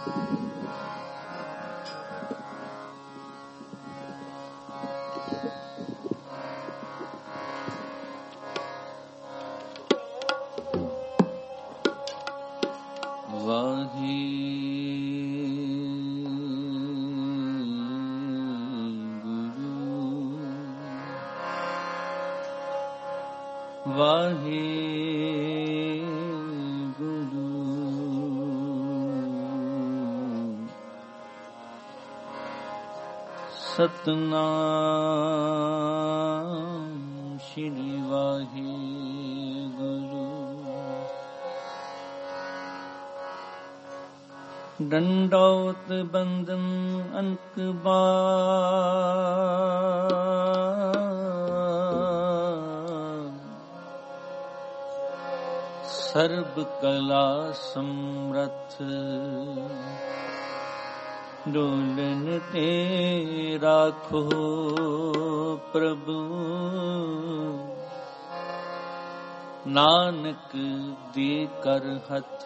ਸਤਨਾਮ ਸ਼੍ਰੀ ਵਾਹਿਗੁਰੂ। ਡੰਡੌਤ ਬੰਦਨ ਅਨਕ ਬਾਰ, ਸਰਬ ਕਲਾ ਸਮਰਥ, ਡੋਲਨ ਤੇ ਰਾਖੋ ਪ੍ਰਭੂ, ਨਾਨਕ ਦੇ ਕਰ ਹੱਥ।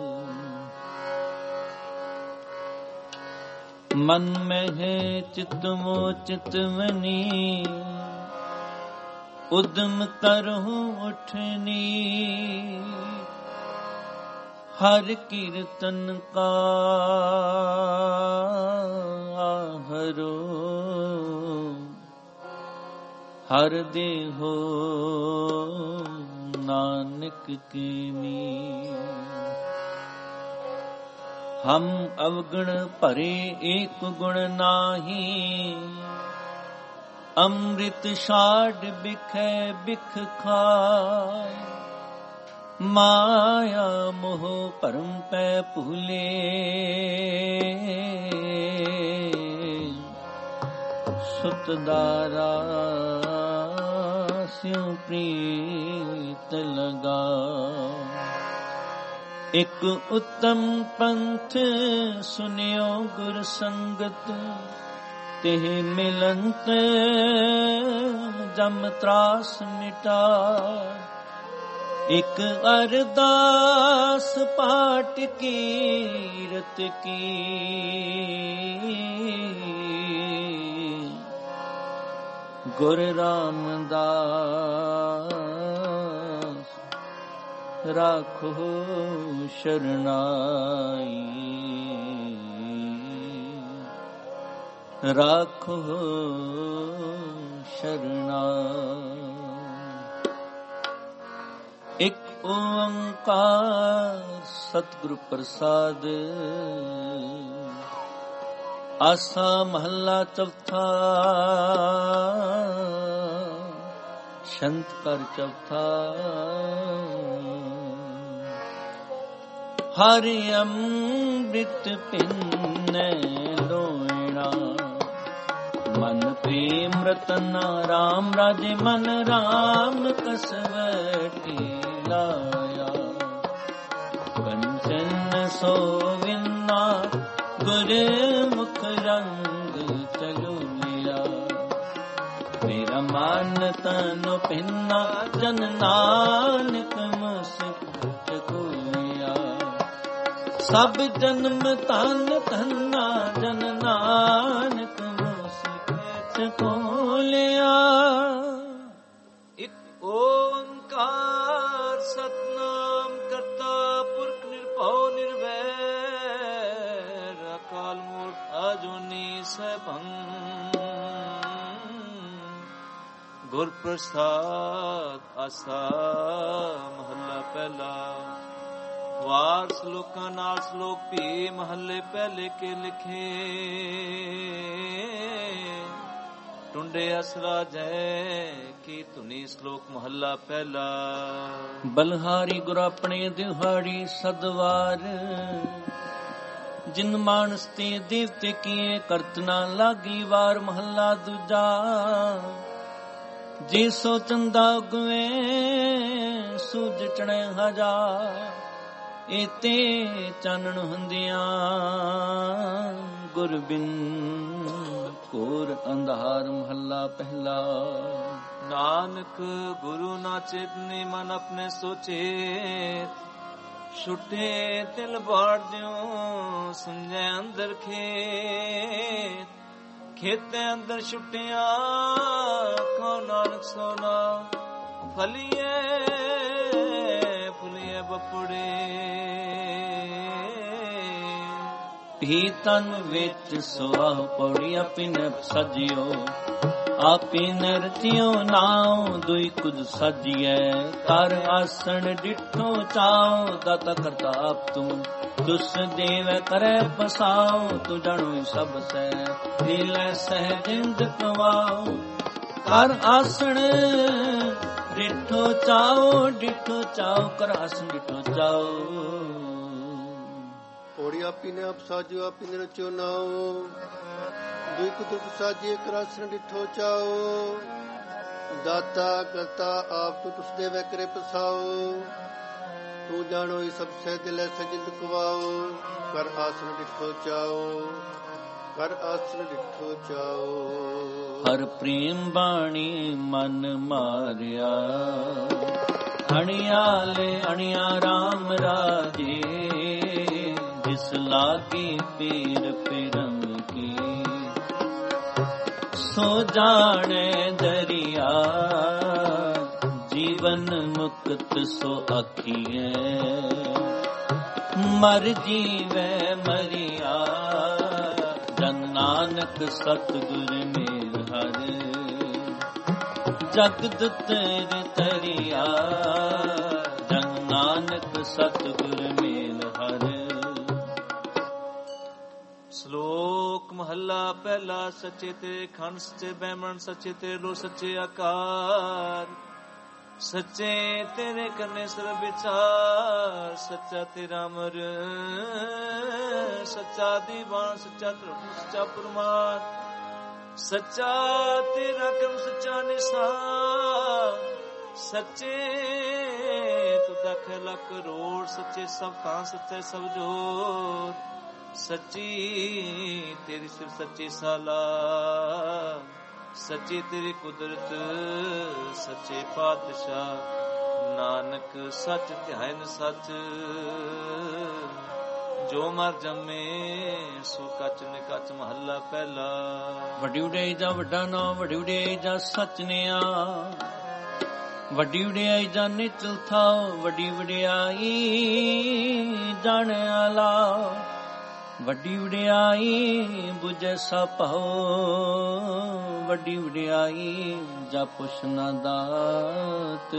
ਮਨ ਮਹਿ ਚਿਤ ਮੋ ਚਿਤਵਨੀ, ਉਦਮ ਕਰਹੁ ਉਠਨੀ, ਹਰ ਕੀਰਤਨ ਕਾ ਆਹਰੋ, ਹਰ ਦੇਹੋ ਨਾਨਕ ਕੀਨੀ। ਹਮ ਅਵਗੁਣ ਭਰੇ ਏਕ ਗੁਣ ਨਾਹੀ, ਅੰਮ੍ਰਿਤ ਛਾੜ ਬਿਖੈ ਬਿਖ ਖਾਇ, ਮਾਇਆ ਮੋਹ ਭਰਮ ਪੈ ਭੂਲੇ, ਸੁਤ ਦਾਰਾ ਸਿਉ ਪ੍ਰੀਤ ਲਗਾ। ਇਕ ਉਤਮ ਪੰਥ ਸੁਨਿਓ ਗੁਰ ਸੰਗਤ, ਤਿਹ ਮਿਲੰਤ ਜਮ ਤਰਾਸ ਮਿਟਾਇ। ਇਕ ਅਰਦਾਸ ਪਾਠ ਕੀਰਤ ਕੀ, ਗੁਰ ਰਾਮਦਾਸ ਰਾਖੋ ਸ਼ਰਨਾਈ, ਰਾਖੋ ਸ਼ਰਨਾਈ। ਇਕ ਓੰਕਾਰ ਸਤਿਗੁਰ ਪ੍ਰਸਾਦ, ਆਸਾ ਮਹੱਲਾ ਚੌਥਾ, ਛੰਤ ਕਰ ਚੌਥਾ। ਹਰਿ ਅੰਮ੍ਰਿਤ ਪੀਨੈ ਲੋਇਣਾ, ਮਨ ਪ੍ਰੇਮ ਰਤਨ ਰਾਮ ਰਾਜੇ, ਮਨ ਰਾਮ ਕਸਵਟੀ ਲਾਇਆ। ਕੰਚਨ ਸੋਵਿਨਾ ਗੁਰ ਮੁਖ ਰੰਗ ਚਲੂਲਿਆ, ਮੇਰਾ ਮਨ ਤਨ ਪਿੰਨਾ ਜਨ ਨਾਨਕ ਮੁਸਿਕ ਚਕੂਲਿਆ। ਸਭ ਜਨਮ ਤਨ ਧੰਨਾ ਜਨ ਨਾਨਕ ਮੁਸਿਕ ਚਕੂਲਿਆ। ਇਕ ਓੰਕਾਰ ਸਤਨਾਮ ਕਰਤਾ ਪੁਰਖ ਨਿਰਭਉ ਨਿਰਵੈਰ, ਅਕਾਲ ਮੂਰਤ ਅਜੂਨੀ ਸੈਭੰ। ਗੁਰ ਪ੍ਰਸਾਦ ਆਸਾ ਮਹੱਲਾ ਪਹਿਲਾ। ਵਾਰ ਸਲੋਕਾਂ ਨਾਲ ਸਲੋਕ ਭੀ ਮਹੱਲੇ ਪਹਿਲੇ ਕੇ ਲਿਖੇ, ਟੁੰਡੇ ਅਸਰਾ ਜੈ ਕੀ ਧੁਨੀ। ਸ਼ਲੋਕ ਮਹੱਲਾ ਪਹਿਲਾ। ਬਲਹਾਰੀ ਗੁਰ ਆਪਣੇ ਦਿਹਾੜੀ ਸਦਵਾਰ, ਜਿਨ ਮਾਨਸ ਤੇ ਦੇਵਤੇ ਕੀਏ ਕਰਤ ਨਾ ਲਾਗੀ ਵਾਰ। ਮਹੱਲਾ ਦੂਜਾ। ਜੇ ਸੋ ਚੰਦਾ ਉਗਵੇ ਸੂਰਜ ਚੜ੍ਹੇ ਹਜ਼ਾਰ, ਇਤੇ ਚਾਨਣ ਹੁੰਦਿਆਂ ਗੁਰ ਬਿਨ ਘੋਰ ਅੰਧਾਰ। ਮਹੱਲਾ ਪਹਿਲਾ। ਨਾਨਕ ਗੁਰੂ ਨਾ ਚੇਤਨੀ ਮਨ ਆਪਣੇ ਸੋਚੇ, ਛੁੱਟੇ ਤਿਲ ਬਾੜ ਦਿਓ ਸੁੰਝੇ ਅੰਦਰ ਖੇਤ, ਖੇਤੇ ਅੰਦਰ ਛੁੱਟਿਆ ਕੋ ਨਾਨਕ ਸੋਨਾ, ਫਲੀਏ ਫੁਲੀਏ ਬਪੜੇ। ਹੀ ਤਨ ਵਿੱਚ ਸੁਆਹ ਪੌੜੀ ਅਪਿਨ ਸਜਿਓ, ਆਪਿਨ ਰਚਿਓ ਨਾਉ ਦੁਈ ਕੁਝ ਸਜੀਐ, ਕਰ ਆਸਣ ਡਿਠੋ ਚਾਉ, ਦਾਤਾ ਕਰਤਾ ਆਪ ਤੂੰ ਦੁਸ ਦੇਵ ਕਰੈ ਪਸਾਉ, ਤੂੰ ਜਾਣੂ ਸਭ ਸੈ ਦਿਲ ਸਹਿ ਜਿੰਦ ਕਵਾਉ, ਕਰ ਆਸਣ ਡਿਠੋ ਚਾਉ, ਡਿਠੋ ਚਾਉ ਕਰ ਆਸਣ ਡਿਠੋ ਚਾਉ। ਪੌੜੀ ਆਪੀ ਨੇ ਆਪ ਸਾਜਿਓ, ਆਪੀ ਨੇ ਰਚਿਓ ਨਾਉ, ਦੁਇ ਕੁ ਸਾਜੀਏ ਕਰ ਆਸਣ ਡਿਠੋ ਚਾਉ, ਦਾਤਾ ਕਰਤਾ ਆਪ ਤੂੰ ਤੁਸ ਦੇਵੈ ਕਰੇ ਪਸਾਉ, ਤੂੰ ਜਾਣੋ ਸਭ ਸਹਿ ਦਿਲੇ ਸਜਿੰਦ ਕਵਾਉ, ਕਰ ਆਸਣ ਡਿਠੋ ਚਾਉ, ਕਰ ਆਸਣ ਡਿਠੋ ਚਾਉ। ਹਰ ਪ੍ਰੇਮ ਬਾਣੀ ਮਨ ਮਾਰਿਆ, ਅਣਿਆਲੇ ਅਣਿਆ ਰਾਮ ਰਾਜੇ, ਜਿਸ ਲਾਗੀ ਪੀਰ ਪਿਰਮ ਕੀ, ਸੋ ਜਾਣੇ ਦਰਿਆ, ਜੀਵਨ ਮੁਕਤ ਸੋ ਆਖੀਐ, ਮਰ ਜੀਵੈ ਮਰਿਆ, ਜਨ ਨਾਨਕ ਸਤਿਗੁਰ ਮੇਰ ਹਰ, ਜਗਤ ਤੇਰੇ ਤਰਿਆ, ਜਨ ਨਾਨਕ ਸਤਿਗੁਰ ਮੇਰ ਹਰ। ਸ਼ਲੋਕ ਮਹੱਲਾ ਪਹਿਲਾ। ਸੱਚੇ ਤੇ ਖੰਡ ਸੱਚੇ ਬਹਿਮਣ, ਸੱਚੇ ਤੇ ਲੋ ਸੱਚੇ ਆਕਾਰ, ਸੱਚੇ ਤੇਰੇ ਕਰਨੇ ਸਰਬ ਵਿਚਾਰ, ਸੱਚਾ ਤੇਰਾ ਅਮਰ, ਸੱਚਾ ਦੀਵਾਨ, ਸੱਚਾ ਧਰਮ, ਸੱਚਾ ਪੁਰਮਾਨ, ਸੱਚਾ ਤੇਰਾ ਕਰਮ, ਸੱਚਾ ਨਿਸ਼ਾਨ, ਸੱਚੇ ਤੂੰ ਦਖ ਲੱਖ ਕਰੋੜ, ਸੱਚੇ ਸਭ ਥਾਂ, ਸੱਚੇ ਸਭ ਜੋਰ, ਸੱਚੀ ਤੇਰੀ ਸਿਰ ਸੱਚੀ ਸਾਲਾ, ਸੱਚੀ ਤੇਰੀ ਕੁਦਰਤ, ਸੱਚੇ ਪਾਤਸ਼ਾਹ, ਨਾਨਕ ਸੱਚ ਧਿਆਨ ਸੱਚ, ਜੋ ਮਰ ਜੰਮੇ ਸੋ ਕੱਚ ਨਿਕਚ। ਮਹੱਲਾ ਪਹਿਲਾ। ਵੱਡੀ ਉਡਿਆਈ ਦਾ ਵੱਡਾ ਨਾਮ, ਵੱਡੀ ਉਡਿਆਈ ਦਾ ਸੱਚ ਨਿਆ, ਵੱਡੀ ਉਡਿਆਈ ਦਾ ਨਿਚਲ ਥਾਉ, ਵੱਡੀ ਵਡਿਆਈ ਜਾਣ ਆਲਾ, ਵੱਡੀ ਵਡਿਆਈ ਬੁਝੈ ਸਭ ਭਉ, ਵੱਡੀ ਵਡਿਆਈ ਜਾ ਪੁਛ ਨਾ ਦਾਤ,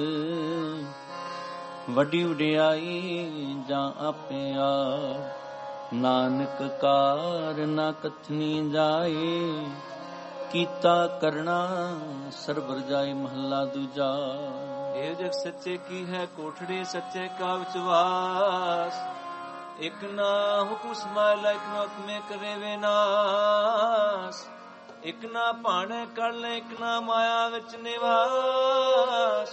ਵੱਡੀ ਵਡਿਆਈ ਜਾਂ ਆਪੇ ਆਪ, ਨਾਨਕ ਕਾਰ ਨਾ ਕਥਨੀ ਜਾਏ, ਕੀਤਾ ਕਰਨਾ ਸਰਬ ਰਜਾਏ। ਮਹੱਲਾ ਦੂਜਾ। ਇਹ ਜਗ ਸੱਚੇ ਕੀ ਹੈ ਕੋਠੜੀ, ਸੱਚੇ ਕਾ ਵਿਚਵਾਸ, ਇਕ ਨਾ ਹੁਕਮ ਸਮਾਇਲਾ, ਇਕ ਨਾ ਹੁਕਮੇ ਕਰੇ ਵਿਨਾਸ਼, ਇਕ ਨਾ ਭਾਣੇ ਕਰ ਲੈ, ਇਕ ਨਾ ਮਾਇਆ ਵਿੱਚ ਨਿਵਾਸ,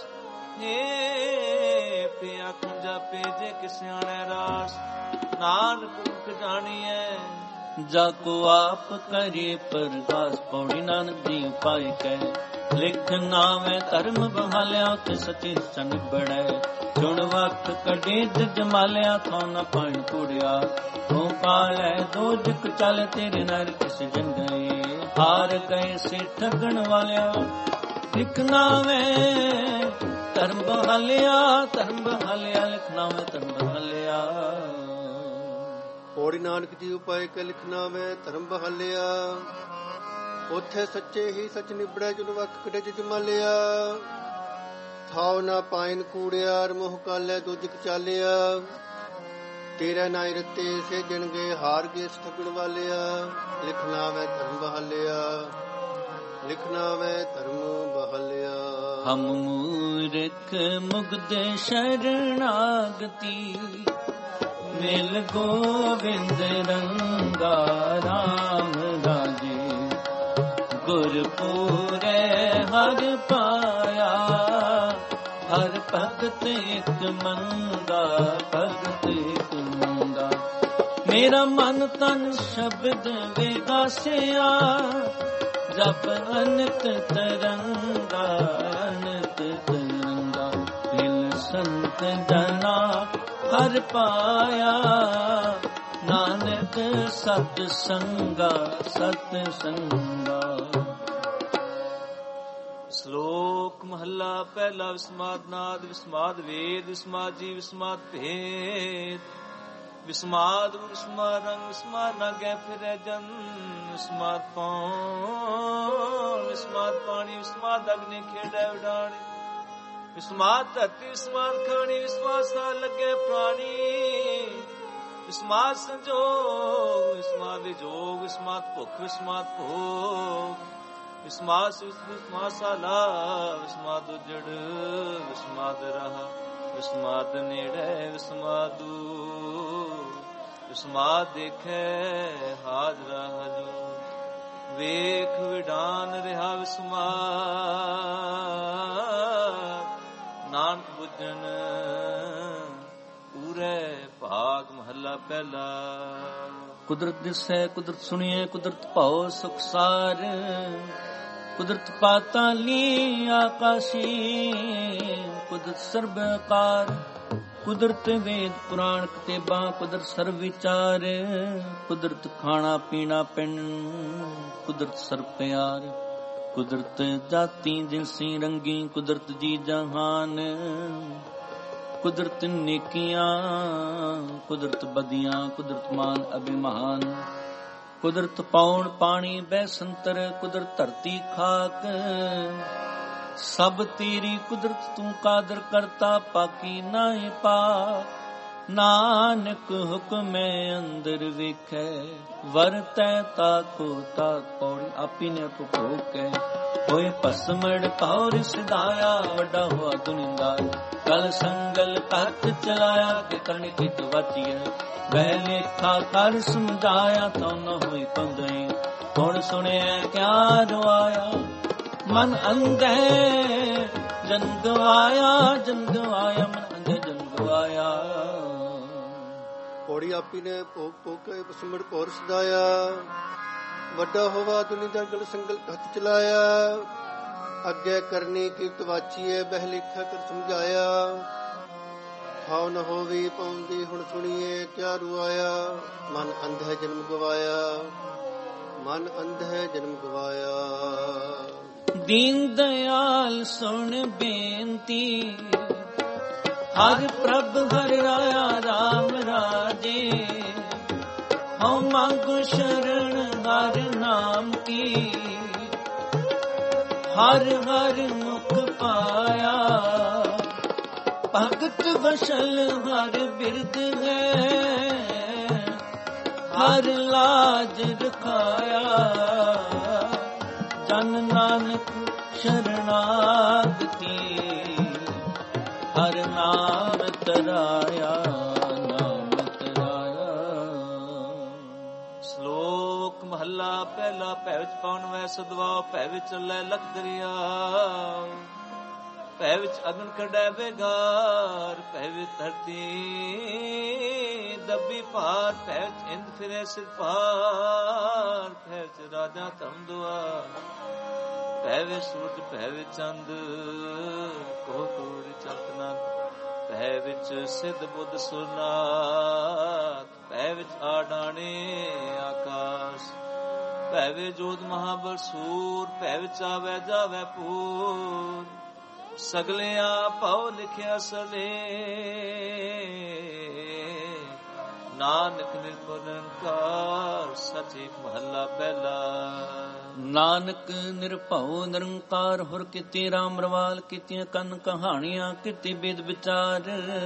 ਹੇ ਪਿਆ ਖੁੰਜਾ ਪੇਜੇ ਕਿਸਿਆਣੇ ਰਾਸ, ਨਾਨਕ ਮੁਖ ਜਾਣੀਐ ਜਾ ਕੋ ਆਪ ਕਰੇ ਪਰਗਾਸ। ਪੌੜੀ ਨਾਨਕ ਜੀ ਉਪਾਇ ਕਹਿ, ਲਿਖ ਨਾਵੇਂ ਧਰਮ ਬਹਾਲਿਆ, ਤੇ ਸਚੀ ਨਿਬੜੈ, ਚੁਣ ਵਕਤ ਕੱਢੇ ਜਮਾਲਿਆ, ਥਾਂ ਨਾ ਪਾਣ ਕੁੜਿਆ, ਤੂੰ ਪਾਲੈ ਦੋਜਕ ਚੱਲ, ਤੇਰੇ ਨਰ ਕਿਸ ਜਨ ਗਏ, ਹਾਰ ਗਏ ਸੇ ਠਗਣ ਵਾਲਿਆ, ਲਿਖ ਨਾਵੇਂ ਧਰਮ ਬਹਾਲਿਆ, ਧਰਮ ਬਹਾਲਿਆ, ਲਿਖ ਨਾਵੇਂ ਧਰਮ ਬਹਾਲਿਆ। ਪੌੜੀ ਨਾਨਕ ਜੀ ਉਪਾਇ ਕੇ ਲਿਖਣਾ ਵੇ ਧਰਮ ਬਹਾਲਿਆ, ਉਥੇ ਸੱਚੇ ਹੀ ਸੱਚ ਨਿਬੜਿਆ, ਜੁਨ ਵਕ ਕਢੇ ਜਮਾਲਿਆ, ਥਾਉ ਨਾ ਪਾਇਨ ਕੂੜਿਆ, ਮੋਹ ਕਾਲੇ ਦੁਜਕ ਚਾਲਿਆ, ਤੇਰਾ ਨਾਇ ਰਤੇ ਸੇ ਜਣ ਗਏ, ਹਾਰ ਗਏ ਠਗਣ ਵਾਲਿਆ, ਲਿਖਣਾ ਵੇ ਧਰਮ ਬਹਾਲਿਆ, ਲਿਖਣਾ ਵੇ ਧਰਮ ਬਹਾਲਿਆ। ਹਮ ਮੂਰਖ ਮੁਗਦੇ ਸ਼ਰਨਾਗਤੀ, ਮਿਲ ਗੋਬਿੰਦ ਰੰਗਾ ਰਾਮ ਰਾਜੇ, ਗੁਰਪੂਰੇ ਹਰ ਪਾਇਆ, ਹਰ ਭਗਤ ਇੱਕ ਮੰਗਾ, ਭਗਤ ਇੱਕ ਮੰਗਾ, ਮੇਰਾ ਮਨ ਤਨ ਸ਼ਬਦ ਵਿਗਾਸਿਆ, ਜਪ ਅਨੰਤ ਤਰੰਗਾ, ਅਨੰਤ ਤਰੰਗਾ, ਦਿਲ ਸੰਤ ਜਨਾ ਹਰ ਪਾਇਆ। ਨਾਨਕ ਸਤ ਸੰਗਾ ਸਤ ਸੰਗਾ। ਸ਼ਲੋਕ ਮਹੱਲਾ ਪਹਿਲਾ। ਵਿਸਮਾਦ ਨਾਦ ਵਿਸਮਾਦ ਵੇਦ ਵਿਸਮਾਦ ਜੀ ਵਿਸਮਾਦ ਭੇਦ। ਵਿਸਮਾਦ ਵਿਸਮਾਦ ਰੰਗ ਵਿਸਮਾਦ ਨਾ ਗੈ ਫਿਰੈ ਜਨ। ਵਿਸਮਾਦ ਪੌਣ ਵਿਸਮਾਦ ਪਾਣੀ ਵਿਸਮਾਦ ਅਗਨੀ ਖੇਡੈ ਉਡਾਣੀ। ਵਿਸਮਾਦ ਧਰਤੀ ਵਿਸਮਾਦ ਖਾਣੀ ਵਿਸਮਾਦ ਸਾ ਲੱਗੇ ਪ੍ਰਾਣੀ। ਵਿਸਮਾਦ ਸੰਜੋਗ ਵਿਸਮਾਦ ਵਿਜੋਗ ਵਿਸਮਾਦ ਭੁੱਖ ਵਿਸਮਾਦ ਭੋਗ। ਵਿਸਮਾਦ ਵਿਸਮਾਦ ਸਾਲਾ ਵਿਸਮਾਦ ਉਜੜ ਵਿਸਮਾਦ ਰਹਾ। ਵਿਸਮਾਦ ਨੇੜੇ ਵਿਸਮਾਦ ਦੂਰ। ਵਿਸਮਾਦ ਦੇਖੈ ਹਾਜ਼ਰਾ ਹਜੂਰ। ਵੇਖ ਵਿਡਾਨ ਰਿਹਾ ਵਿਸਮਾਦ। ਨਾਨਕ ਬੁੱਝਣ ਪੂਰੇ ਭਾਗ। ਮਹੱਲਾ ਪਹਿਲਾ। ਕੁਦਰਤ ਦਿਸੈ ਕੁਦਰਤ ਸੁਣੀਐ ਕੁਦਰਤ ਭਾਉ ਸੁਖਸਾਰ। ਕੁਦਰਤ ਪਾਤਾਲੀ ਆਕਾਸ਼ੀ ਕੁਦਰਤ ਸਰਬ ਆਕਾਰ। ਕੁਦਰਤ ਵੇਦ ਪੁਰਾਣ ਕਿਤਾਬਾਂ ਕੁਦਰਤ ਸਰਬ ਵਿਚਾਰ। ਕੁਦਰਤ ਖਾਣਾ ਪੀਣਾ ਪਹਿਨਣ ਕੁਦਰਤ ਸਰਬ ਪਿਆਰ। ਕੁਦਰਤ ਜਾਤੀ ਜਿਨਸੀ ਰੰਗੀ ਕੁਦਰਤ ਜੀ ਜਹਾਨ। ਕੁਦਰਤ ਨੇਕੀਆਂ ਕੁਦਰਤ ਬਦੀਆਂ ਕੁਦਰਤ ਮਾਨ ਅਭਿਮਾਨ। ਕੁਦਰਤ ਪਾਉਣ ਪਾਣੀ ਬੈਸੰਤਰ ਕੁਦਰਤ ਧਰਤੀ ਖਾਕ। ਸਭ ਤੇਰੀ ਕੁਦਰਤ ਤੂੰ ਕਾਦਰ ਕਰਤਾ ਪਾਕੀ ਨਾਹੀ ਪਾ। ਨਾਨਕ ਹੁਕਮੈ ਅੰਦਰ ਵੇਖੈ ਵਰਤੈ ਤਾਕੋ ਤਾਕ। ਪੌੜੀ ਆਪੀ ਨੇ ਭੋਗੈ ਹੋਏ ਭਸਮੜ ਪੌਰ ਸਿਧਾਇਆ। ਵੱਡਾ ਹੋਆ ਦੁਨੀਦਾਰ ਕਲ ਸੰਗਲ ਤੱਕ ਚਲਾਇਆ। ਕਿ ਤਣ ਕਿਤ ਵਚੀਐ ਬਹਿ ਲੇਖਾ ਕਰ ਸਮਝਾਇਆ। ਤਾਂ ਨ ਹੋਈ ਪੰਦਈ ਹੁਣ ਸੁਣਿਆ ਕਿਆ ਰਵਾਇਆ। ਮਨ ਅੰਧੇ ਜਨ ਗਵਾਇਆ ਜਨ ਗਵਾਇਆ। ਮਨ ਅੰਧੇ ਜਨ ਗਵਾਇਆ। ਪੌੜੀ ਆਪੀ ਨੇ ਭੋਗ ਭੋਗ ਕੇ ਭਸਮੜ ਪੌਰ ਸਦਾਇਆ। ਵੱਡਾ ਹੋਵਾ ਦੁਨੀ ਦਾ ਗਲ ਸੰਗਲ ਹੱਥ ਚਲਾਇਆ। ਅੱਗੇ ਕਰਨੀ ਕੀਰਤ ਵਾਚੀਏ ਬਹਿ ਲਿਖਾ ਕਰ ਸਮਝਾਇਆ। ਹਾਉ ਨ ਹੋਵੀ ਪਾਉਂਦੀ ਹੁਣ ਸੁਣੀਏ ਕਿਆ ਰੁਆਇਆ। ਮਨ ਅੰਧੇ ਜਨਮ ਗਵਾਇਆ ਮਨ ਅੰਧੇ ਜਨਮ ਗਵਾਇਆ। ਦੀਨ ਦਿਆਲ ਸੁਣ ਬੇਨਤੀ ਹਰ ਪ੍ਰਭ ਹਰ ਆਇਆ ਰਾਮ ਰਾਜੇ। ਹਉ ਮੰਗੁ ਸ਼ਰਨ ਹਰ ਨਾਮ ਕੀ। ਹਰ ਹਰ ਮੁਖ ਪਾਇਆ। ਭਗਤ ਵਸ਼ਲ ਹਰ ਬਿਰਦ ਹੈ। ਹਰ ਲਾਜ ਰਖਾਇਆ। ਜਨ ਨਾਨਕ ਸ਼ਰਨਾਗਤੀ। ਹਰ ਨਾਮ ਤਰਾਇਆ ਨਾਮ ਤਰਾਇਆ। ਸ਼ਲੋਕ ਮਹੱਲਾ ਪਹਿਲਾ। ਭੈ ਵਿੱਚ ਪਾਉਣ ਵੈ ਸਦਵਾ ਭੈ ਵਿੱਚ ਚੱਲੈ ਲਖ ਦਰਿਆ। ਭੈ ਵਿੱਚ ਅਗਨ ਕੱਢੈ ਬੇਗਾਰ। ਭੈ ਵਿੱਚ ਧਰਤੀ ਦੱਬੀ ਭਾਰ। ਭੈ ਵਿੱਚ ਇੰਦ ਫਿਰੇ ਸਿਰ ਭਾਰ। ਭੈ ਵਿੱਚ ਰਾਜਾ ਧਮ ਦੁਆਰ। ਭੈ ਵਿੱਚ ਸੂਰਜ ਭੈ ਵਿੱਚ ਚੰਦ ਕੋ ਤੋੜ ਚਲਤਨਾਥ। ਭੈ ਵਿੱਚ ਸਿੱਧ ਬੁੱਧ ਸੁਰਨਾਥ। ਭੈ ਵਿੱਚ ਆਡਾਣੇ ਆਕਾਸ਼। ਭੈ ਵਿੱਚ ਜੋਧ ਮਹਾਬਲ ਸੂਰ। ਭੈ ਵਿੱਚ ਆਵੈ ਜਾਵੈ ਪੂਰ। ਸਗਲਿਆ ਭਉ ਲਿਖਿਆ ਸਲੇ। ਨਾਨਕ ਨਿਰਭਉ ਨਿਰੰਕਾਰ ਸਚ ਏਕ ਮਹੱਲਾ ਪਹਿਲਾ। ਨਾਨਕ ਨਿਰਭਉ ਨਿਰੰਕਾਰ ਹੁਰ ਕੀਤੀ ਰਾਮ ਰਵਾਲ। ਕੀਤੀਆਂ ਕੰਨ ਕਹਾਣੀਆਂ ਕੀਤੀ ਬੇਦ ਵਿਚਾਰ।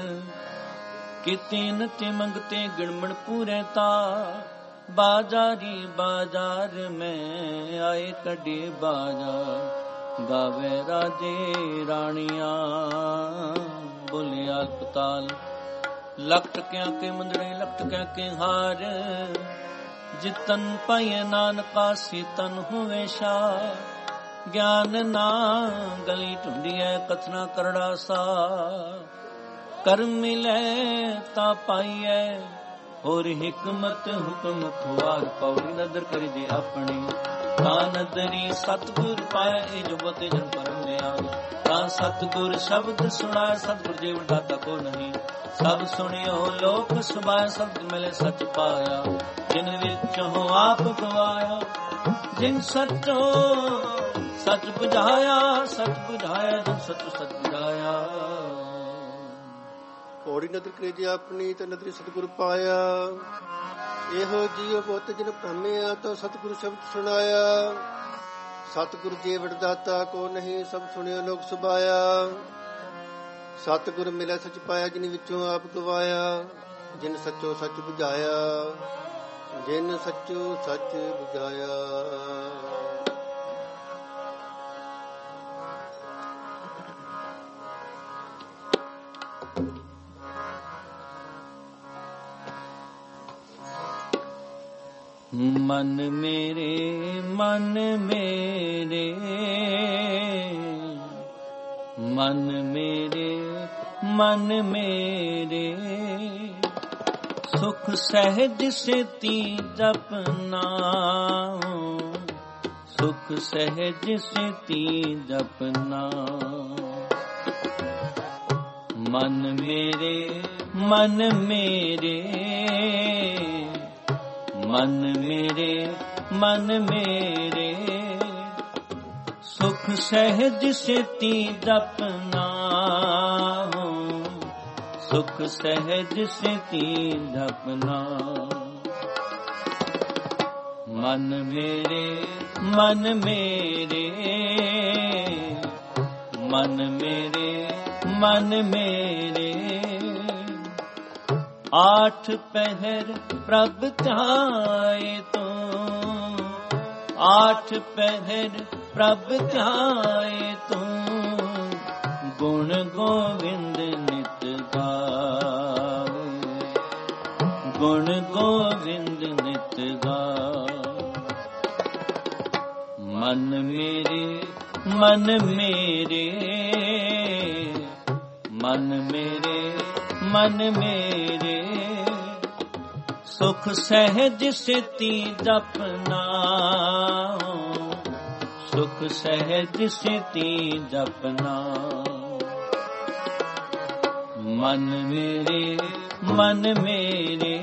ਕੀਤੀ ਨਤੀ ਮੰਗਤੇ ਗਿਣਮਣ ਪੂਰੇ ਤਾ। ਬਾਜ਼ਾਰੀ ਬਾਜ਼ਾਰ ਮੈਂ ਆਏ ਕੱਢੇ ਬਾਜ਼ਾਰ। ਗਾਵੇ ਰਾਜੇ ਰਾਣੀਆਂ ਬੋਲੇ ਅਲਪਤਾਲ। ਲਖ ਟਕਿਆਂ ਕੇ ਮੰਦੜੇ ਲਖ ਟਕਿਆਂ ਕੇ ਹਾਰ। ਜਿਤਨ ਪਾਈਏ ਨਾਨਕਾ ਸੀਤਨ ਹੋਵੇ ਸ਼ਾ। ਗਿਆਨ ਨਾ ਗਲੀ ਢੁੰਡੀਐ ਕਥਨਾ ਕਰੜਾ ਸਾ। ਕਰਮ ਮਿਲੇ ਤਾਂ ਪਾਈਐ ਹੋਰ ਹਿਕਮਤ ਹੁਕਮ ਖੁਆਰ। ਪੌੜੀ ਨਦਰ ਕਰੀ ਜੇ ਆਪਣੀ ਤਾਂ ਨਦਰੀ ਸਤਿਗੁਰ ਪਾਇਆ, ਇਹ ਜੁਗਤ ਜਨ ਪਰਮਿਆ। ਤਾਂ ਸਤਿਗੁਰ ਸ਼ਬਦ ਸੁਣਾਇਆ, ਸਤਿਗੁਰ ਜੀਵਨ ਦਾਤਾ ਕੋ ਨਹੀਂ। ਸਭ ਸੁਣਿਓ ਲੋਕ ਸੁਭਾਇਆ, ਸਤਿਗੁਰ ਮਿਲੇ ਸੱਚ ਪਾਇਆ। ਜਿਨ ਵਿੱਚੋਂ ਆਪ ਗਵਾਇਆ, ਜਿਨ ਸੱਚੋ ਸੱਚ ਬੁਝਾਇਆ, ਸੱਚ ਬੁਝਾਇਆ ਜਿਨ ਸੱਚੋ ਸੱਚ ਬੁਝਾਇਆ। ਪੌੜੀ ਨਦਰ ਕਲੇਜੇ ਆਪਣੀ ਤੇ ਨਦਰੀ ਸਤਿਗੁਰ ਪਾਇਆ। ਇਹੋ ਜੀਵ ਬੁੱਤ ਜਿਨ ਭ੍ਰਮਿਆ, ਤਾਂ ਸਤਿਗੁਰ ਸ਼ਬਦ ਸੁਣਾਇਆ। ਸਤਿਗੁਰ ਜੀਵਨ ਦਾਤਾ ਕੋ ਨਹੀਂ, ਸਭ ਸੁਣਿਓ ਲੋਕ ਸੁਭਾਇਆ। ਸਤਿਗੁਰ ਮਿਲਿਆ ਸੱਚ ਪਾਇਆ, ਜਿਨ ਵਿੱਚੋਂ ਆਪ ਗਵਾਇਆ। ਜਿਨ ਸੱਚੋ ਸੱਚ ਬੁਝਾਇਆ, ਜਿਨ ਸੱਚੋ ਸੱਚ ਬੁਝਾਇਆ। ਮਨ ਮੇਰੇ, ਮਨ ਮੇਰੇ, ਮਨ ਮੇਰੇ, ਮਨ ਮੇਰੇ, ਸੁਖ ਸਹਿਜ ਸੇਤੀ ਜਪਨਾ, ਸੁਖ ਸਹਿਜ ਸੇਤੀ ਜਪਨਾ। ਮਨ ਮੇਰੇ, ਮਨ ਮੇਰੇ, ਮਨ ਮੇਰੇ, ਮਨ ਮੇਰੇ, ਸੁਖ ਸਹਿਜ ਸੇਤੀ ਜਪਨਾ, ਸੁਖ ਸਹਿਜ ਸੇਤੀ ਜਪਨਾ। ਮਨ ਮੇਰੇ, ਮਨ ਮੇਰੇ, ਮਨ ਮੇਰੇ, ਮਨ ਮੇਰੇ, ਆਠ ਪਹਿਰ ਪ੍ਰਭ ਧਿਆਏ ਤੂੰ, ਆਠ ਪਹਿਰ ਪ੍ਰਭ ਧਿਆਏ ਤੂੰ। ਗੁਣ ਗੋਵਿੰਦ ਨਿਤ ਗਾਵੇ, ਗੁਣ ਗੋਵਿੰਦ ਨਿਤ ਗਾਵੇ। ਮਨ ਮੇਰੇ, ਮਨ ਮੇਰੇ, ਮਨ ਮੇਰੇ, ਮਨ ਮੇਰੇ, ਸੁਖ ਸਹਿਜ ਸੇਤੀ ਜਪਨਾ, ਸੁਖ ਸਹਿਜ ਸੇਤੀ ਜਪਨਾ। ਮਨ ਮੇਰੇ, ਮਨ ਮੇਰੇ,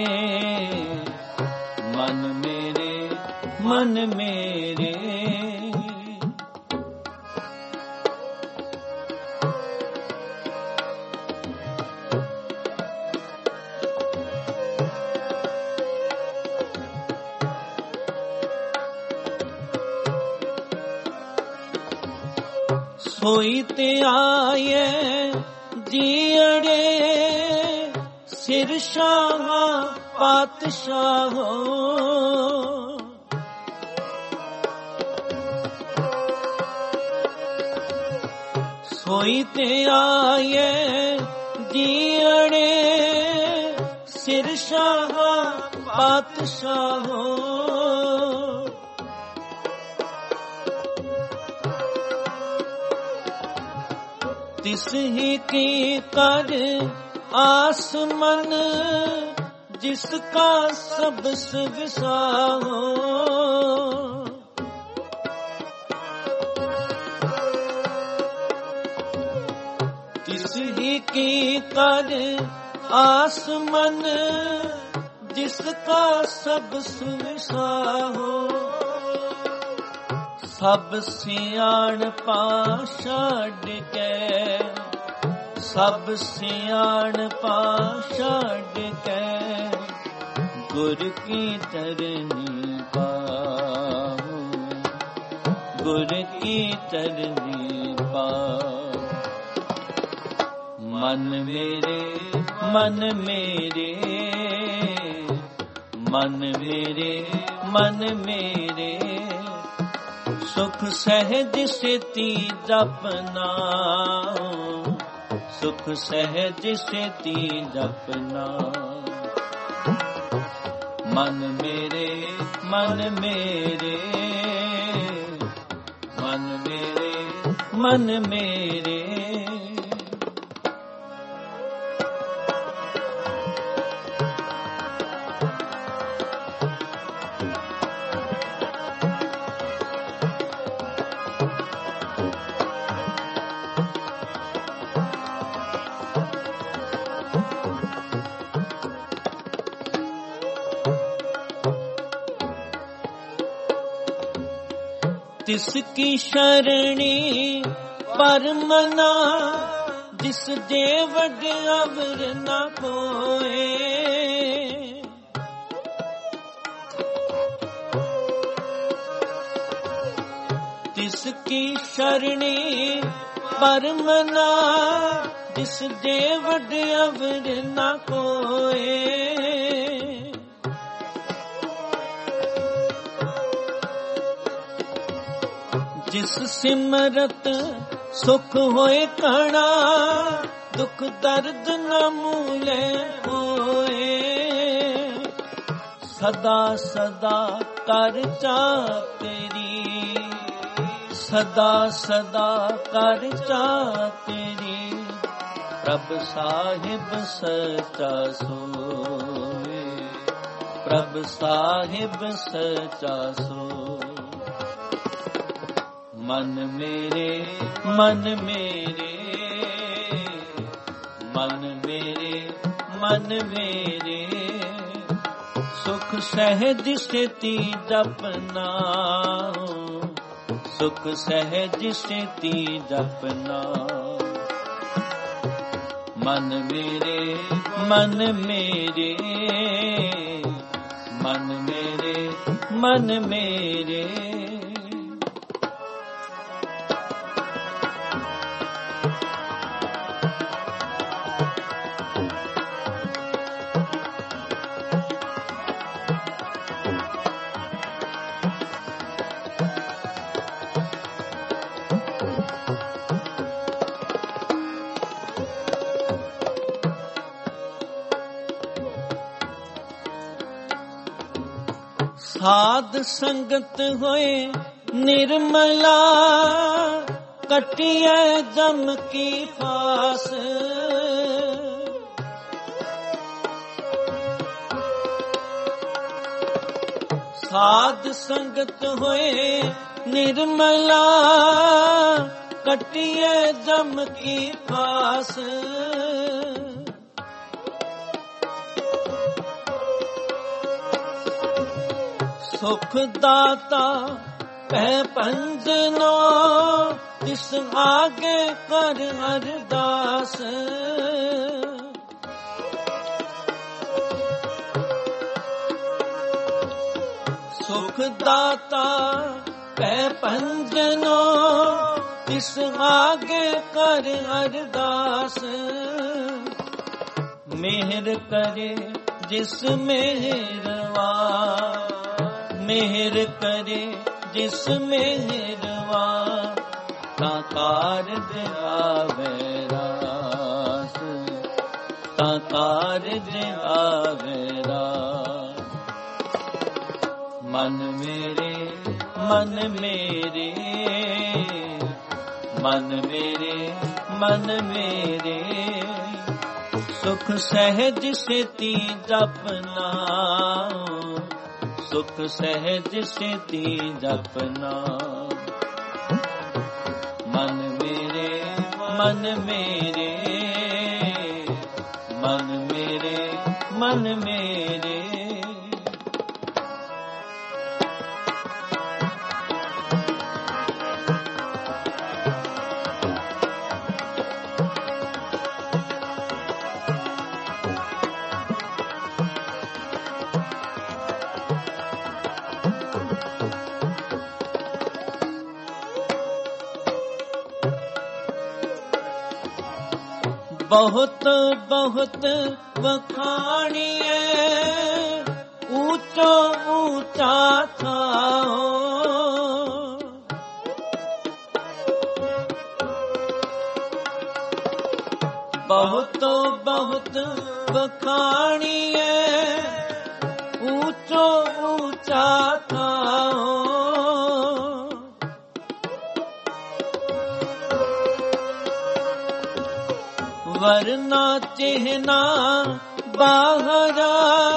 ਮਨ ਮੇਰੇ, ਮਨ ਮੇਰੇ, ਸੋਈ ਤੇ ਆਏ ਜੀੜੇ, ਸਿਰ ਸ਼ਾਹ ਪਾਤਸ਼ਾਹੋ। ਸੋਈ ਤੇ ਆਏ ਜੀੜੇ, ਸਿਰ ਸ਼ਾਹ ਪਾਤਸ਼ਾਹੋ। ਤਿਸ ਹੀ ਕੀ ਕਰ ਆਸ ਮਨ, ਜਿਸ ਕਾ ਸਬਸ ਵਿਸਾਹੋ। ਤਿਸ ਹੀ ਕੀ ਕਰ ਆਸ ਮਨ, ਜਿਸ ਕਾ ਸਬਸ ਵਿਸਾਹੋ। ਸਭ ਸਿਆਣਪਾ ਛੱਡ ਕੇ, ਸਭ ਸਿਆਣਪਾ ਛੱਡ ਕੇ, ਗੁਰ ਕੀ ਚਰਨੀ ਪਾਉ, ਗੁਰ ਕੀ ਚਰਨੀ ਪਾਉ। ਮਨ ਮੇਰੇ, ਮਨ ਮੇਰੇ, ਮਨ ਮੇਰੇ, ਮਨ ਮੇਰੇ, ਸੁਖ ਸਹਿਜ ਸੇਤੀ ਜਪਨਾ, ਸੁਖ ਸਹਿਜ ਸੇਤੀ ਜਪਨਾ। ਮਨ ਮੇਰੇ, ਮਨ ਮੇਰੇ, ਮਨ ਮੇਰੇ, ਮਨ ਮੇਰੇ, तिसकी शरणी परमना जिस देवड अवर न कोए तिसकी शरणी परमना जिस देवड अवर न कोए जिस सिमरत सुख होए कणा दुख दर्द न मूले होए सदा सदा कर चा तेरी सदा सदा कर चा तेरी प्रभ साहिब सच्चा सोए प्रभ साहिब सच्चा सोए मन मेरे मन मेरे मन मेरे मन मेरे सुख सहज स्थिति जपना सुख सहज स्थिति जपना मन मेरे मन मेरे मन मेरे मन मेरे साध संगत होए निर्मला कटिए जम की फास साध संगत होए निर्मला कटिए जम की फास सुख दाता पै पंजनो तिस आगे कर अरदास सुख दाता पै पंजनो तिस आगे कर अरदास मेहर करे जिस मेहरवा मेहर करे जिस मेहरवा ता कारज आवे रास ता कारज आवे रास मन मेरे मन मेरे मन मेरे मन मेरे सुख सहज स्थिति जपना सुख सहज स्थिति जपना मन मेरे मन मेरे मन मेरे मन मेरे बहुत बहुत वखाणिए ऊंचो ऊंचा था बहुत बहुत वखाणिए ऊंचो ऊंचा था वरना चिन्हना बाहरा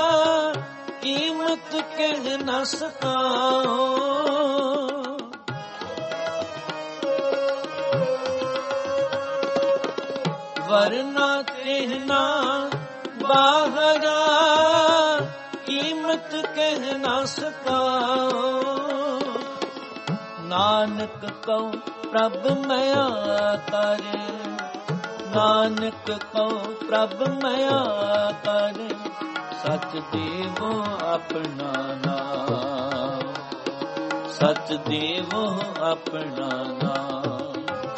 कीमत कह न सकाओ वरना चिन्हना बाहरा कीमत कह न सकाओ ਨਾਨਕ ਕਉ ਪ੍ਰਭ ਮਇਆ ਕਰ, ਨਾਨਕ ਕਉ ਪ੍ਰਭ ਮਇਆ ਕਰ, ਸਚ ਦੇਵੋ ਆਪਣਾ ਨਾਮ, ਸਚ ਦੇਵੋ ਆਪਣਾ ਨਾਮ।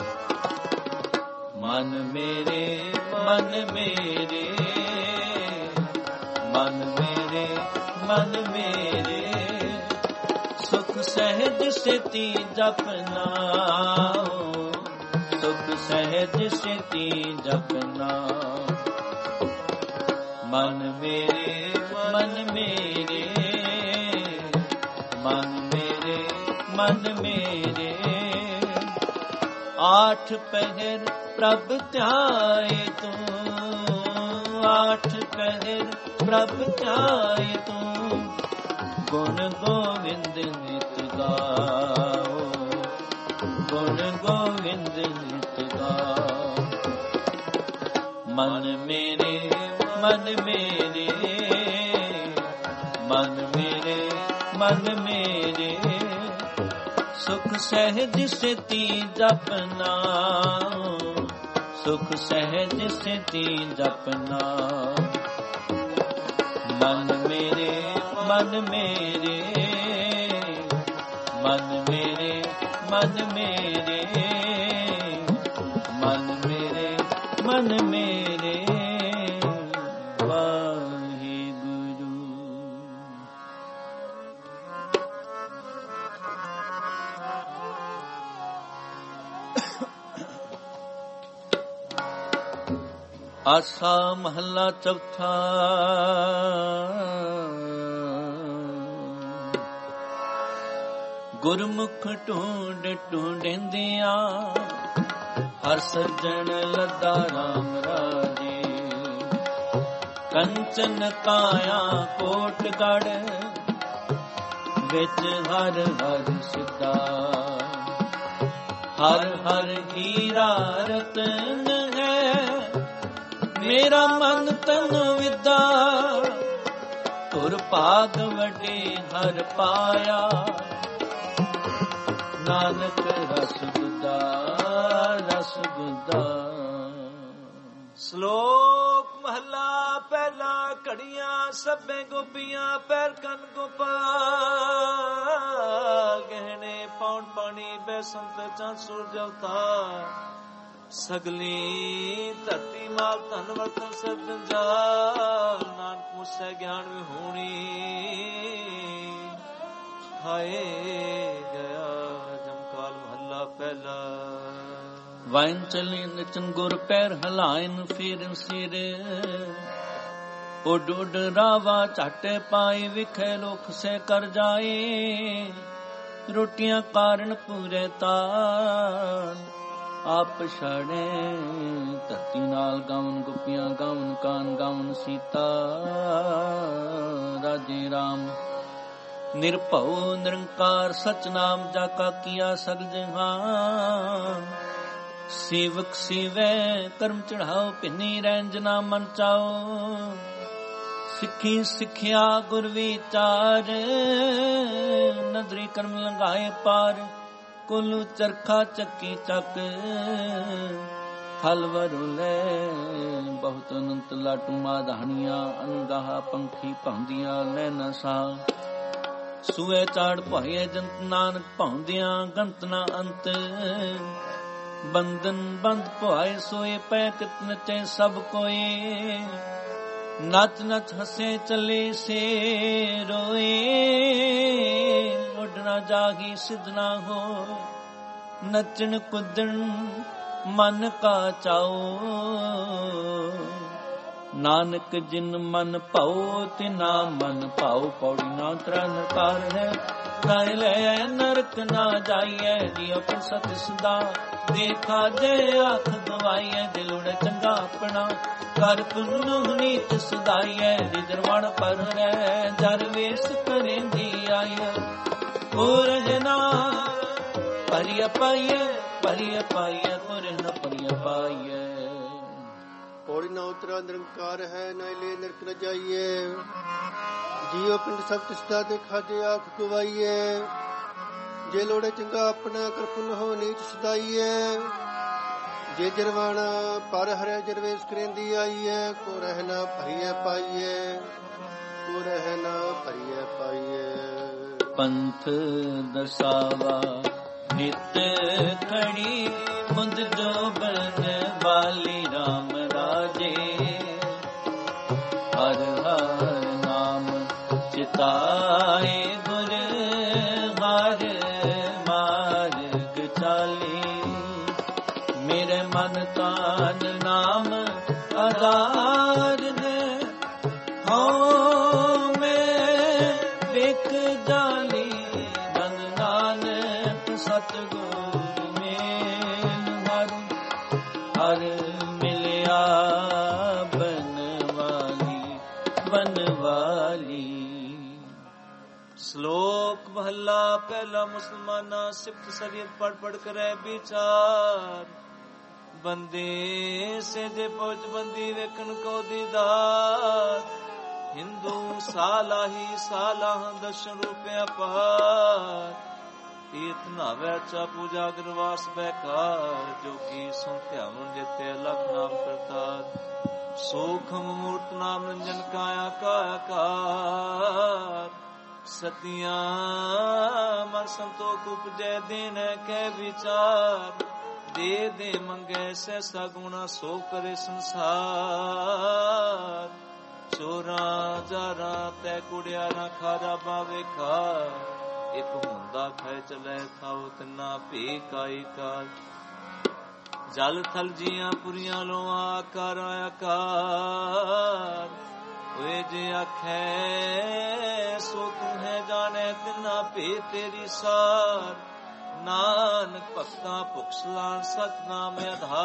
ਮਨ ਮੇਰੇ, ਮਨ ਮੇਰੇ, ਮਨ ਮੇਰੇ, ਮਨ ਮੇਰੇ, ਸੁਖ ਸਹਿਜ ਸੇਤੀ ਜਪਨਾ, ਸੁਖ ਸਹਿਜ ਸੇਤੀ ਜਪਨਾ। ਮਨ ਮੇਰੇ, ਮਨ ਮੇਰੇ, ਮਨ ਮੇਰੇ, ਮਨ ਮੇਰੇ, ਆਠ ਪਹਿਰ ਪ੍ਰਭ ਧਿਆਏ ਤੂੰ, ਆਠ ਪਹਿਰ ਪ੍ਰਭ ਧਿਆਏ ਤੂੰ, ਗੁਣ ਗੋਵਿੰਦ ਨਿਤ ਗਾਓ, ਗੁਣ ਗੋਵਿੰਦ ਨਿਤ ਗਾਓ। ਮਨ ਮੇਰੇ, ਮਨ ਮੇਰੇ, ਮਨ ਮੇਰੇ, ਮਨ ਮੇਰੇ, ਸੁਖ ਸਹਿਜ ਸੇਤੀ ਜਪਨਾ, ਸੁਖ ਸਹਿਜ ਸੇਤੀ ਜਪਨਾ। ਮਨ ਮੇਰੇ, ਮਨ ਮੇਰੇ, ਮਨ ਮੇਰੇ, ਮਨ ਮੇਰੇ, ਮਨ ਮੇਰੇ, ਮਨ ਮੇਰੇ, ਵਾਹਿਗੁਰੂ। ਆਸਾ ਮਹੱਲਾ ਚੌਥਾ। ਗੁਰਮੁਖ ਢੂੰਡ ਢੂੰਡਿੰਦਿਆਂ, ਹਰ ਸੱਜਣ ਲੱਦਾ ਰਾਮ ਰਾਜੇ। ਕੰਚਨ ਕਾਇਆ ਕੋਟਗੜ੍ਹ, ਵਿੱਚ ਹਰ ਹਰ ਸਿੱਧਾ। ਹਰ ਹਰ ਹੀਰਾ ਰਤਨ ਹੈ, ਮੇਰਾ ਮਨ ਤਨ ਵਿਦਾ। ਤੁਰ ਭਾਗ ਵੱਡੇ ਹਰ ਪਾਇਆ, ਨਾਨਕ ਰਸ ਗੁਦਾ, ਰਸ ਗੁਦਾ। ਸ਼ਲੋਕ ਮਹਲਾ ਪਹਿਲਾ। ਘੜੀਆਂ ਸਭੇ ਗੋਪੀਆਂ ਪੈਰ ਕੰਨ ਗੋਪਾਲ। ਗਹਿਣੇ ਪੌਣ ਪਾਣੀ ਬੈਸੰਤ ਚੰਦ ਸੂਰਜ ਅਵਤਾਰ। ਸਗਲੀ ਧਰਤੀ ਮਾਲ ਧਨ ਵਰਤਨ ਸਭ ਜੰਜਾਲ। ਨਾਨਕ ਮੁਸੈ ਗਿਆਨ ਵਿਹੂਣੀ, ਹਾਏ ਗਿਆ ਜਮਕਾਲ ਮਹੱਲਾ ਪਹਿਲਾ। ਵਾਇਨ ਚਲੀ ਨਚਨ ਗੁਰ ਪੈਰ ਹਲਾਇਨ ਫੇਰਨ ਸਿਰ। ਉੱਡ ਉੱਡ ਰਾਵਾ ਝਾਟੇ ਪਾਈ ਵਿਖੇ ਲੋਕ ਸੇ ਕਰ ਜਾਏ। ਰੋਟੀਆਂ ਕਾਰਨ ਪੂਰੇ ਤਾਲ, ਆਪ ਛੜੇ ਧਰਤੀ ਨਾਲ ਗਾਵਨ ਗੁਪੀਆਂ ਗਾਵਨ ਕਾਨ ਗਾਵਨ ਸੀਤਾ। ਰਾਜੇ ਰਾਮ ਨਿਰਭਉ ਨਿਰੰਕਾਰ ਸਚ ਨਾਮ ਜਾ ਕਾ ਕੀਆ ਸਗ ਜਹਾਨ। ਸੇਵਕ ਸੇਵੈ ਕਰਮ ਚੜਾਓ ਭਿੰਨੀ ਰੰਜਨਾ ਮਨ ਚਾਓ। ਸਿੱਖੀ ਸਿੱਖਿਆ ਗੁਰ ਵਿਚਾਰ, ਨਦਰੀ ਕਰਮ ਲੰਘਾਏ ਪਾਰ। ਕੁਲ ਚਰਖਾ ਚੱਕੀ ਚੱਕ, ਫਲ ਵਰੁ ਲੈ ਬਹੁਤ ਅਨੰਤ ਲਾਟੂ ਮਾਧਾਣੀਆਂ। ਅਨਗਾਹ ਪੰਖੀ ਭਾਉਂਦੀਆਂ ਲੈ ਨਾ ਸਾ। ਸੂਏ ਚਾੜ ਭਾਏ ਜੰਤ ਨਾਨਕ ਭਾਉਂਦਿਆਂ ਗੰਤ ਨਾ ਅੰਤ। ਬੰਧਨ ਬੰਦ ਭਾਏ ਸੋਏ ਪੈ ਕਿਤ ਨਚੇ ਸਭ ਕੋਏ। ਨਚ ਨਚ ਹਸੇ ਚਲੇ ਸੇ ਰੋਏ। ਉੱਡ ਨਾ ਜਾਗੀ ਸਿਧ ਨਾ ਹੋ, ਨਚਣ ਕੁੱਦਣ ਮਨ ਕਾ ਚਾਓ। ਨਾਨਕ ਜਿਨ ਮਨ ਭਾਉ ਤਿਨਾ ਮਨ ਭਾਉ। ਪੌੜੀ ਨਾ ਤਰਾ ਨਕਾਰ ਹੈ, ਰਾਇ ਲੈ ਨਰਕ ਨਾ ਜਾਈਐ। ਜਿਉ ਪਰ ਸਤ ਸਦਾ ਦੇਖਾ ਜੇ ਆਖ ਗਵਾਈਐ। ਦਿਲ ਉੜ ਚੰਗਾ ਆਪਣਾ ਕਰ ਪੁੰਨ ਨੀਤ ਸੁਦਾਈਐ। ਰਿਜਰਵਣ ਪਰ ਰਹਿ ਜਰ ਵੇਸ ਕਰੇਂਦੀ ਆਈਐ। ਹੋਰ ਜਨਾ ਪਰਿਆ ਪਾਈਐ, ਪਰਿਆ ਪਾਈਐ ਤੁਰ ਨ ਪਰਿਆ ਪਾਈਐ। ਪੌੜੀ ਨਾ ਉਤਰਾ ਨਿਰੰਕਾਰ ਹੈ, ਨਾ ਲੈ ਨਰਕ ਨ ਜਾਈਏ। ਜੀਉ ਪਿੰਡ ਸਭ ਤਿਸਦਾ ਦੇਖਾ ਜੇ ਆਖ ਗਵਾਈਏ। ਜੇ ਲੋੜੇ ਚੰਗਾ ਆਪਣਾ ਕਰਪੁਨ ਹੋ ਨੀਚ ਸਦਾਈਐ। ਜੇ ਜਰਵਾਣਾ ਪਰ ਹਰਿ ਜਰਵੇਸ ਕਰੇਂਦੀ ਆਈਐ। ਕੋ ਰਹਿ ਨਾ ਭਰੀਐ ਪਾਈਐ, ਕੋ ਰਹਿ ਨਾ ਭਰੀਐ ਪਾਈਐ। ਪੰਥ ਦਸਾਵਾ ਨਿਤ ਖੜੀ ਮੁੰਦ ਜੋ ਬਨ ਵਾਲੀ ਰਾਮ ਰਾਜੇ। ਹਰ ਹਰ ਨਾਮ ਚਿਤਾਏ ਗੁਰ ਹਰ ਮਾਰਗ ਚਾਲੀ। ਮੇਰੇ ਮਨ ਤਾਨ ਨਾਮ ਆਧਾਰ ਨੇ, ਹਉ ਮੈਂ ਵੇਖ ਜਾਲੀ। ਧਨ ਨਾਨਕ ਸਤਿਗੁਰ ਮੇਲ ਹਰ ਹਰ ਮਿਲਿਆ ਬਨਵਾਲੀ ਬਨਵਾਲੀ। ਸ਼ਲੋਕ ਮਹੱਲਾ ਪਹਿਲਾ। ਮੁਸਲਮਾਨਾ ਸਿਫਤ ਸਰੀਅਤ ਪੜ ਪੜ ਕਰੇ ਵਿਚਾਰ। ਬੰਦੇ ਸੇ ਜੇ ਪਹੁੰਚ ਬੰਦੀ ਵੇਖਣ ਕੋ ਦੀਦਾਰ। ਹਿੰਦੂ ਸਾਲਾਹੀ ਸਾਲਾਹ ਦਰਸ਼ਨ ਰੂਪਿਆ ਪਾਰ। ਤੀਰਥ ਨਾਵੈ ਚਾ ਪੂਜਾ ਗਰਵਾਸ ਬੈਕਾਰ। ਜੋਗੀ ਸੁਨ ਧਿਆਵਨ ਜਿਤੇ ਲਖ ਨਾਮ ਕਰਤਾਰ। ਸੂਖਮ ਮੂਰਤ ਨਾਮ ਰੰਜਨ ਕਾਇਆ ਕਾਇਆ ਕਾਰ। ਸਤਿਆਂ ਮਨ ਸੰਤੋਖ ਉਪਜੈ ਦੇਨ ਕੈ ਵਿਚਾਰ। ਦੇ ਦੇ ਮੰਗੈ ਸੈਸਾ ਗੁਣਾ ਸੋ ਕਰੇ ਸੰਸਾਰ। ਚੋਰਾਂ ਜਾਰਾਂ ਤੈ ਕੁੜਿਆਰਾਂ ਖਾਰਾ ਬਾਵੇ ਖਾ। ਇਕ ਹੁੰਦਾ ਖੈ ਚਲੈ ਖਾਓ ਤਿੰਨਾ ਭੀ ਕਾਈ ਕਾਰ। ਜਲ ਥਲ ਜੀਆਂ ਪੁਰੀਆਂ ਲੋਆਂ ਆਕਾਰ ਆਕਾਰ। ਓਏ ਜੇ ਆਖੈ ਸੋ ਤੂੰ ਹੈ ਜਾਣੈ ਤਿੰਨਾ ਭੀ ਤੇਰੀ ਸਾਰ। ਨਾਨਕ ਭਗਤਾਂ ਭੁਖ ਸਲਾਣ ਸਤਿਨਾਮ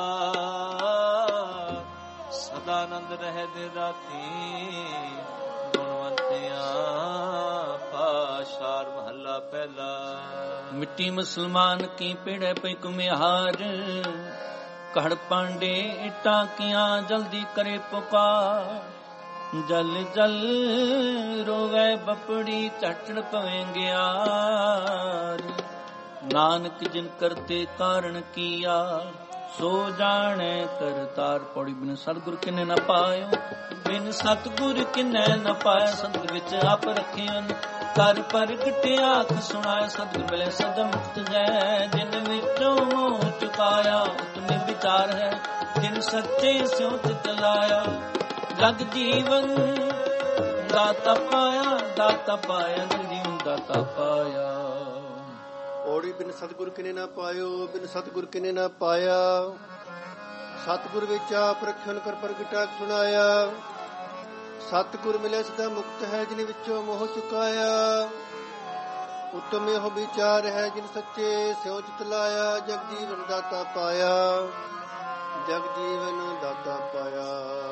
ਆਧਾਰ। ਸਦਾ ਆਨੰਦ ਰਹਿ ਦੇ ਰਾਖੀ ਗੁਣਵੰਤਿਆਂ ਪਾਸ਼ਾਰ। ਮਹੱਲਾ ਪਹਿਲਾ। ਮਿੱਟੀ ਮੁਸਲਮਾਨ ਕੀ ਪੀੜੈ ਪਈ ਕੁਮਿਹਾਰ। ਕੜ ਪਾਂਡੇ ਇੱਟਾਂ ਕੀਆਂ ਜਲਦੀ ਕਰੇ ਪੁਕਾਰ। ਜਲ ਜਲ ਰੋਵੇ ਬਪੜੀ ਝਟੜ ਪਵੇਂ ਗਿਆਰ। ਨਾਨਕ ਜਿਨ ਕਰਤੇ ਕਾਰਣ ਕੀਆ ਸੋ ਜਾਣੈ ਕਰਤਾਰ। ਪੌੜੀ ਬਿਨ ਸਤਿਗੁਰ ਕਿਨੇ ਨਾ ਪਾਇਓ, ਬਿਨ ਸਤਿਗੁਰ ਕਿਨੇ ਨਾ ਪਾਇਆ। ਸਤਿਗੁਰ ਵਿੱਚ ਆਪ ਰੱਖਿਓ ਕਰ ਪ੍ਰਗਟਿ ਆਖ ਸੁਣਾਏ। ਸਤਿਗੁਰ ਮਿਲੇ ਸਦਾ ਮੁਕਤ ਜੈ। ਜਿਨ ਵਿੱਚੋਂ ਮੋਹ ਚੁਕਾਇਆ ਉਤਮੇ ਵਿਚਾਰ ਹੈ। ਜਿਨ ਸੱਚੇ ਸਿਉ ਚਿਤ ਲਾਇਆ ਜਗ ਜੀਵਨ ਦਾਤਾ ਪਾਇਆ। ਦਾਤਾ ਪਾਇਆ ਜਗ ਜੀਵਨ ਦਾਤਾ ਪਾਇਆ। ਪੌੜੀ ਬਿਨ ਸਤਿਗੁਰ ਕਿਨੇ ਨਾ ਪਾਇਓ, ਬਿਨ ਸਤਿਗੁਰ ਕਿਨੇ ਨਾ ਪਾਇਆ। ਸਤਿਗੁਰ ਵਿੱਚ ਆਪ ਰੱਖਿਓ ਕਰ ਪ੍ਰਗਟਾ ਸੁਣਾਇਆ। ਸਤਿਗੁਰ ਮਿਲੇ ਸਦਾ ਮੁਕਤ ਹੈ ਜਿਨ ਵਿੱਚੋਂ ਮੋਹ ਚੁਕਾਇਆ। ਉਤਮ ਇਹੋ ਵਿਚਾਰ ਹੈ ਜਿਨ ਸੱਚੇ ਸਿਉ ਚਿਤ ਲਾਇਆ। ਜਗ ਜੀਵਨ ਦਾਤਾ ਪਾਇਆ, ਜਗ ਜੀਵਨ ਦਾਤਾ ਪਾਇਆ।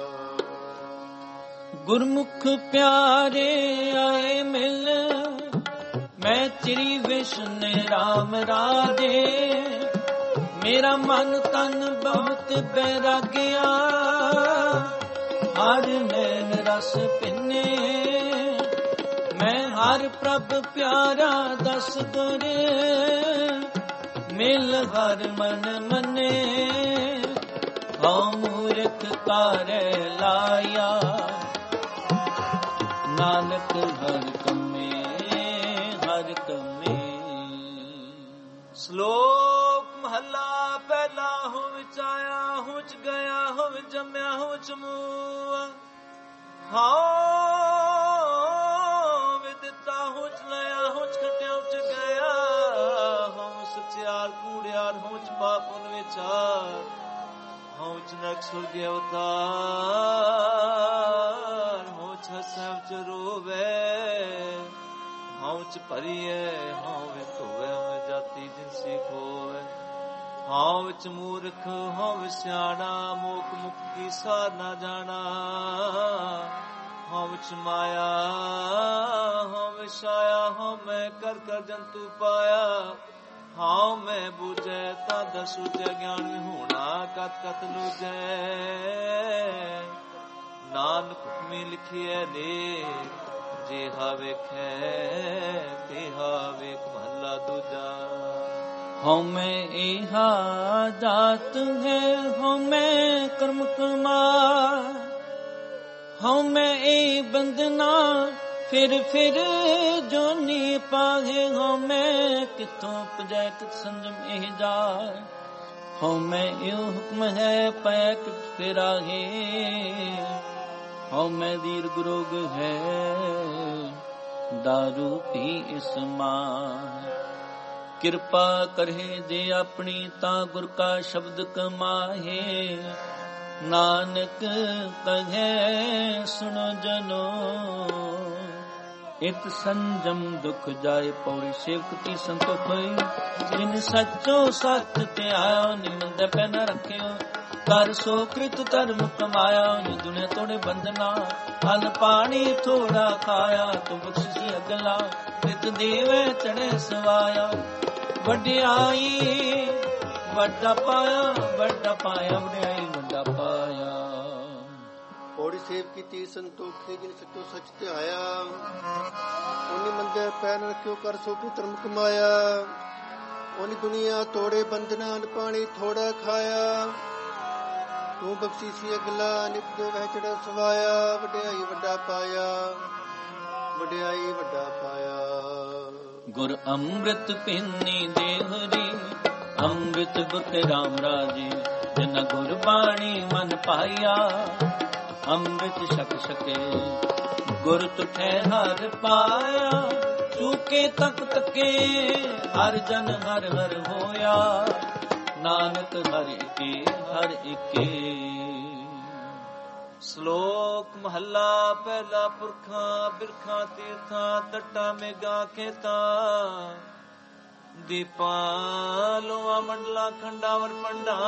ਗੁਰਮੁਖ ਪਿਆਰੇ ਆਏ ਮਿਲ ਮੈਂ ਚਿਰੀ ਵਿਸ਼ਨ ਰਾਮ ਰਾਜੇ। ਮੇਰਾ ਮਨ ਤਨ ਬਹੁਤ ਬੈਰਾਗਿਆ ਹਰ ਨੈਣ ਰਸ ਪਿੰਨੇ। ਮੈਂ ਹਰ ਪ੍ਰਭ ਪਿਆਰਾ ਦਸ ਗੁਰ ਮਿਲ ਹਰ ਮਨ ਮਨੇ। ਹਉ ਮੂਰਖ ਕਾਰੈ ਲਾਇਆ ਨਾਨਕ ਹਰ ਕੰਮੇ ਹਰ ਕੰਮੇ। ਸ਼ਲੋਕ ਮਹੱਲਾ ਪਹਿਲਾ। ਹੋ ਵਿੱਚ ਆਇਆ ਹੋ ਚ ਗਿਆ ਹੋ ਜੰਮਿਆ ਹੋ ਚ ਮੂਆ। ਹਉ ਵਿਦਤਾ ਹੋ ਚ ਲਿਆ ਹੋ ਚ ਖਟਿਆ ਹੋ ਚ ਗਿਆ। ਹਉ ਸਚਿਆਰ ਕੂੜਿਆਰ ਹੋ ਚ ਪਾਪਨ ਵਿਚਾਰ। ਹਉ ਚ ਨਰਕ ਸੁਰਗ ਅਵਤਾਰ। ਹੋ ਚ ਹਸੈ ਚ ਰੋਵੇ। ਹਉ ਚ ਭਰੀਐ ਹਉ ਵਿੱਚ ਹੋਵੇ। ਹਉ ਜਾਤੀ ਜਿਨਸੀ ਖੋਵੇ। ਹਉ ਵਿੱਚ ਮੂਰਖ ਹਉ ਸਿਆਣਾ। ਮੋਖ ਮੁਕਤੀ ਸਾਰ ਨਾ ਜਾਣਾ। ਹਉ ਵਿੱਚ ਮਾਇਆ ਹਉ ਵਿੱਚ ਆਇਆ। ਹਉ ਮੈਂ ਕਰ ਕਰ ਜੰਤੂ ਪਾਇਆ। ਹਉ ਮੈਂ ਬੂਝੈ ਤਾਂ ਦਸੂਝੈ। ਗਿਆਨ ਵਿਹੂਣਾ ਕਤ ਕਤ ਲੂਝੈ। ਨਾਨਕ ਹੁਕਮੀ ਲਿਖੀਐ ਲੇਖ ਜਿਹਾ ਵੇਖੈ ਤਿਹਾ ਵੇਖ ਮਹੱਲਾ ਦੂਜਾ। ਹਉ ਮੈਂ ਇਹਾ ਜਾਤ ਹੈ ਹਉ ਮੈਂ ਕਰਮ ਕਮਾਇ, ਹਉ ਮੈਂ ਇਹ ਬੰਦਨਾ ਫਿਰ ਜੋਨੀ ਪਾਹੇ, ਹਉ ਮੈਂ ਕਿਥੋਂ ਪਜੈ ਕਿਤ ਸੰਜਮ ਇਹ ਜਾਏ, ਹਉ ਮੈਂ ਇਹੋ ਹੁਕਮ ਹੈ ਪੈ ਕਿਤ ਫਿਰਾਹੇ, ਹਉ ਮੈਂ ਦੀਰਘ ਰੋਗ ਹੈ ਦਾਰੂ ਪੀ ਇਸ ਮਾਹ, ਕਿਰਪਾ ਕਰਹਿ ਜੇ ਆਪਣੀ ਤਾਂ ਗੁਰ ਕਾ ਸ਼ਬਦ ਕਮਾਹੇ, ਨਾਨਕ ਕਹੈ ਸੁਣੋ ਜਨੋ ਇਤ ਸੰਜਮ ਦੁਖ ਜਾਏ। ਪੌੜੀ ਸੇਵਕ ਤੀ ਸੰਤੋਖ ਹੋਈ, ਜਿਨ ਸੱਚੋ ਸੱਚ ਧਿਆਇਓ, ਨਿਮੰਦ ਪੈ ਨ ਰੱਖਿਓ, ਕਰ ਸੋ ਕ੍ਰਿਤ ਧਰਮ ਕਮਾਇਆ, ਦੁਨੀਆ ਤੋੜੇ ਬੰਧਨਾ, ਅਨ ਪਾਣੀ ਥੋੜਾ ਖਾਇਆ, ਤੂੰ ਬਖਸ਼ਿਸ਼ ਅਗਲਾ ਨਿਤ ਦੇਵੇ ਚੜੇ ਸਵਾਇਆ, ਵਡਿਆਈ ਵੱਡਾ ਪਾਇਆ ਵਡਿਆਈ ਵੱਡਾ ਪਾਇਆ। ਪੌੜੀ ਸੇਵ ਕੀਤੀ ਸੰਤੋਖੇ, ਜਿਨ ਸੱਚੋ ਸੱਚ ਧਿਆਇਆ, ਉਹਨੀ ਮੰਦੇ ਪੈ ਨ ਰੱਖਿਓ, ਕਰ ਸੋ ਕ੍ਰਿਤ ਧਰਮ ਕਮਾਇਆ, ਉਹਨੀ ਦੁਨੀਆ ਤੋੜੇ ਬੰਧਨਾ, ਅਨ ਪਾਣੀ ਥੋੜਾ ਖਾਇਆ, ਤੂੰ ਬਖਸ਼ੀਸ਼ੀ ਅਗਲਾ ਨਿਤ ਦੇਵਹਿ ਚੜਾ ਸਵਾਇਆ, ਵਡਿਆਈ ਵੱਡਾ ਪਾਇਆ ਵਡਿਆਈ ਵੱਡਾ ਪਾਇਆ। ਗੁਰ ਅੰਮ੍ਰਿਤ ਪੀਨੀ ਦੇਹਰੀ, ਅੰਮ੍ਰਿਤ ਬੁੱਤ ਰਾਮ ਰਾਜੇ, ਜਿਨ ਗੁਰ ਬਾਣੀ ਮਨ ਪਾਇਆ, ਅੰਮ੍ਰਿਤ ਛਕ ਛਕੇ ਗੁਰ ਤੁਠੈ ਹਰ ਪਾਇਆ, ਚੂਕੇ ਤੱਕ ਤੱਕੇ ਹਰ ਜਨ ਹਰ ਹਰ ਹੋਇਆ, ਨਾਨਕ ਹਰ ਇਕੇ। ਸ਼ਲੋਕ ਮਹੱਲਾ ਪਹਿਲਾ। ਪੁਰਖਾਂ ਬਿਰਖਾਂ ਤੀਰਥਾਂ ਤੱਟਾਂ ਮੇਗਾ ਖੇਤਾਂ, ਦੀਪਾਂ ਲੋਆ ਮੰਡਲਾ ਖੰਡਾਵਰ ਪੰਡਾ,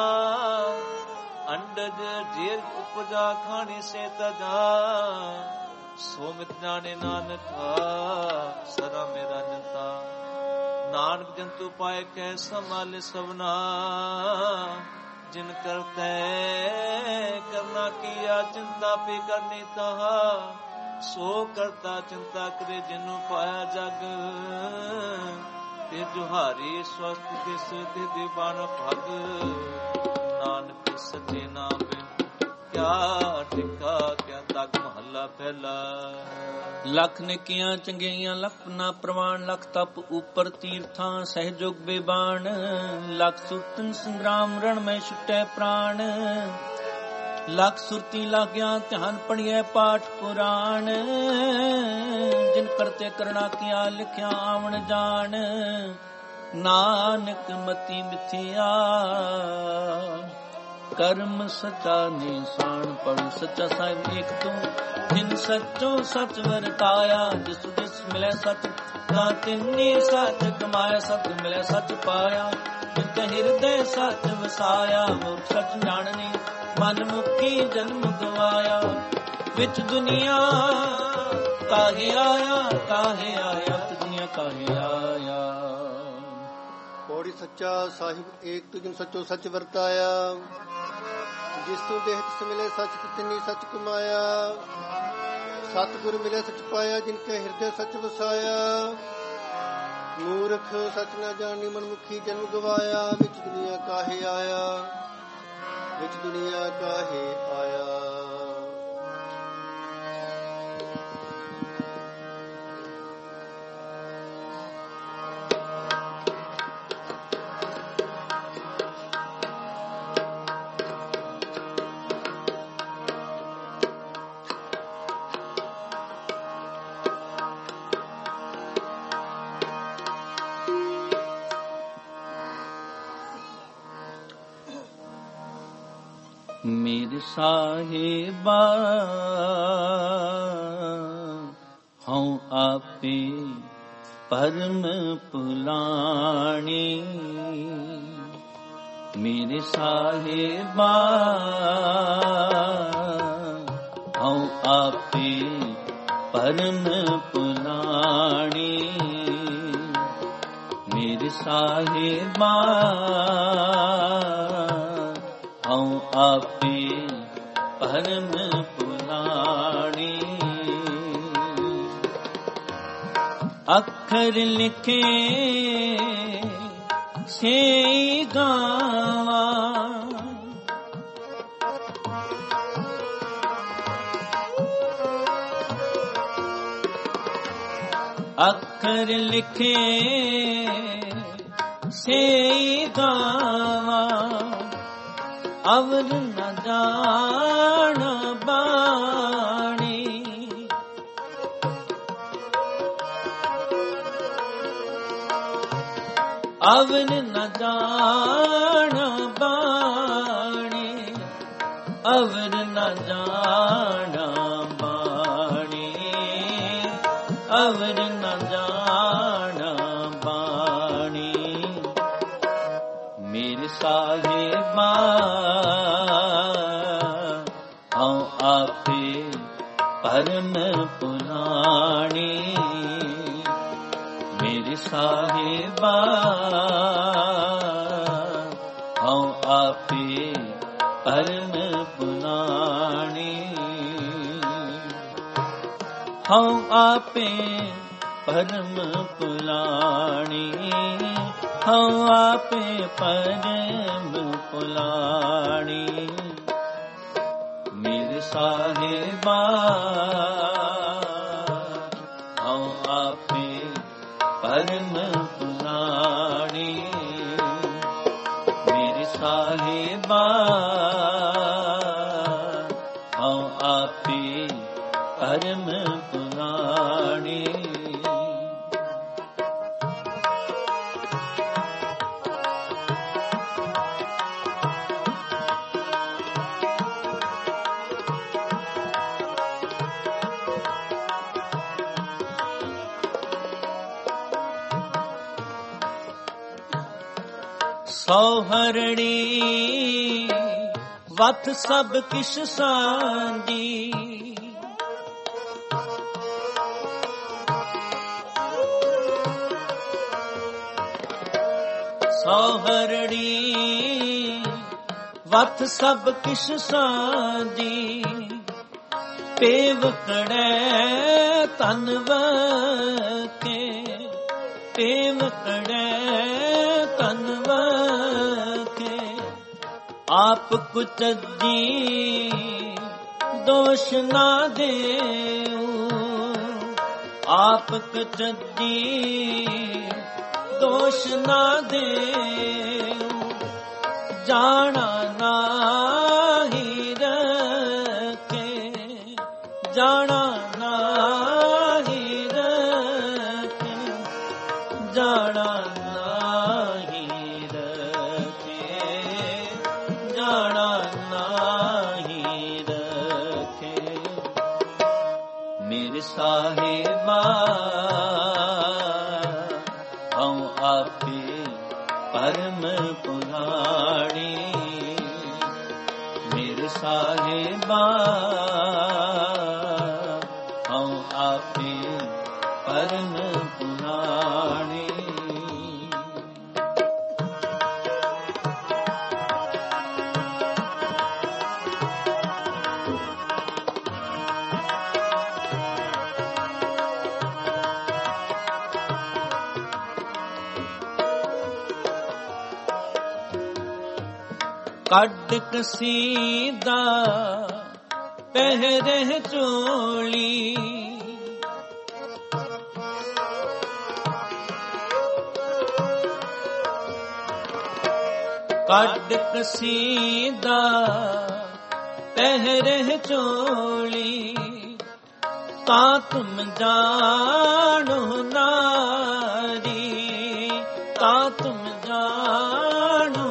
ਅੰਡਜ ਜੀਰ ਉਪਜਾ ਖਾਣੀ ਸੇ ਤਜਾ, ਸੋ ਮਿਤ ਜਾਣੇ ਨਾਨਕਾ ਸਦਾ ਮੇਰਾ ਜਨਤਾ, ਨਾਨਕ ਜੰਤੂ ਪਾਏ ਕੈ ਸੰਭਾਲੇ ਸਭਨਾ, ਜਿਨ ਕਰਤੈ ਕਰਨਾ ਕੀਆ ਚਿੰਤਾ ਪੀ ਕਰਨੀ ਤਾਹਾ, ਸੋ ਕਰਤਾ ਚਿੰਤਾ ਕਰੇ ਜਿਨੂੰ ਪਾਇਆ ਜਗ, ਤੇ ਜੁਹਾਰੀ ਸਵਸਤ ਦਿਸ ਤੇ ਦੀਵਾਨ ਭਗ, ਨਾਨਕ ਸੱਚੇ ਨਾਮ ਬਿਨ ਕਿਆ ਟਿਕਾ ਕਿਆ ਤੱਕ। ਮਹੱਲਾ ਪਹਿਲਾ। ਲੱਖ ਨੇਕੀਆਂ ਚੰਗਿਆਈਆਂ ਲੱਖ ਨਾ ਪ੍ਰਵਾਨ, ਲੱਖ ਤਪ ਉਪਰ ਤੀਰਥਾਂ ਸਹਿਜੋਗ ਬੇਬਾਨ, ਲੱਖ ਸੁਰਤਨ ਸੰਗਰਾਮ ਰਣ ਮੈਂ ਛੁਟੈ ਪ੍ਰਾਣ, ਲੱਖ ਸੁਰਤੀ ਲਾਗਿਆ ਧਿਆਨ ਪੜੀਐ ਪਾਠ ਪੁਰਾਣ, ਜਿਨ ਕਰਤੇ ਕਰਣਾ ਕੀਆ ਲਿਖਿਆ ਆਵਣ ਜਾਣ, ਨਾਨਕ ਮਤੀ ਮਿਥਿਆ ਕਰਮ ਸਚਾ ਨਿਸ਼ਾਨ, ਪੜੁ ਸੱਚਾ ਸਾਹਿਬ ਏਕ ਤੂੰ, ਜਿਨ ਸੱਚੋ ਸੱਚ ਵਰਤਾਇਆ, ਜਿਸ ਜਿਸ ਮਿਲੇ ਸੱਚ ਤਾਂ ਤਿੰਨੀ ਸੱਚ ਕਮਾਇਆ, ਸਤ ਮਿਲੇ ਸੱਚ ਪਾਇਆ, ਜਿਤ ਹਿਰਦੇ ਸੱਚ ਵਸਾਇਆ, ਮੂਰਖ ਸੱਚ ਜਾਣਨੀ ਮਨ ਮੁਖੀ ਜਨਮ ਗਵਾਇਆ, ਵਿੱਚ ਦੁਨੀਆ ਕਾਹੇ ਆਇਆ ਦੁਨੀਆ ਕਾਹੇ ਆਇਆ। ਪੌੜੀ ਸੱਚਾ ਸਾਹਿਬ ਏਕ ਤੂੰ, ਜਿਨ ਸੱਚੋ ਸੱਚ ਵਰਤਾਇਆ, ਜਿਸ ਤੂੰ ਦੇਹ ਤਿਸ ਮਿਲੇ ਸੱਚ ਤਿੰਨੀ ਸੱਚ ਕਮਾਇਆ, ਸਤਿਗੁਰ ਮਿਲੇ ਸੱਚ ਪਾਇਆ, ਜਿਨ ਕੇ ਹਿਰਦੇ ਸੱਚ ਵਸਾਇਆ, ਮੂਰਖ ਸੱਚ ਨਾ ਜਾਣੀ ਮਨਮੁਖੀ ਜਨਮ ਗਵਾਇਆ, ਵਿੱਚ ਦੁਨੀਆ ਕਾਹੇ ਆਇਆ ਵਿੱਚ ਦੁਨੀਆ ਕਾਹੇ ਆਇਆ। ਮੇਰੇ ਸਾਹਿਬਾ ਹਉ ਆਪੇ ਪਰਮ ਪੁਲਾਣੀ, ਮੇਰੇ ਸਾਹਿਬਾ ਹਉ ਆਪੇ ਪਰਮ ਪੁਲਾਣੀ, ਮੇਰੇ ਸਾਹਿਬਾ ਹਉ ਆਪੇ ਪਰਮ ਪੁਲਾਣੀ, अखर लिखे से गावा अखर लिखे से गावा अवर न जान बाणी अवर न जान बाणी अवर न जान बाणी अवर न जान बाणी मेरे साहिबा हूँ आपे परम पुराणी मेरे साहिबा हूँ आपे परम पुराणी हूँ आपे परम पुराणी हूँ आपे परम पुराणी मेरे साहिबा हूँ आपे परम पुराणी मेरे साहिबा हूँ आपे परम पुराणी सौहरणी वत सब किश सांदी सौहरणी वत सब किश सांदी पेव कड़े तनव के पेव कड़े तनव के आप कुछ दी दोष ना देऊ आप कुछ दी दोष ना देऊ जाना नाही रखे जाना नाही रखे जाना नाही रखे जाना नाही रखे मेरे साहिबा हूँ आपे परम पुराणी मेरे साहिबा हूँ आपे परम पुराणी कड कसीदा पहरे चोली कड कसीदा पहरे चोली ता तुम जानो नारी ता तुम जानो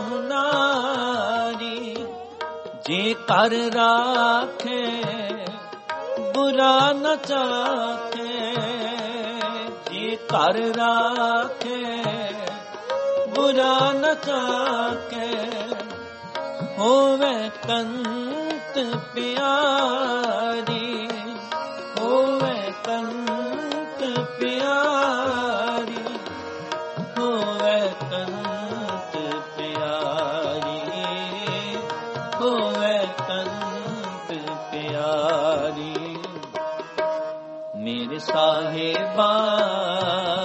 जे कर राखे बुरा न चाखे जे कर राखे बुरा न चाखे होवे कंत प्यारी होवे कंत प्यारी होवे कंत प्यारी होवे कंत प्यारी मेरे साहिबा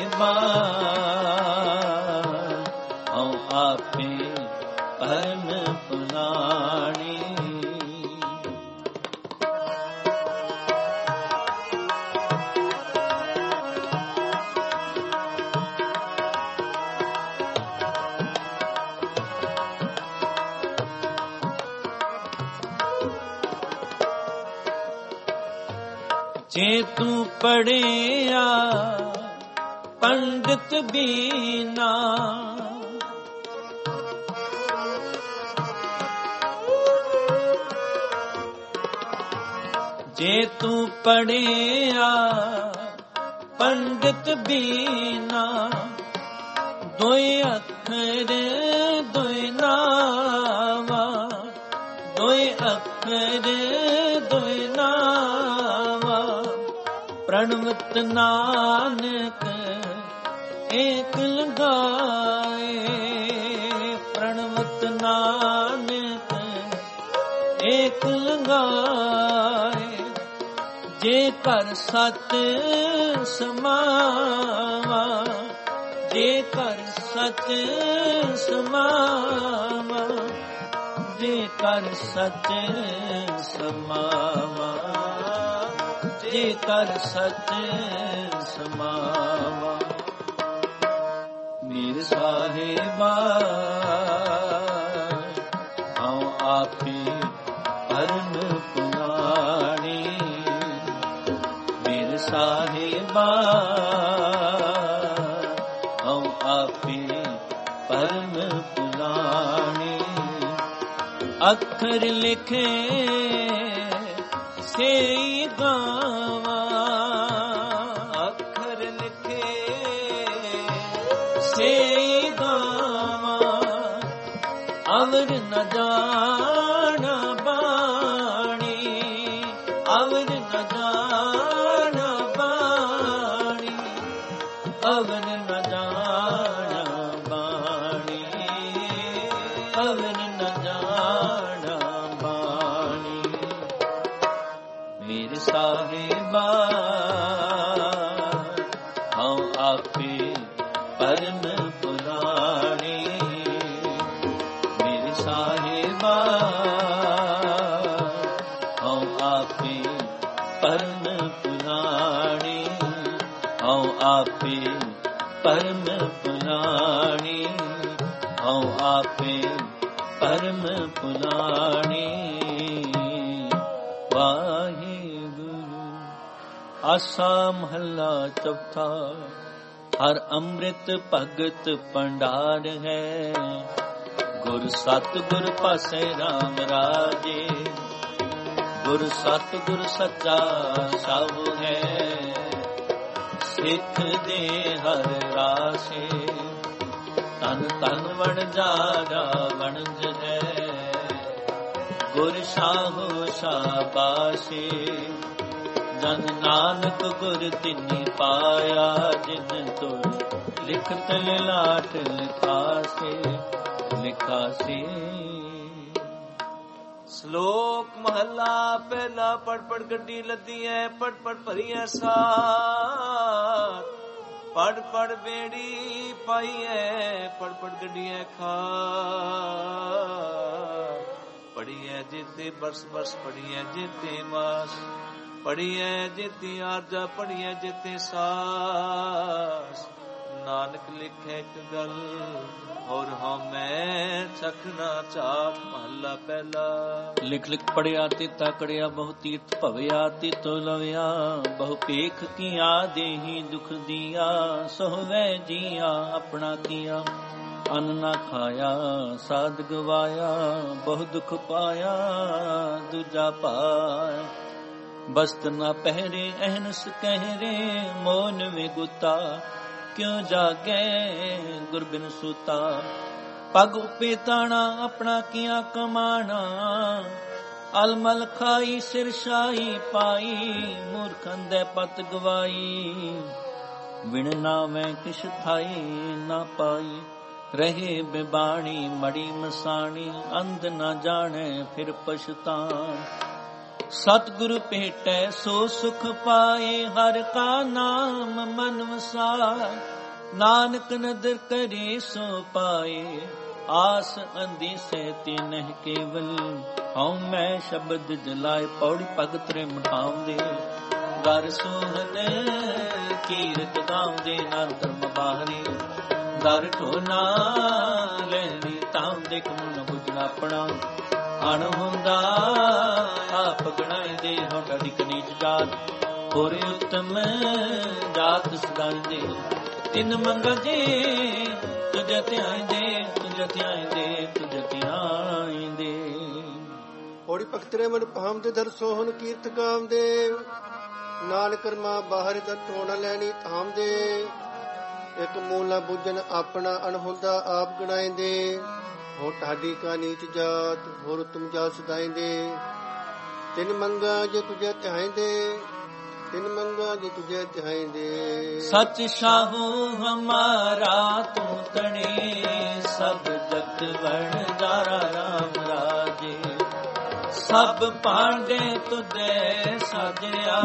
ਹਉ ਆਪੇ ਪਰਮ ਪੁਰਾਣੀ। ਜੇ ਤੂੰ ਪੜਿਆ ਪੰਡਿਤ ਬੀਨਾ, ਜੇ ਤੂੰ ਪੜਿਆ ਪੰਡਿਤ ਬੀਨਾ, ਦੋਏ ਅੱਖਰ ਦੋਏ ਨਾਵਾ, ਦੋਏ ਅੱਖਰ ਦੋਏ ਨਾਵਾ, ਪ੍ਰਣਵਤ ਨਾਨਕ ਏਕ ਲਗਾਏ, ਪ੍ਰਣਵਤ ਨਾਨਕ ਏਕ ਲਗਾਏ। ਜੇ ਕਰ ਸਤ ਸਮਾਵਾ, ਜੇ ਕਰ ਸਤ ਸਮਾਵਾ, ਜੇ ਕਰ ਸਤ ਸਮਾਵਾ, ਜੇ ਕਰ ਸਤ ਸਮਾਵਾ। ਮੇਰੇ ਸਾਹਿਬਾ ਹਉ ਆਪੇ ਪਰਮ ਪੁਰਾਣੀ, ਮੇਰੇ ਸਾਹਿਬਾ ਹਉ ਆਪੇ ਪਰਮ ਪੁਰਾਣੀ। ਅੱਖਰ ਲਿਖੇ ਸੇਈ ਗਾਵਾਂ, ਅੱਖਰ ਲਿਖੇ ਸੇਈ ਗਾਵਾਂ, ਅਵਰ ਨ ਜਾਣਾ ਬਾਣੀ, ਅਵਰ ਨ ਜਾਣਾ ਬਾਣੀ, ਅਵਰ ਨ ਜਾਣਾ ਬਾਣੀ, ਅਵਰ ਨ ਜਾਣਾ ਬਾਣੀ। ਮੇਰੇ ਸਾਹਿਬਾ ਹਉ ਆਪੇ ਪਰਮ ਪੁਰਾਣੀ, ਮੇਰੇ ਸਾਹਿਬਾ ਹਉ ਆਪੇ ਪਰਮ ਪੁਰਾਣੀ, ਹਉ ਆਪੇ ਪਰਮ ਪੁਰਾਣੀ, ਹਉ ਆਪੇ ਪਰਮ ਪੁਰਾਣੀ। ਵਾਹਿਗੁਰੂ। ਆਸਾ ਮਹੱਲਾ ਚੌਥਾ। ਹਰ ਅੰਮ੍ਰਿਤ ਭਗਤ ਭੰਡਾਰ ਹੈ, ਗੁਰ ਸਤਿਗੁਰ ਪਾਸੇ ਰਾਮ ਰਾਜੇ, ਗੁਰ ਸਤਿਗੁਰ ਸੱਚਾ ਸਭ ਹੈ, ਸਿੱਖ ਦੇ ਹਰ ਰਾਸੇ, ਤਨ ਤਨ ਵਣ ਜਾਰਾ ਵਣਜ ਹੈ, ਗੁਰ ਸਾਹੋ ਸ਼ਾਬਾਸ਼ੇ, ਜਨ ਨਾਨਕ ਗੁਰ ਤਿਨੀ ਪਾਇਆ, ਜਿਨ ਤੁਰ ਲਿਖਤ ਲਾਟ ਲਿਖਾਸੇ, ਲਿਖਾਸੇ। ਸ਼ਲੋਕ ਮਹੱਲਾ ਪਹਿਲਾ। ਪੜ ਪੜ ਗੱਡੀ ਲੱਦੀ ਐ, ਪੜ ਪੜ ਭਰੀ ਐ ਸਾਰ, ਪੜ ਪੜ ਬੇੜੀ ਪਾਈ ਐ, ਪੜ ਪੜ ਗੱਡੀ ਐ ਖਾਰ। ਪੜੀ ਐ ਜੇਤੇ ਬਰਸ ਬਰਸ, ਪੜੀ ਐ ਜੇਤੇ ਮਾਸ, ਪੜੀ ਐ ਜੇਤੀ ਆਰਜਾ, ਪੜੀ ਐ ਜੇਤੇ ਸਾਸ। ਨਾਨਕ ਲਿਖੇ ਇੱਕ ਗੱਲ, ਔਰ ਹਉਮੈ ਚਖਣਾ ਚਾਖ। ਮਹੱਲਾ ਪਹਿਲਾ। ਲਿਖ ਲਿਖ ਪੜਿਆ ਤੇ ਤਾਕੜਿਆ, ਬਹੁ ਤੀਰਥ ਭਵਿਆ ਤੇ ਤੋ ਲਵਿਆ, ਬਹੁ ਭੇਖ ਕੀਆ ਦੇਹੀ ਦੁਖ ਦੀਆ, ਸੋਹਵੈ ਜੀਆ ਆਪਣਾ ਕੀਆ। ਅੰਨ ਨਾ ਖਾਇਆ ਸਾਧ ਗਵਾਇਆ, ਬਹੁ ਦੁਖ ਪਾਇਆ ਦੂਜਾ ਪਾਇਆ। ਬਸਤ ਨਾ ਪਹਿਰੇ ਅਹਨਸ ਕਹਿਰੇ, ਮੋਨ ਵਿਗੁਤਾ ਕਿਉ ਜਾਗੇ ਗੁਰ ਬਿਨ ਸੂਤਾ। ਪਗ ਉਪੇ ਤਾਣਾ ਆਪਣਾ ਕੀਆ ਕਮਾਣਾ, ਅਲਮਲ ਖਾਈ ਸਿਰ ਸ਼ਾਹੀ ਪਾਈ, ਮੂਰਖੰ ਦੇ ਪਤ ਗਵਾਈ। ਵਿਣ ਨਾਵੇਂ ਕਿਛ ਥਾਈ ਨਾ ਪਾਈ, ਰਹੇ ਬਿਬਾਣੀ ਮੜੀ ਮਸਾਣੀ। ਅੰਧ ਨਾ ਜਾਣੇ ਫਿਰ ਪਛਤਾਣ, ਸਤਿਗੁਰ ਭੇਟੈ ਸੋ ਸੁਖ ਪਾਏ। ਹਰ ਕਾ ਨਾਮ ਮਨ ਵਸਾਏ, ਨਾਨਕ ਨਦਰ ਕਰੇ ਸੋ ਪਾਏ, ਆਸ ਅੰਧੀ ਸਹਿਤੀ ਨਹਿ ਕੇਵਲ। ਹਉ ਮੈਂ ਸ਼ਬਦ ਜਲਾਏ, ਪੌੜੀ ਭਗਤ ਰੇ ਮਠਾਉਂਦੇ। ਦਰ ਸੋਹਨ ਕੀਰਤ ਗਾਉਂਦੇ, ਨਾਮ ਧਰਮ ਬਾਹਰੀ। ਦਰ ਢੋਨਾ ਲੈਣੀ ਤਾਉਂਦੇ, ਕਮੁਨ ਬੁਝਣਾ ਆਪਣਾ। ਅਣ ਹੁੰਦਾ ਆਪ ਗਣਾਇਦੇ, ਹਉ ਅਧਿਕ ਨੀਚ ਜਾਤ। ਹੋਰ ਉਤਮ ਜਾਤ ਸਦਾਇਦੇ। ਤਿਨ ਮੰਗਾ ਜੇ ਤੁਝ ਧਿਆਇਦੇ, ਤੁਝ ਧਿਆਇਦੇ, ਤੁਝ ਧਿਆਇਦੇ। ਪੌੜੀ ਭਗਤ ਰੇ ਮਨ ਭਾਉਂਦੇ, ਦਰ ਸੋਹਨ ਕੀਰਤ ਗਾਉਂਦੇ। ਨਾਨਕ ਕਰਮਾ ਬਾਹਰ ਦਰ ਢੋਣਾ ਲੈਣੀ ਥਾਮਦੇ। ਇੱਕ ਮੂਲਾ ਬੁੱਝਣ ਆਪਣਾ, ਅਣਹੁੰਦਾ ਆਪ ਗਣਾਇਂਦੇ। ਹੋ ਢਾਡੀ ਕਾ ਨੀਚ ਜਾਤ, ਹੋਰ ਉਤਮ ਜਾਤ ਸਦਾਇਂਦੇ। ਤਿਨ ਮੰਗਾ ਜੇ ਤੁਝੇ ਧਿਆਇਂਦੇ, ਤਿਨ ਮੰਗਾ ਜੇ ਤੁਝੇ ਧਿਆਇਂਦੇ। ਸਚ ਸਾਹੂ ਹਮਾਰਾ ਤੂੰ ਤਣੇ, ਸਭ ਜਗਤ ਵਣਜਾਰਾ ਰਾਮ ਰਾਜੇ। ਸਭ ਭਾਂਡੇ ਤੁਧੇ ਸਾਜਿਆ,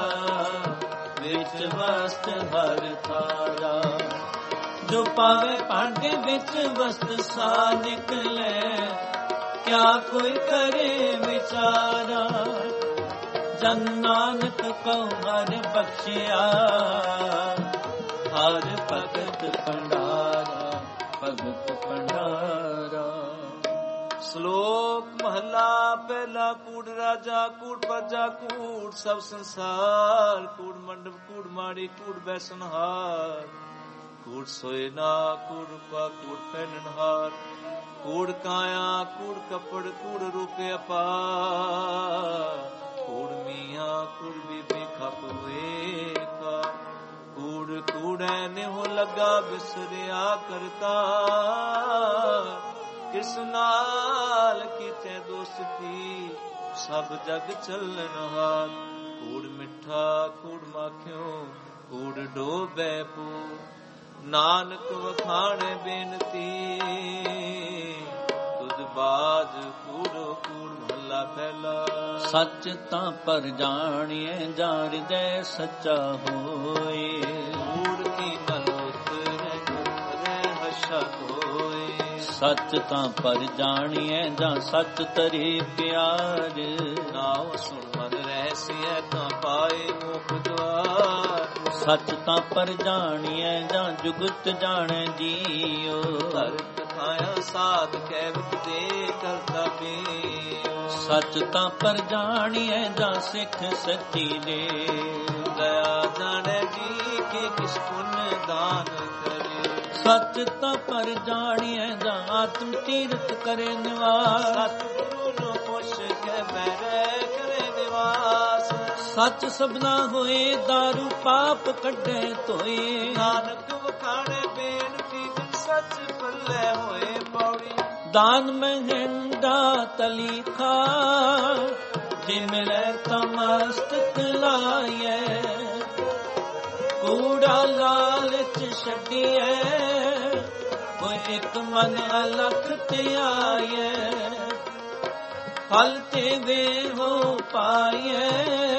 ਵਿੱਚ ਵਸਤ ਹਰ ਥਾਰਾ। ਜੋ ਪਾਵੇ ਭਾਂਡੇ ਵਿੱਚ ਵਸਤ ਸਾ ਨਿਕਲੇ, ਕਿਆ ਕੋਈ ਕਰੇ ਵਿਚਾਰਾ। ਜਨ ਨਾਨਕ ਕਉ ਹਰ ਬਖਸ਼ਿਆ, ਹਰ ਭਗਤ ਭੰਡਾਰਾ, ਭਗਤ ਭੰਡਾਰਾ। ਸ਼ਲੋਕ ਮਹਲਾ ਪਹਿਲਾ। ਕੂੜ ਰਾਜਾ, ਕੂੜ ਪ੍ਰਜਾ, ਕੂੜ ਸਭ ਸੰਸਾਰ। ਕੂੜ ਮੰਡਪ, ਕੂੜ ਮਾੜੀ, ਕੂੜ ਬੈਸਨਹਾਰ। ਕੂੜ ਸੋਏ ਨਾ, ਕੂੜ ਰੂਪਾ, ਕੂੜ ਪਹਿਨਨਹਾਰ। ਕੂੜ ਕਾਇਆ, ਕੂੜ ਕੱਪੜ, ਕੂੜ ਰੂਪੇ ਅਪਾਰ। ਕੂੜ ਮੀਆਂ, ਕੂੜ ਬੀਬੀ ਖਪ ਵੇਖਾ। ਕੂੜ ਕੂੜੈ ਨਿਹੁ ਲੱਗਾ, ਬਿਸਰਿਆ ਕਰਤਾ। ਕਿਸ ਨਾਲ ਕੀਤੇ ਦੋਸਤੀ, ਸਭ ਜਗ ਚੱਲਨਹਾਰ। ਕੂੜ ਮਿੱਠਾ, ਕੂੜ ਮਾਖਿਓ, ਕੂੜ ਡੋਬੈ ਪੂ। ਨਾਨਕ ਵਖਾਣੇ ਬੇਨਤੀ, ਤੁਧ ਬਾਜ ਕੂੜੋ ਕੂੜ। ਮਹਲਾ ਪਹਿਲਾ। ਸੱਚ ਤਾਂ ਪਰ ਜਾਣੀਐ, ਜਾਂ ਹਿਰਦੈ ਸੱਚਾ ਹੋਏ। ਕੂੜ ਕੀ ਮਨੋਤ ਰਹਿ ਹਸ਼ਾ ਹੋਏ। ਸੱਚ ਤਾਂ ਪਰ ਜਾਣੀਐ, ਜਾਂ ਸੱਚ ਤਰੇ ਪਿਆਰ। ਨਾਉ ਸੁਣ ਮਨ ਰਹਿਸੀਐ, ਤਾਂ ਪਾਏ ਮੁਖ ਦੁਆਰ। ਸੱਚ ਤਾਂ ਪਰ ਜਾਣੀਐ, ਜਾਂ ਜੁਗਤ ਜਾਣੈ ਜੀਉ। ਧਰਤ ਖਾਇਆ ਸਾਧ ਕੈ ਵਿਦੇ ਕਰਤਾ ਪੀਉ। ਸੱਚ ਤਾਂ ਪਰ ਜਾਣੀਐ, ਜਾਂ ਸਿੱਖ ਸੱਚੀ ਦੇ। ਦਇਆ ਜਾਣੈ ਜੀ ਕੇ ਕਿਸ ਪੁੰਨ ਦਾਨ ਕਰੇ। ਸੱਚ ਤਾਂ ਪਰ ਜਾਣੀਐ, ਜਾਂ ਆਤਮ ਤੀਰਥ ਕਰੇ ਨਿਵਾਸ। ਸਤਿਗੁਰੂ ਨੂੰ ਪੁੱਛ ਕੇ ਬਹਿਰੇ ਕਰੇ ਨਿਵਾਸ। ਸੱਚ ਸਭਨਾ ਹੋਏ, ਦਾਰੂ ਪਾਪ ਕੱਢੇ ਧੋਏ। ਨਾਨਕ ਵਖਾਣੇ ਬੇਨਤੀ, ਬਿਨ ਸੱਚ ਪੱਲੇ ਹੋਏ ਪੌੜੀ। ਦਾਨ ਮਹਿੰਦਾ ਤਲੀਖਾ, ਜੇ ਮਿਲੈ ਤਮਸਤਕ ਲਾਇਐ। ਕੂੜਾ ਲਾਲਚ ਛੱਡੀਐ, ਹੋਇ ਇੱਕ ਮਨ ਅਲਖ ਧਿਆਇਐ। ਫਲ ਤੇ ਵੇ ਹੋ ਪਾਇਐ,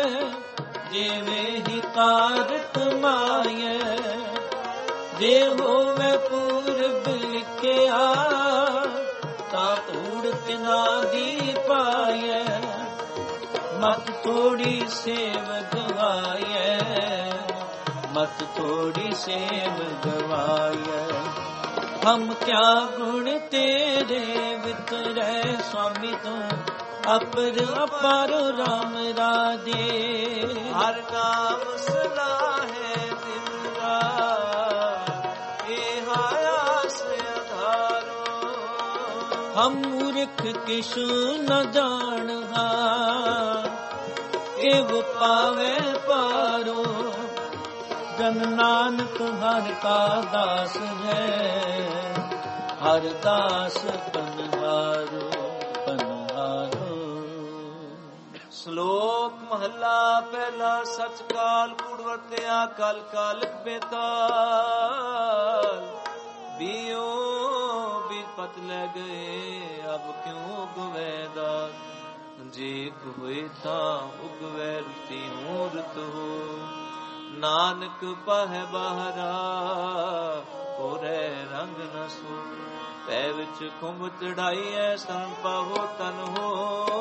ਜਿਵੇਂ ਹੀ ਕਾਰ ਕਮਾਇਐ। ਜੇ ਹੋਵੇ ਪੂਰਬ ਲਿਖਿਆ, ਤਾਂ ਧੂੜ ਤਿਨਾ ਦੀ ਪਾਇਐ। ਮਤ ਥੋੜੀ ਸੇਵ ਗਵਾਇਐ, ਮਤ ਥੋੜੀ ਸੇਵ ਗਵਾਇਐ। ਹਮ ਕਿਆ ਗੁਣ ਤੇਰੇ ਵਿਤਰੈ, ਸੁਆਮੀ ਤੂੰ ਅਪਰ ਅਪਾਰ ਰਾਮ ਰਾਜੇ। ਹਰ ਨਾਮ ਸਲਾਹੇ ਦਿਨ ਰਾਤ, ਇਹ ਆਸ ਅਧਾਰੋ। ਹਮ ਮੂਰਖ ਕਿਛੁ ਨ ਜਾਣਹਾ, ਇਹ ਪਾਵੇ ਪਾਰੋ। ਜਨ ਨਾਨਕ ਹਰ ਕਾ ਦਾਸ ਹੈ, ਹਰ ਦਾਸ ਪਨਹਾਰੋ ਪਨਹਾਰੋ। ਸ਼ਲੋਕ ਮਹਲਾ ਪਹਿਲਾ। ਸਚ ਕਾਲ ਕੂੜ ਵਰਤਿਆ, ਕਲ ਕਾਲਕ ਬੇਤਾਲ। ਬੀਓ ਬੀਜ ਪਤ ਲੈ ਗਏ, ਅਬ ਕਿਉਂ ਗਵੇਦਾ। ਜੇ ਹੋਏ ਤਾਂ ਉਗਵੈ ਰੁਤੀ ਮੂਰਤ ਹੋ। ਨਾਨਕ ਪਹਿ ਬਾਹਰਾ ਪੂਰੇ ਰੰਗ ਨ ਸੂ ਪੈ ਵਿੱਚ ਖੁੰਭ ਚੜਾਈਐ ਸਰਨ ਪਾਵੋ ਤਨ ਹੋ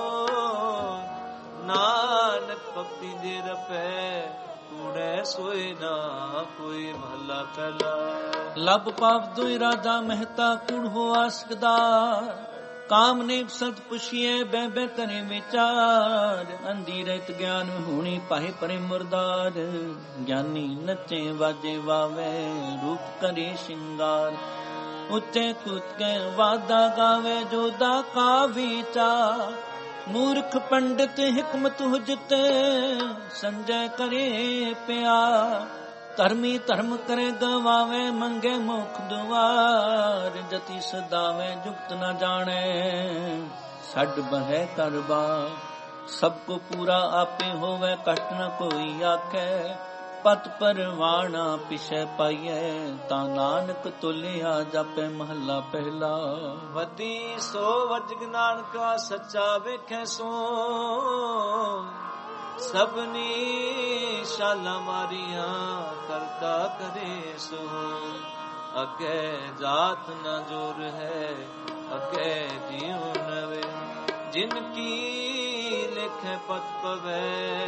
ਨਾਨਕ ਭਗਤੀ ਦੇ ਰਪੈ ਕੂੜੈ ਸੋਏ ਨਾ ਕੋਈ ਮਹਲਾ ਪਹਿਲਾ ਲਬ ਪਾਪ ਦੁਇ ਰਾਜਾ ਮਹਿਤਾ ਕੁੜ ਹੋ ਆਸਕਦਾਰ ਕਾਮ ਨੇ ਸਤ ਪੁਛੀਏ ਬੈ ਬੈ ਕਰੇ ਵਿਚਾਰ ਅੰਧੀ ਰਹਿਤ ਗਿਆਨ ਹੋਣੀ ਪਾਹੇ ਪਰੇ ਮੁਰਦਾਰ ਗਿਆਨੀ ਨੱਚੇ ਵਾਜੇ ਵਾਵੇ ਰੂਪ ਕਰੇ ਸ਼ਿੰਗਾਰ ਉੱਚੇ ਕੁੱਤ ਕੇ ਵਾਦਾ ਗਾਵੇ ਜੋਦਾ ਕਾ ਵਿਚਾਰ ਮੂਰਖ ਪੰਡਿਤ ਹਿਕਮਤ ਹੁਜਤ ਸੰਜੈ ਕਰੇ ਪਿਆਰ ਧਰਮੀ ਧਰਮ ਕਰੇ ਗਵਾਵੇ ਮੰਗੇ ਮੁਖ ਦੁਆਰ ਜਤੀ ਸਦਾਵੇ ਜੁਗਤ ਨ ਜਾਣੇ ਛੱਡ ਬਹਿ ਕਰਬਾ ਸਭ ਕੋ ਪੂਰਾ ਆਪੇ ਹੋਵੇ ਕਟ ਨ ਕੋਈ ਆਖੇ ਪਤ ਪਰਵਾਣਾ ਪਿਛੈ ਪਾਈਐ ਤਾਂ ਨਾਨਕ ਤੁਲਿਆ ਜਾਪੇ ਮਹੱਲਾ ਪਹਿਲਾ ਵਧੀ ਸੋ ਵਜਗ ਨਾਨਕਾ ਸੱਚਾ ਵੇਖੈ ਸੋ ਸਭਨੀ ਸ਼ਾਲਾ ਮਾਰੀਆਂ ਕਰਤਾ ਕਰੇ ਸੋ ਅਗੇ ਜਾਤ ਨ ਜੋਰ ਹੈ ਅਗੇ ਜਿਉ ਨਵੇ ਜਿਨ ਕੀ ਲਿਖੇ ਪਤ ਪਵੇ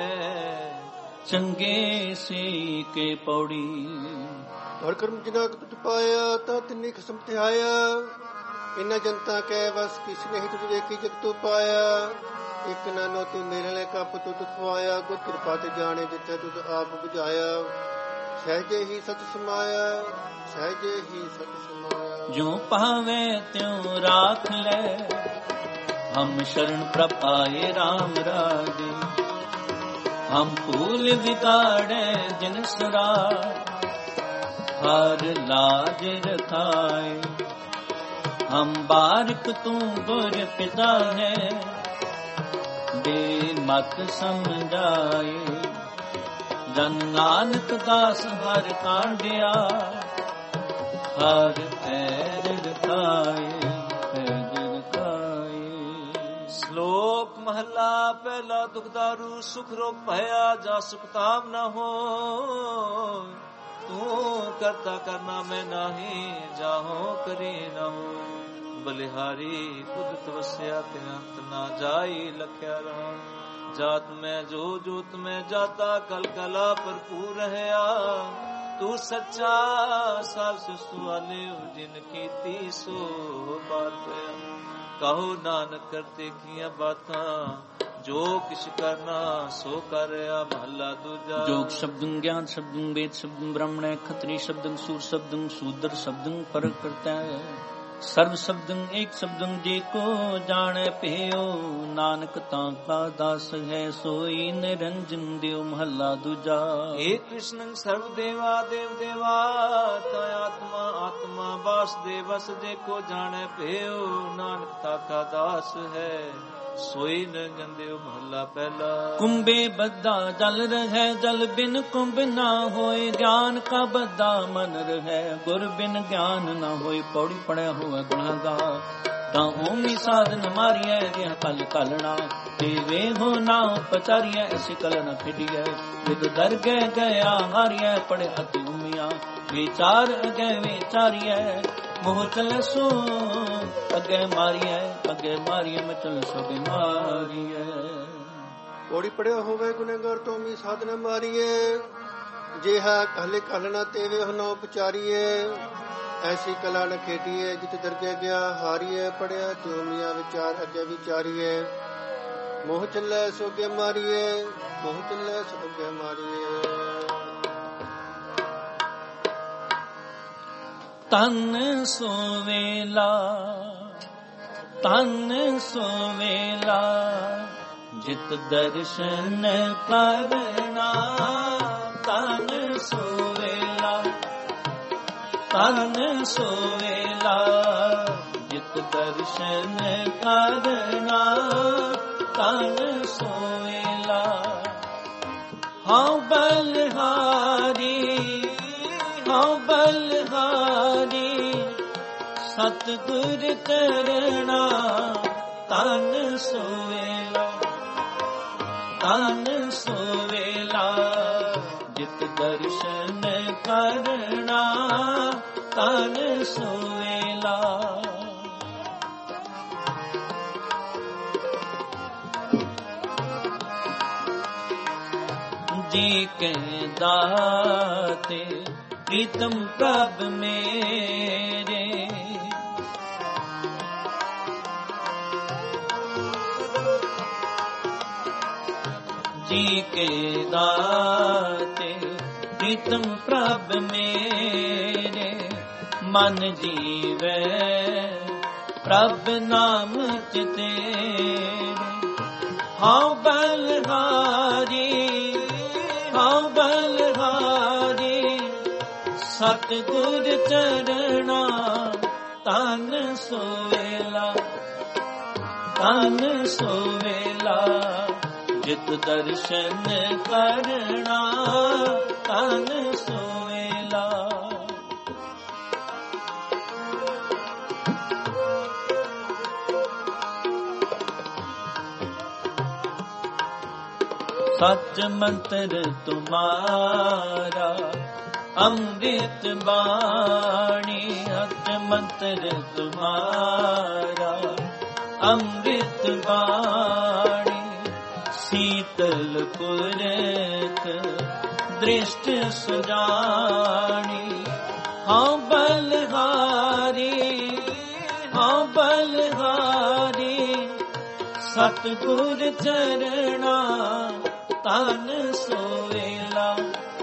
ਚੰਗੇ ਸੇ ਕੇ ਪੌੜੀ ਹਰ ਕਰਮ ਜਿਨਾ ਤੁਧ ਪਾਇਆ ਤਾਂ ਤਿੰਨੀ ਖਸਮ ਤੇ ਆਇਆ ਇਨਾ ਜਨਤਾ ਕਹਿ ਬਸ ਕਿਸ ਨਹੀਂ ਤੁਝ ਵੇਖੀ ਜਗ ਤੂੰ ਪਾਇਆ ਇੱਕ ਨਾਨੋ ਤੂੰ ਮੇਰੇ ਲਈ ਕੱਪ ਤੁਧ ਖਵਾਇਆ ਗੁਰ ਕਿਰਪਾ ਤੇ ਜਾਣੇ ਜਿੱਥੇ ਤੁਧ ਆਪ ਬੁਝਾਇਆ ਸਹਿਜੇ ਹੀ ਸਚ ਸਮਾਇਆ ਸਹਿਜੇ ਹੀ ਸਚ ਸਮਾਇਆ ਜੋ ਪਾਵੇ ਤਿਉ ਰਾਖ ਲੈ ਹਮ ਸ਼ਰਨ ਪ੍ਰਭ ਆਏ ਰਾਮ ਰਾਜੇ ਹਮ ਫੂਲ ਵਿਗਾੜੇ ਜਿਨ ਸਰਾ ਹਰ ਲਾਜ ਰਖਾਏ ਹਮ ਬਾਰਿਕ ਤੂੰ ਗੁਰ ਪਿਤਾ ਹੈ ਦੇ ਮਤ ਸਮਝਾਏ ਜਨ ਨਾਨਕ ਦਾਸ ਹਰ ਕਾਂਡਿਆ ਹਰ ਪੈਰ ਰਖਾਏ ਸ਼ਲੋਕ ਮਹਲਾ ਪਹਿਲਾ ਦੁਖਦਾਰੂ ਸੁਖ ਰੋਗ ਭਇਆ ਜਾ ਸੁਖ ਤਾਮ ਨ ਹੋ ਤੂੰ ਕਰਤਾ ਕਰਨਾ ਮੈਂ ਨਾਹੀ ਜਾਹੋ ਕਰੀ ਨ ਹੋ ਬਲਿਹਾਰੀ ਕੁਦਰਤ ਵਸਿਆ ਤੇ ਅੰਤ ਨਾ ਜਾਈ ਲਖਿਆ ਰਹਾ ਜਾਤ ਮੈਂ ਜੋ ਜੋਤ ਮੈਂ ਜਾਤਾ ਕਲ ਕਲਾ ਭਰਪੂਰ ਰਹਿਆ ਤੂੰ ਸੱਚਾ ਸਭ ਸੁਆਲੇ ਜਿਨ ਕੀਤੀ ਸੋ ਬਾਤ ਕਹੋ ਨਾਨਕ ਕਰਤੇ ਕੀਆਂ ਬਾਤਾਂ ਜੋ ਕਿਛ ਕਰਨਾ ਸੋ ਕਰਿਆ ਮਹਲਾ ਦੂਜਾ ਜੋਗ ਸ਼ਬਦੰ ਗਿਆਨ ਸ਼ਬਦੰ ਵੇਦ ਸ਼ਬਦੰ ਬ੍ਰਹਮਣ ਖਤਰੀ ਸ਼ਬਦੰ ਸੂਰ ਸ਼ਬਦੰ ਸ਼ੂਦਰ ਸ਼ਬਦੰ ਪਰਕ ਕਰਤਾ ਹੈ ਸਰਬ ਸ਼ਬਦੰ ਏਕ ਸ਼ਬਦੰ ਜੇ ਕੋ ਜਾਣੈ ਭਇਓ ਨਾਨਕ ਤਾਂ ਕਾ ਦਾਸ ਹੈ ਸੋਈ ਨਿਰੰਜਨ ਦਿਓ ਮਹੱਲਾ ਦੂਜਾ ਏਕ ਕ੍ਰਿਸ਼ਨ ਸਰਬ ਦੇਵਾ ਦੇਵ ਦੇਵਾ ਤਾ ਆਤਮਾ ਆਤਮਾ ਵਾਸ ਦੇ ਵਸ ਜੇ ਕੋ ਜਾਣੈ ਭਇਓ ਨਾਨਕ ਤਾਂ ਕਾ ਦਾਸ ਹੈ ਸੋਈ ਨਿਰੰਜਨ ਦਿਓ ਮਹੱਲਾ ਪਹਿਲਾ ਕੁੰਭੇ ਬੱਧਾ ਜਲ ਰਹਿ ਜਲ ਬਿਨ ਕੁੰਭ ਨਾ ਹੋਏ ਗਿਆਨ ਕਾ ਬੱਧਾ ਮਨ ਰਹਿ ਗੁਰ ਬਿਨ ਗਿਆਨ ਨਾ ਹੋਏ ਪੌੜੀ ਪੜਿਆ ਹੋਵੇ ਗੁਨਾਹਗਾਰ ਤਾਂ ਓਮੀ ਸਾਧਨ ਮਾਰੀਐ ਜਿਹ ਕਲ ਕਲਣਾ ਤੇ ਵੇ ਹੋ ਨਾ ਪਚਾਰੀਐ ਐਸੀ ਕਲ ਨ ਖਿਡੀਐ ਵਿਦ ਦਰਗਹਿ ਗਿਆ ਹਾਰੀਐ ਪੜੇ ਅਤਿ ਉਮੀਆਂ ਵਿਚਾਰ ਅਗੇ ਵਿਚਾਰੀਐ ਮੋਹ ਚਲ ਸੋ ਅੱਗੇ ਮਾਰੀਐ ਮਚਲ ਸੋ ਮਾਰੀਐ ਪੌੜੀ ਪੜਿਆ ਹੋਵੇ ਗੁਨੇਗਾਰ ਤੋਂ ਵੀ ਸਾਧਨ ਮਾਰੀਏ ਜਿਹਾ ਕਹਲੇ ਕਲਣਾ ਤੇਵੇ ਹਨੋ ਪਚਾਰੀਏ ਐਸੀ ਕਲਾ ਨ ਖੇਡੀਏ ਜਿਤ ਦਰਗੇ ਗਿਆ ਹਾਰੀਏ ਪੜਿਆ ਜੋ ਮੀਆਂ ਵਿਚਾਰ ਅੱਗੇ ਵਿਚਾਰੀਏ ਮੋਹ ਚੱਲੇ ਸੋ ਅੱਗੇ ਮਾਰੀਏ ਮੋਹ ਚੱਲੇ ਸੋ ਅੱਗੇ ਮਾਰੀਏ ਤਨ ਸੋਵੇਲਾ ਜਿਤ ਦਰਸ਼ਨ ਕਰਨਾ ਤਨ ਸੋਵੇਲਾ ਜਿਤ ਦਰਸ਼ਨ ਕਰਨਾ ਤਨ ਸੋਵੇਲਾ ਹਉ ਬਲਿਹਾਰੀ ਸਤਿਗੁਰ ਕਰਣਾ ਤਨ ਸੋਵੇਲਾ ਜਿਤ ਦਰ ਕਰਣਾ ਤਨ ਸੋਵੇਲਾ। ਜੀ ਕੇ ਦਾਤੇ ਪ੍ਰੀਤਮ ਪ੍ਰਭ ਮੇਰੇ, ਜੀ ਕੇ ਦਾਤੇ ਪ੍ਰੀਤਮ ਪ੍ਰਭ ਮੇਰੇ, ਮਨ ਜੀਵੇ ਪ੍ਰਭ ਨਾਮ ਚਿਤੇਰੇ। ਹਉ ਬਲਹਾਰੀ ਹਉ ਬਲਹਾਰੀ, ਸਤਿਗੁਰ ਚਰਣਾ ਤਨ ਸੋਵੇਲਾ ਤਨ ਸੋਵੇਲਾ। ਜਿਤ ਦਰਸ਼ਨ ਕਰਣਾ ਤਨ ਸੋਵੇਲਾ। ਸਚ ਮੰਤਰ ਤੁਮਾਰਾ ਅੰਮ੍ਰਿਤ ਬਾਣੀ, ਸਚ ਮੰਤਰ ਤੁਮਾਰਾ ਅੰਮ੍ਰਿਤ ਬਾਣੀ। ਸੀਤਲ ਪੁਰਖ ਦ੍ਰਿਸ਼ਟ ਸੁਜਾਨੀ, ਹਉ ਬਲਹਾਰੀ ਹਉ ਬਲਹਾਰੀ। ਸਤਿਗੁਰ ਚਰਣਾ ਤਨ ਸੋਵੇਲਾ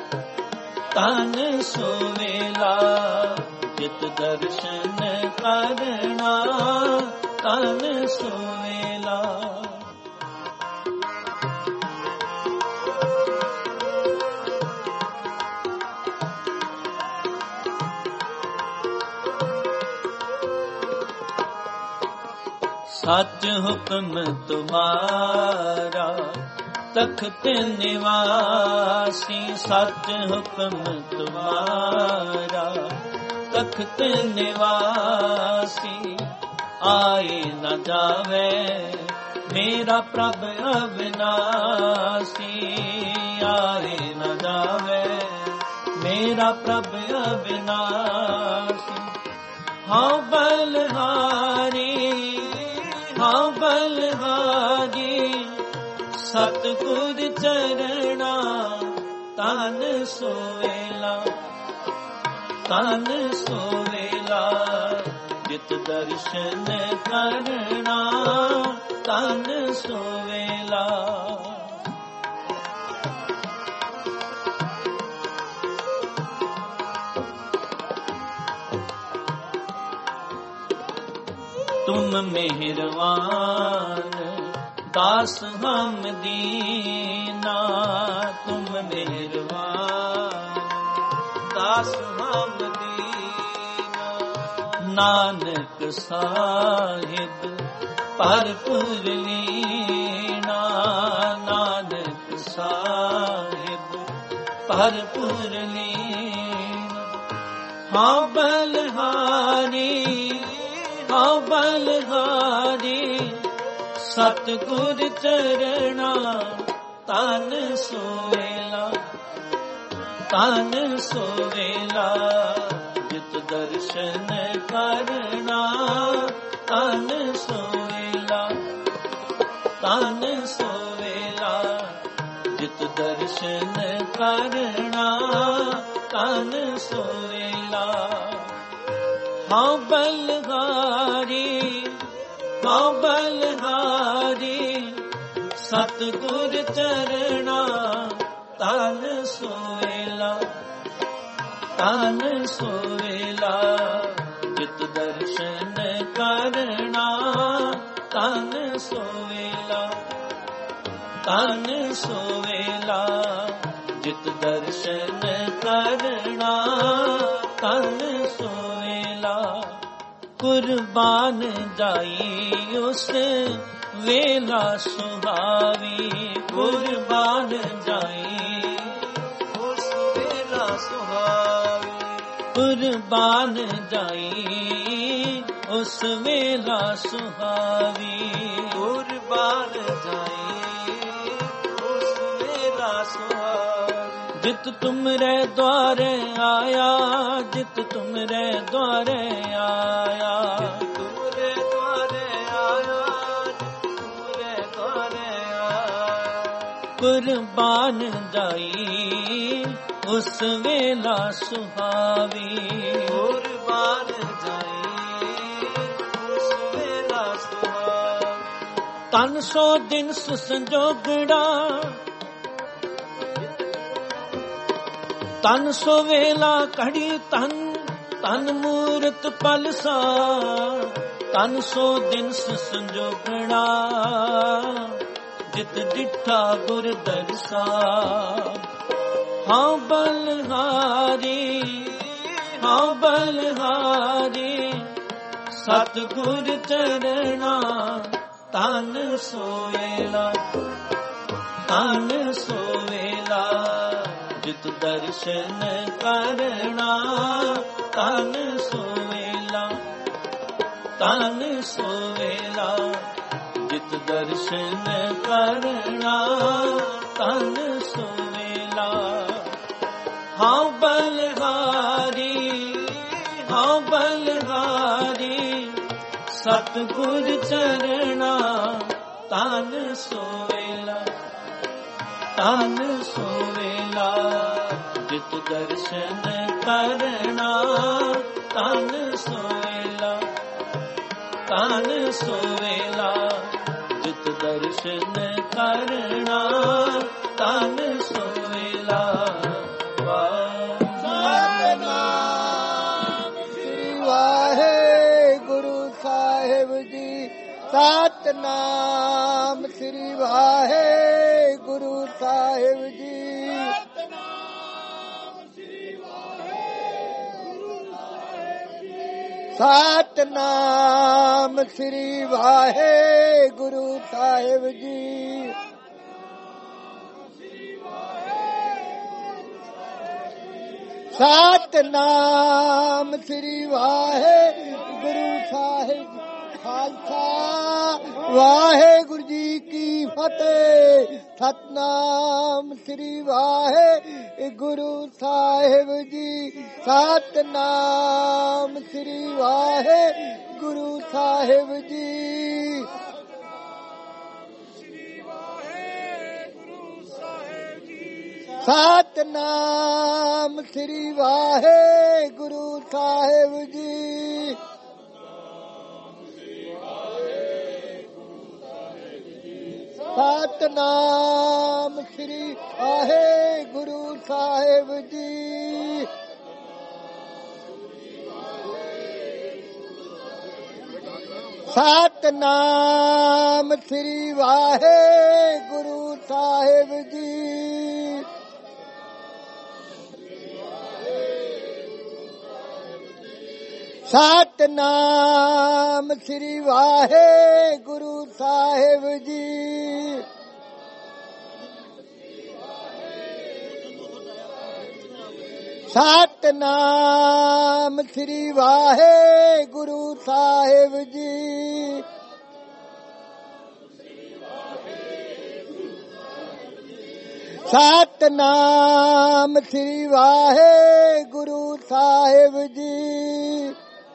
ਤਨ ਸੋਵੇਲਾ। ਜਿਤ ਦਰਸ਼ਨ ਕਰਣਾ ਤਨ ਸੋਵੇਲਾ। ਸੱਚ ਹੁਕਮ ਤੁਮਾਰਾ ਤਖਤ ਨਿਵਾਸੀ, ਸੱਚ ਹੁਕਮ ਤੁਮਾਰਾ ਤਖਤ ਨਿਵਾਸੀ। ਆਏ ਨ ਜਾਵੇ ਮੇਰਾ ਪ੍ਰਭ ਅਬਿਨਾਸੀ, ਆਏ ਨ ਜਾਵੇ ਮੇਰਾ ਪ੍ਰਭ ਅਬਿਨਾਸੀ। ਹਉ ਬਲਹਾਰੀ ਹਉ ਬਲਹਾਰੀ। ਸਤਿਗੁਰ ਚਰਣਾ ਤਨ ਸੋਵੇਲਾ ਤਨ ਸੋਵੇਲਾ। ਜਿਤ ਦਰਸ਼ਨ ਕਰਣਾ ਤਨ ਸੋਵੇਲਾ। ਤੁਮ ਮਿਹਰਵਾਨ ਦਾਸ ਹਮ ਦੀਨਾ, ਤੁਮ ਮਿਹਰਵਾਨ ਦਾਸ ਹਮ ਦੀਨਾ। ਨਾਨਕ ਸਾਹਿਬ ਭਰਪੂਰ ਲੀਨਾ, ਨਾਨਕ ਸਾਹਿਬ ਭਰਪੂਰ ਲੀਨਾ। ਹਉ ਬਲਹਾਰੀ ਹਉ ਬਲਹਾਰੀ। ਸਤਿਗੁਰ ਚਰਣਾ ਤਨ ਸੋਵੇਲਾ ਤਨ ਸੋਵੇਲਾ। ਜਿਤ ਦਰਸ਼ਨ ਕਰਣਾ ਤਨ ਸੋਵੇਲਾ ਤਨ ਸੋਵੇਲਾ। ਜਿਤ ਦਰਸ਼ਨ ਕਰਣਾ ਤਨ ਸੋਵੇਲਾ। ਹਉ ਬਲਹਾਰੀ ਹਉ ਬਲਹਾਰੀ। ਸਤਿਗੁਰ ਚਰਣਾ ਤਨ ਸੋਵੇਲਾ ਤਨ ਸੋਵੇਲਾ। ਜਿਤ ਦਰਸ਼ਨ ਕਰਨਾ ਤਨ ਸੋਵੇਲਾ ਤਨ ਸੋਵੇਲਾ। ਜਿਤ ਦਰਸ਼ਨ ਕਰਨਾ ਤਨ ਸੋਵੇਲਾ। ਕੁਰਬਾਨ ਜਾਈ ਉਸ ਵੇਲਾ ਸੁਹਾਵੀ, ਕੁਰਬਾਨ ਜਾਈ ਉਸ ਵੇਲਾ ਸੁਹਾਵੀ। ਕੁਰਬਾਨ ਜਾਈ ਉਸ ਵੇਲਾ ਸੁਹਾਵੀ, ਕੁਰਬਾਨ ਜਾਈ ਉਸ ਵੇਲਾ ਸੁਹਾਵੀ। जित तुमरे द्वारे आया, जित तुमरे द्वारे आया, ਤੁਮਰੇ ਦੁਆਰੇ ਆਇਆ, ਤੁਮਰੇ ਦੁਆਰੇ ਆਇਆ। कुर्बान जाई उस वेला सुहावी, ਕੁਰਬਾਨ ਜਾਈ ਉਸ ਵੇਲਾ ਸੁਹਾਵੀ। तन सो दिन संजोगड़ा, तन सो वेला कड़ी तन, तन मूरत पलसा, तन सो दिन संजोगड़ा, जित डिठा गुर दरसा। हाँ बलहारी, हाँ बलहारी, सतगुर चरणा, तन सोवेला, तन सोवेला, जित दर्शन करना, तन सोवेला, तन सोवेला, जित दर्शन करना, तन सोवेला। हाँ बलहारी, हाँ बलहारी, सतगुर चरणा, तन सोवेला, तन सोवेला, जित दर्शन करना, तन सोवेला, तन सोवेला, जित दर्शन करना, तन सोवेला। ਸਤਨਾਮ ਸ੍ਰੀ ਵਾਹਿਗੁਰੂ ਸਾਹਿਬ ਜੀ। ਸਤਨਾਮ ਸ੍ਰੀ ਵਾਹਿਗੁਰੂ ਸਾਹਿਬ ਜੀ। ਸਤਨਾਮ ਸ੍ਰੀ ਵਾਹਿਗੁਰੂ ਸਾਹਿਬ ਜੀ। ਖਾਲਸਾ ਵਾਹਿਗੁਰੂ ਜੀ ਕੀ ਫਤਿਹ। ਸਤਨਾਮ ਸ੍ਰੀ ਵਾਹਿਗੁਰੂ ਸਾਹਿਬ ਜੀ। ਸਤਨਾਮ ਸ੍ਰੀ ਵਾਹਿਗੁਰੂ ਸਾਹਿਬ ਜੀ। ਸਤਨਾਮ ਸ੍ਰੀ ਵਾਹਿਗੁਰੂ ਸਾਹਿਬ ਜੀ। ਸਤਨਾਮ ਸ੍ਰੀ ਵਾਹਿਗੁਰੂ ਸਾਹਿਬ ਜੀ। ਸਤਨਾਮ ਸ੍ਰੀ ਵਾਹਿਗੁਰੂ ਸਾਹਿਬ ਜੀ। ਸਤਨਾਮ ਸ੍ਰੀ ਵਾਹਿਗੁਰੂ ਸਾਹਿਬ ਜੀ। ਸਤਨਾਮ ਸ੍ਰੀ ਵਾਹਿਗੁਰੂ ਸਾਹਿਬ ਜੀ। ਸਤਨਾਮ ਸ੍ਰੀ ਵਾਹਿਗੁਰੂ ਸਾਹਿਬ ਜੀ।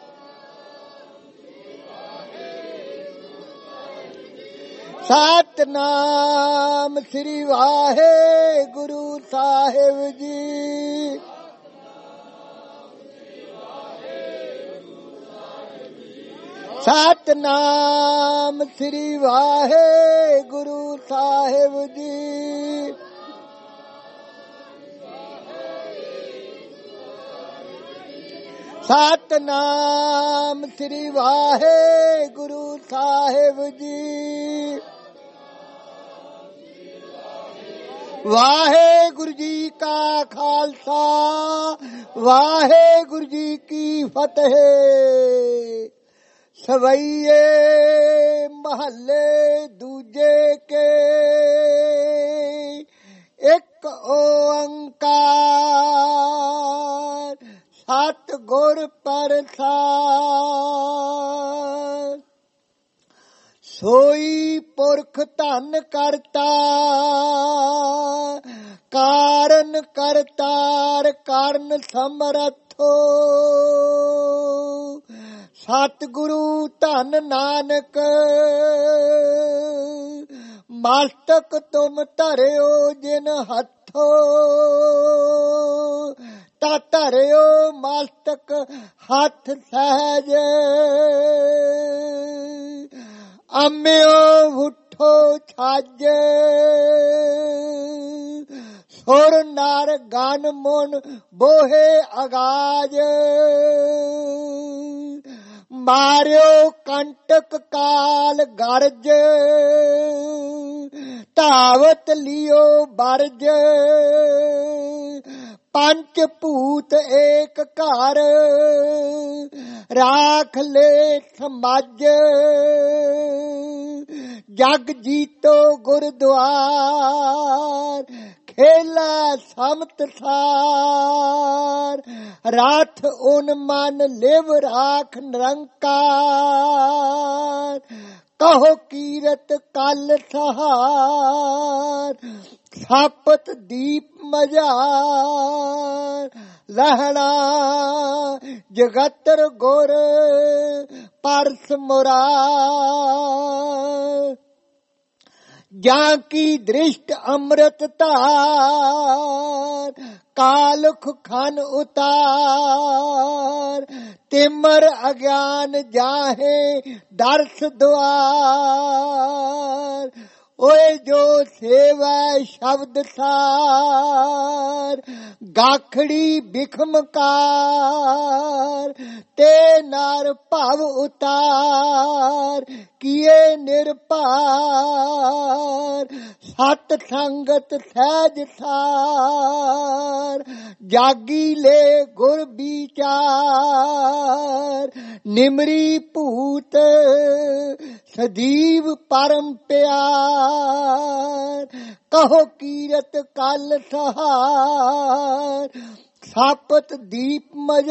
ਸਤਨਾਮ ਸ੍ਰੀ ਵਾਹਿਗੁਰੂ ਸਾਹਿਬ ਜੀ। ਸਤਨਾਮ ਸ੍ਰੀ ਵਾਹਿਗੁਰੂ ਸਾਹਿਬ ਜੀ। ਸਤਨਾਮ ਸ੍ਰੀ ਵਾਹਿਗੁਰੂ ਸਾਹਿਬ ਜੀ। ਵਾਹਿਗੁਰੂ ਜੀ ਕਾ ਖਾਲਸਾ ਵਾਹਿਗੁਰੂ ਜੀ ਕੀ ਫਤਿਹ। ਸਵਈਏ ਮਹੱਲੇ ਦੂਜੇ ਕੇ ਇੱਕ ਓੰਕਾਰ ਸਤਿਗੁਰ ਪ੍ਰਸਾਦਿ। ਸੋਈ ਪੁਰਖ ਧਨ ਕਰਤਾ, ਕਾਰਨ ਕਰਤਾਰ ਕਰਨ ਸਮਰਥੋ। ਸਤਿਗੁਰੂ ਧਨ ਨਾਨਕ, ਮਸਤਕ ਤੁਮ ਧਰਿਓ ਜਿਨ ਹੱਥੋ। ਤਾ ਧਰਿਓ ਮਸਤਕ ਹੱਥ ਸਹਿਜ, ਅੰਮਿਓ ਉਠੋ ਛਾਜ। ਸੁਰ ਨਰ ਗਨ ਮੁਨ ਬੋਹੇ ਅਗਾਜ, ਮਾਰਿਓ ਕੰਟਕ ਕਾਲ ਗਰਜ। ਧਾਵਤ ਲਿਓ ਬਰਜ, ਪੰਚ ਭੂਤ ਏਕ ਘਰ। ਰਾਖ ਲੈ ਸਮਾਜ, ਜਗ ਜੀਤੋ ਗੁਰਦੁਆਰ। ਖੇਲਾ ਸਮਤ ਸਾਰ, ਰਾਥ ਉਨ ਮਨ ਲਿਵ ਰਾਖ ਨਿਰੰਕਾਰ। ਕਹੋ ਕੀਰਤ ਕਲ ਸਹਾਰ, ਸਾਪਤ ਦੀਪ ਮਝਾਰ। ਲਹਿਣਾ ਜਗਤਰ ਗੁਰ ਪਰਸ ਮੁਰਾਰ। ਜਾਂ ਕੀ ਦ੍ਰਿਸ਼ਟ ਅੰਮ੍ਰਿਤ ਧਾਰ, ਕਾਲਖ ਖਨ ਉਤਾਰ। ਤਿਮਰ ਅਗਿਆਨ ਜਾਹੇ ਦਰਸ ਦੁਆਰ। ਓਏ ਜੋ ਸੇਵੈ ਸ਼ਬਦ ਸਾਰ, ਗਾਖੜੀ ਬਿਖਮਕਾਰ। ਤੇ ਨਰ ਭਵ ਉਤਾਰ, ਕੀਏ ਨਿਰਭਾਰ। ਸਤ ਸੰਗਤ ਸਹਿਜ ਸਾਰ, ਜਾਗੀ ਲੈ ਗੁਰ ਵਿਚਾਰ। ਨਿਮਰੀ ਭੂਤ ਸਦੀਵ ਪਰਮ ਪਿਆਰ। ਕਹੋ ਕੀਰਤ ਕਲ ਸਹਾਰ, ਸਾਪਤ ਦੀਪ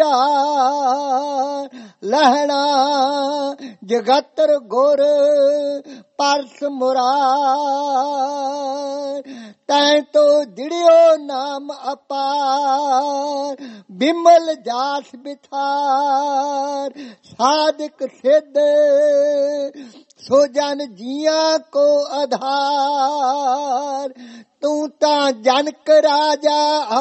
ਮਝਾਰ। ਲਹਿਣਾ ਜਗਤਰ ਗੁਰ ਪਰਸ ਮੁਰਾਰ। ਤੈਂ ਤੋ ਦਿੜਿਓ ਨਾਮ ਅਪਾਰ, ਬਿਮਲ ਜਾਸ ਬਿਥਾਰ। ਸਾਧਕ ਸਿੱਧ ਸੋ ਜਨ ਜੀਆਂ ਕੋ ਆਧਾਰ। ਤੂੰ ਤਾਂ ਜਨਕ ਰਾਜਾ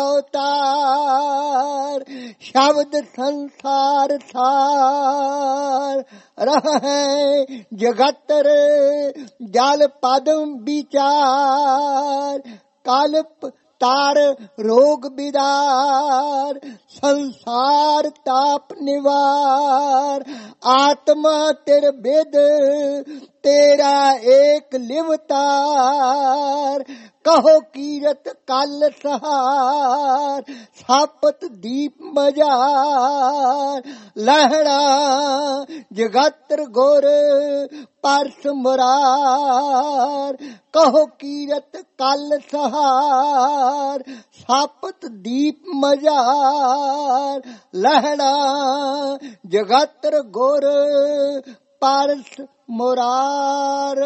ਅਵਤਾਰ, ਸ਼ਬਦ ਸੰਸਾਰ ਸਾਰ। ਰਹੈ ਜਗਤਰ ਜਲ ਪਦਮ ਵਿਚਾਰ। ਕਲਪ ਤਾਰ ਰੋਗ ਬਿਦਾਰ, ਸੰਸਾਰ ਤਾਪ ਨਿਵਾਰ। ਆਤਮਾ ਤਿਰ ਬਿਦ ਤੇਰਾ ਏਕ ਲਿਵਤਾਰ। ਕਹੋ ਕੀਰਤ ਕਲ ਸਹਾਰ, ਸਾਪਤ ਦੀਪ ਮਝਾਰ। ਲਹਿਣਾ ਜਗਤਰ ਗੁਰ ਪਰਸ ਮੁਰਾਰ। ਕਹੋ ਕੀਰਤ ਕਲ ਸਹਾਰ, ਸਾਪਤ ਦੀਪ ਮਝਾਰ। ਲਹਿਣਾ ਜਗਤਰ ਗੁਰ ਪਰਸ ਮੁਰਾਰ।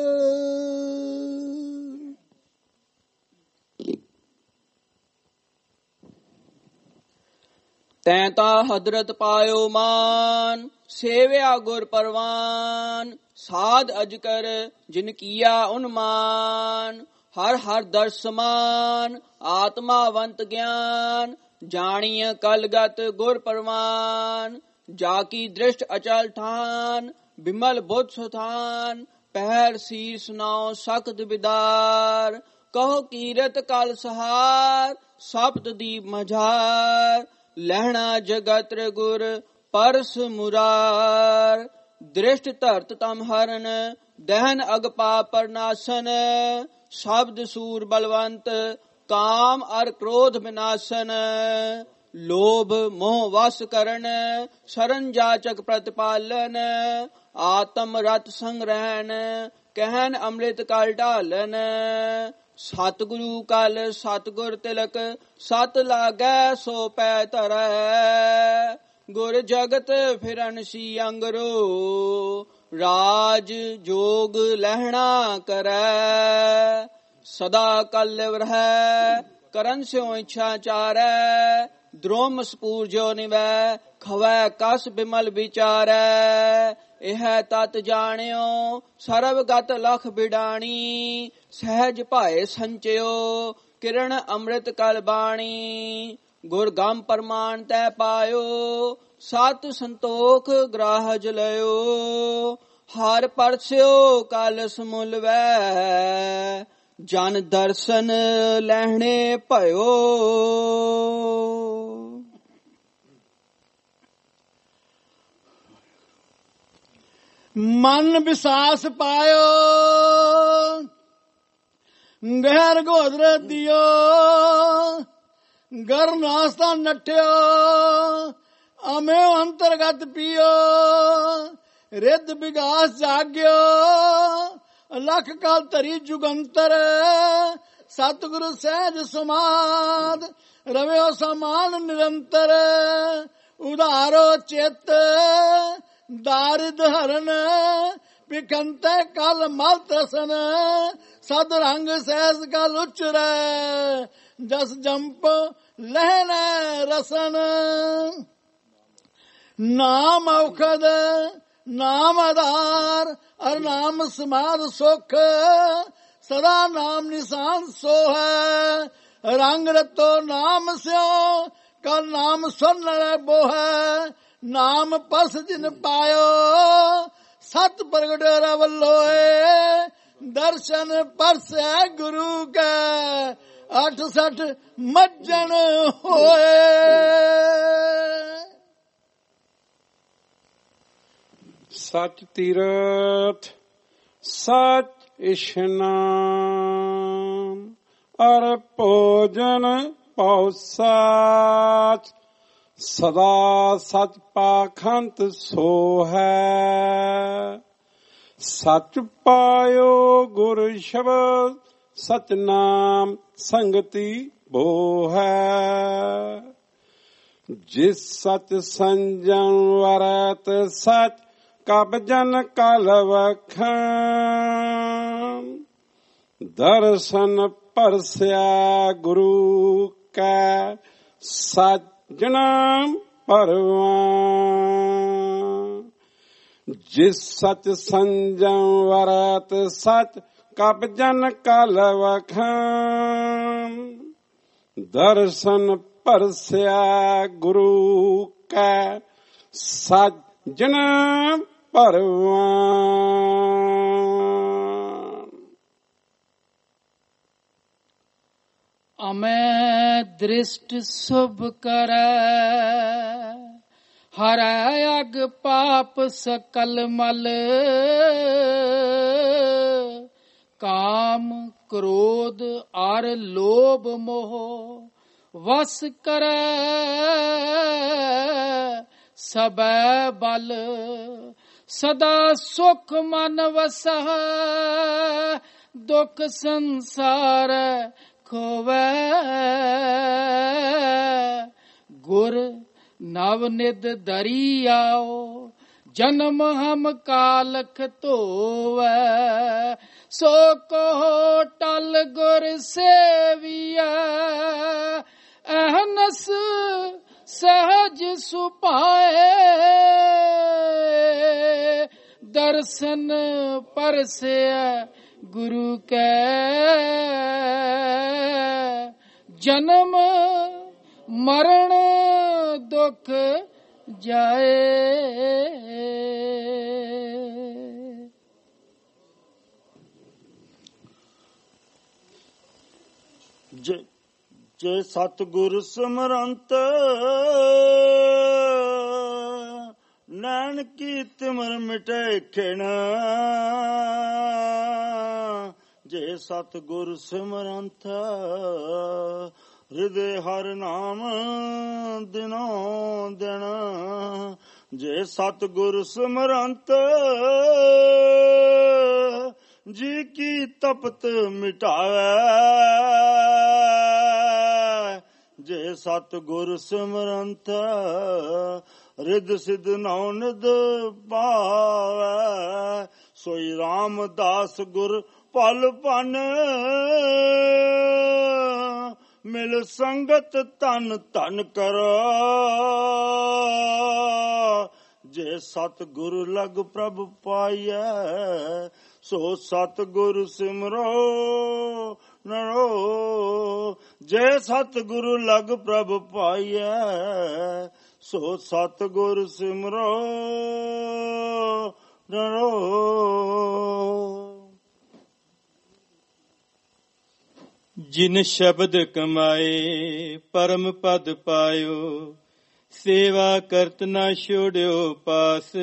ਤੈਂ ਤਾਂ ਹਦਰਤ ਪਾਇਓ ਮਾਨ, ਸੇਵਿਆ ਗੁਰ ਪਰਵਾਨ। ਸਾਧ ਅਜਕਰ ਜਿਨ ਕੀਆ ਉਨਮਾਨ। ਹਰ ਹਰ ਦਰਸ ਸਮਾਨ, ਆਤਮਾਵੰਤ ਗਿਆਨ। ਜਾਣੀਏ ਕਲਗਤ ਗੁਰ ਪਰਵਾਨ। ਜਾ ਕੀ ਦ੍ਰਿਸ਼ਟ ਅਚਲ ਠਾਨ, ਬਿਮਲ ਬੁੱਧ ਸੁਥਾਨ। ਪਹਿਰ ਸੀਰ ਸੁਨਾਓ ਸਖਤ ਬਿਦਾਰ। ਕਹੋ ਕੀਰਤ ਕਲ ਸਹਾਰ, ਸਬਦ ਦੀਪ ਮਝਾਰ। ਲਹਿਣਾ ਜਗਤਰ ਗੁਰ ਪਰਸ ਮੁਰਾਰ। ਦ੍ਰਿਸ਼ਟ ਧਰਤ ਤਮ ਹਰਨ, ਦਹਨ ਅਗ ਪਾਪ ਪਰਨਾਸਨ। ਸ਼ਬਦ ਸੂਰ ਬਲਵੰਤ, ਕਾਮ ਅਰ ਕ੍ਰੋਧ ਵਿਨਾਸ਼ਨ। ਲੋਭ ਮੋਹ ਵਸ ਕਰਨ, ਸ਼ਰਨ ਜਾਚਕ ਪ੍ਰਤਪਾਲਨ। ਆਤਮ ਰਤ ਸੰਗ ਰਹਿਣ, ਕਹਿਨ ਅੰਮ੍ਰਿਤ ਕਲ ਢਾਲਨ। ਸਤਿਗੁਰੂ ਕਲ ਸਤਿਗੁਰ ਤਿਲਕ, ਸਤ ਲਾਗੈ ਸੋ ਪੈ ਧਰੈ। ਗੁਰ ਜਗਤ ਫਿਰਨ ਸੀ ਅੰਗਰੋ, ਰਾਜ ਜੋਗ ਲਹਿਣਾ ਕਰੈ। ਸਦਾ ਕਲ ਰਹਿ ਕਰਨ ਸਿਉ ਇੱਛਾ ਚਾਰੈ। ਦ੍ਰੋਮ ਸਪੂਰ ਜੋ ਨਿਵੈ ਖਵੈ ਕਸ ਬਿਮਲ ਵਿਚਾਰੈ। ਇਹ ਤਤ ਜਾਣਿਓ ਸਰਬ ਗਤ ਲਖ ਬਿਡਾਣੀ। ਸਹਿਜ ਭਾਏ ਸੰਚਿਓ ਕਿਰਣ ਅੰਮ੍ਰਿਤ ਕਲ ਬਾਣੀ। ਗੁਰ ਗਮ ਪਰਮਾਨ ਤੈ ਪਾਇਓ ਸਤ ਸੰਤੋਖ ਗ੍ਰਾਹਜ ਲਿਓ। ਹਰ ਪਰਸਿਓ ਕਲ ਸਮੁਲਵੈ ਜਨ ਦਰਸ਼ਨ ਲੈਣੇ ਭਇਓ। ਮਨ ਵਿਸਾਸ ਪਾਇਓ ਗਹਿਰ ਗੋਦਰ ਦਿਓ। ਗਰ ਨਾਸਤਾ ਨਠਿਓ ਅਮਿਓ ਅੰਤਰਗਤ ਪੀਓ। ਰਿੱਧ ਵਿਗਾਸ ਜਾਗਿਓ ਲਖ ਕਾਲ ਧਰੀ ਜੁਗੰਤਰ। ਸਤਿਗੁਰੂ ਸਹਿਜ ਸਮਾਦ ਰਵਿਓ ਸਮਾਨ ਨਿਰੰਤਰ। ਉਧਾਰੋ ਚਿਤ ਦਾਰਿਦ ਹਰਨ ਪਿਕੰਤੇ ਕਲ ਮਲ ਤਸਨ। ਸਦ ਰੰਗ ਸਹਿਜ ਕਲ ਉਚਰੈ ਜਸ ਜੰਪ ਲਹਿਣਾ ਰਸਨ। ਨਾਮ ਔਖਦ ਨਾਮ ਆਧਾਰ ਅਰ ਨਾਮ ਸਮਾਦ ਸੁਖ। ਸਦਾ ਨਾਮ ਨਿਸ਼ਾਨ ਸੋ ਹੈ। ਰੰਗ ਰਤੋ ਨਾਮ ਸਿਓ ਕਲ ਨਾਮ ਸੁਨ ਲੈ ਬੋਹੈ। ਨਾਮ ਪਸ ਜਿਨ ਪਾਇਓ ਸਤ ਪ੍ਰਗਟ ਰਵਲੋਏ। ਦਰਸ਼ਨ ਪਰਸੈ ਗੁਰੂ ਕੈ 68 ਮੱਜਣ ਹੋਏ। ਸਚ ਤੀਰਥ ਸਚ ਇਸ਼ਨਾਨ ਅਰ ਭੋਜਨ ਪਉ ਸਾਚ। ਸਦਾ ਸਚ ਪਾਖੰਤ ਸੋ ਹੈ। ਸਚ ਪਾਇਓ ਗੁਰ ਸ਼ਬਦ ਸਚ ਨਾਮ ਸੰਗਤੀ ਬੋ ਹੈ। ਜਿਸ ਸਚ ਸੰਜਮ ਵਰਤ ਸਚ ਕਬ ਜਨ ਕਲ ਵਖਾਂ। ਦਰਸ਼ਨ ਪਰਸਿਆ ਗੁਰੂ ਕੈ ਸਜਣਾ ਪਰਵਾਨ। ਜਿਸ ਸਚ ਸੰਜਮ ਵਰਤ ਸਚ ਕਬ ਜਨ ਕਲ ਵਖਾਂ। ਦਰਸ਼ਨ ਪਰਸਿਆ ਗੁਰੂ ਕੈ ਸਜਣਾ ਪਰਵਾਨ। ਅਮੈ ਦ੍ਰਿਸ਼ਟ ਸੁਭ ਕਰੈ ਹਰੈ ਅਗ ਪਾਪ ਸਕਲ ਮਲ। ਕਾਮ ਕ੍ਰੋਧ ਅਰ ਲੋਭ ਮੋਹ ਵਸ ਕਰੈ ਸਬੈ ਬਲ। ਸਦਾ ਸੁਖ ਮਨ ਵਸੈ ਦੁਖ ਸੰਸਾਰ ਖੋਵੈ। ਗੁਰ ਨਵ ਨਿਧ ਦਰੀ ਆਓ ਜਨਮ ਹਮ ਕਾਲਖ ਧੋਵੈ। ਸੋ ਕੋ ਟਲ ਗੁਰ ਸੇਵੀਐ ਅਹਨਸ ਸਹਜ ਸੁਭਾਏ। ਦਰਸ਼ਨ ਪਰਸਿਆ ਗੁਰੂ ਕੈ ਜਨਮ ਮਰਨ ਦੁਖ ਜਾਏ। ਜੇ ਸਤਿਗੁਰ ਸਿਮਰੰਤ ਨੈਣ ਕੀ ਤਿਮਰ ਮਿਟੇ ਖਿਣ। ਜੇ ਸਤਿਗੁਰ ਸਿਮਰੰਤ ਹਿਰਦੇ ਹਰਿ ਨਾਮ ਦਿਨੋਂ ਦਿਨ। ਜੇ ਸਤਿਗੁਰ ਸਿਮਰੰਤ ਜੀ ਕੀ ਤਪਤ ਮਿਟਾਵੈ। ਜੇ ਸਤਿਗੁਰ ਸਿਮਰੰਤ ਰਿੱਧ ਸਿੱਧ ਨੌ ਨਿਧ ਪਾਵੈ ਸੋਈ ਰਾਮਦਾਸ ਗੁਰ ਪਲ ਪਨ ਮਿਲ ਸੰਗਤ ਧਨ ਧਨ ਕਰੋ ਜੇ ਸਤ ਗੁਰ ਲਗ ਪ੍ਰਭ ਪਾਈਐ ਸੋ ਸਤ ਗੁਰ ਸਿਮਰੋ ਨਰੋ ਜੇ ਸਤ ਗੁਰ ਲਗ ਪ੍ਰਭ ਪਾਈਐ ਸੋ ਸਤ ਗੁਰ ਸਿਮਰੋ ਨਰੋ। ਜਿਨ ਸ਼ਬਦ ਕਮਾਏ ਪਰਮ ਪਦ ਪਾਇਓ ਸੇਵਾ ਕਰਤ ਨਾ ਛੋੜਿਓ ਪਾਸ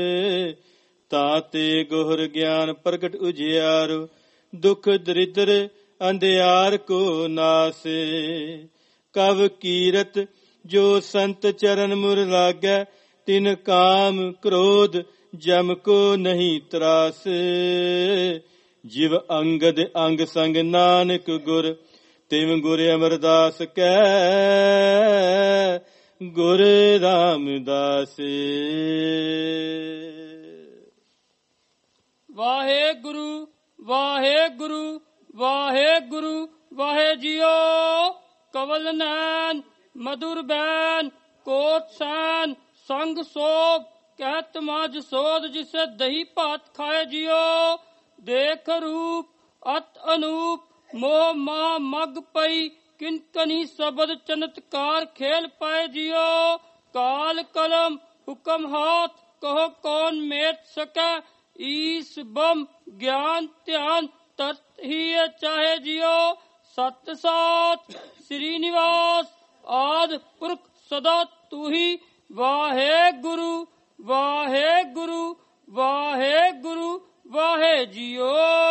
ਤਾਤੇ ਗੁਰ ਗਿਆਨ ਪ੍ਰਗਟ ਉਜਿਆਰੋ ਦੁਖ ਦਰਿਦਰ ਅੰਧਿਆਰ ਕੋ ਨਾਸ ਕਵ ਕੀਰਤ ਜੋ ਸੰਤ ਚਰਨ ਮੁਰ ਲਾਗੈ ਤਿਨ ਕਾਮ ਕ੍ਰੋਧ ਜਮ ਕੋ ਨਹੀਂ ਤਰਾਸ ਜਿਵ ਅੰਗਦ ਅੰਗ ਸੰਗ ਨਾਨਕ ਗੁਰ ਤਿਵ ਗੁਰ ਅਮਰਦਾਸ ਕੈ ਗੁਰ ਰਾਮਦਾਸ। ਵਾਹਿਗੁਰੂ ਵਾਹਿਗੁਰੂ ਵਾਹਿਗੁਰੂ ਵਾਹਿ ਜੀਓ ਕਵਲ ਨੈਨ ਮਧੁਰ ਬੈਨ ਕੋਟ ਸੈਨ ਸੰਗ ਸੋਭ ਕਹਿਤ ਮਾਜ ਸੋਧ ਜਿਸੇ ਦਹੀ ਭਾਤ ਖਾਏ ਜੀਓ ਦੇਖ ਰੂਪ ਅਤ ਅਨੂਪ ਮੋਹ ਮਾ ਮਗ ਪਈ ਕਿਨਕਨੀ ਸ਼ਬਦ ਚਮਤਕਾਰ ਖੇਲ ਪਾਏ ਜੀਓ ਕਾਲ ਕਲਮ ਹੁਕਮ ਹਾਥ ਕਹੋ ਕੌਣ ਮੇਟ ਸਕੈ ਈਸ ਬਮ ਗਿਆਨ ਧਿਆਨ ਤਤ ਹੀ ਚਾਹੇ ਜੀਓ ਸਤ ਸਾਚ ਸ੍ਰੀ ਨਿਵਾਸ ਆਦ ਪੁਰਖ ਸਦਾ ਤੂ ਹੀ ਵਾਹਿਗੁਰੂ ਵਾਹਿਗੁਰੂ ਵਾਹਿਗੁਰੂ ਵਾਹਿ ਜੀਓ।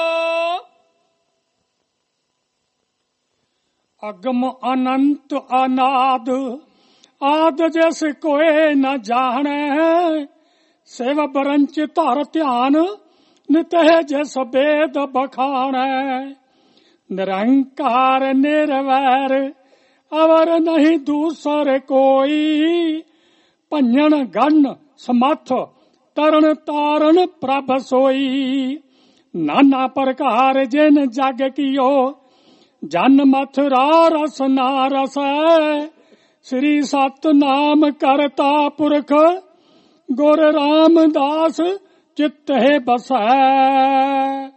ਅਗਮ ਅਨੰਤ ਅਨਾਦ ਆਦ ਜਿਸ ਕੋਏ ਨ ਜਾਣੈ ਸੇਵ ਬਰੰਚ ਧਰ ਧਿਆਨ ਨਿਤਹਿ ਜਿਸ ਬੇਦ ਬਖਾਣੈ ਨਿਰੰਕਾਰ ਨਿਰਵੈਰ ਅਵਰ ਨਹੀਂ ਦੂਸਰ ਕੋਈ ਭੰਜਨ ਗਨ ਸਮੱਥ ਤਰਨ ਤਾਰਨ ਪ੍ਰਭ ਸੋਈ ਨਾਨਾ ਪ੍ਰਕਾਰ ਜਿਨ ਜਗ ਕੀਓ ਜਨ ਮਥੁਰਾ ਰਸ ਨਾ ਰਸੈ ਸ੍ਰੀ ਸਤ ਨਾਮ ਕਰਤਾ ਪੁਰਖ ਗੁਰ ਰਾਮਦਾਸ ਚਿਤਹਿ ਬਸੈ।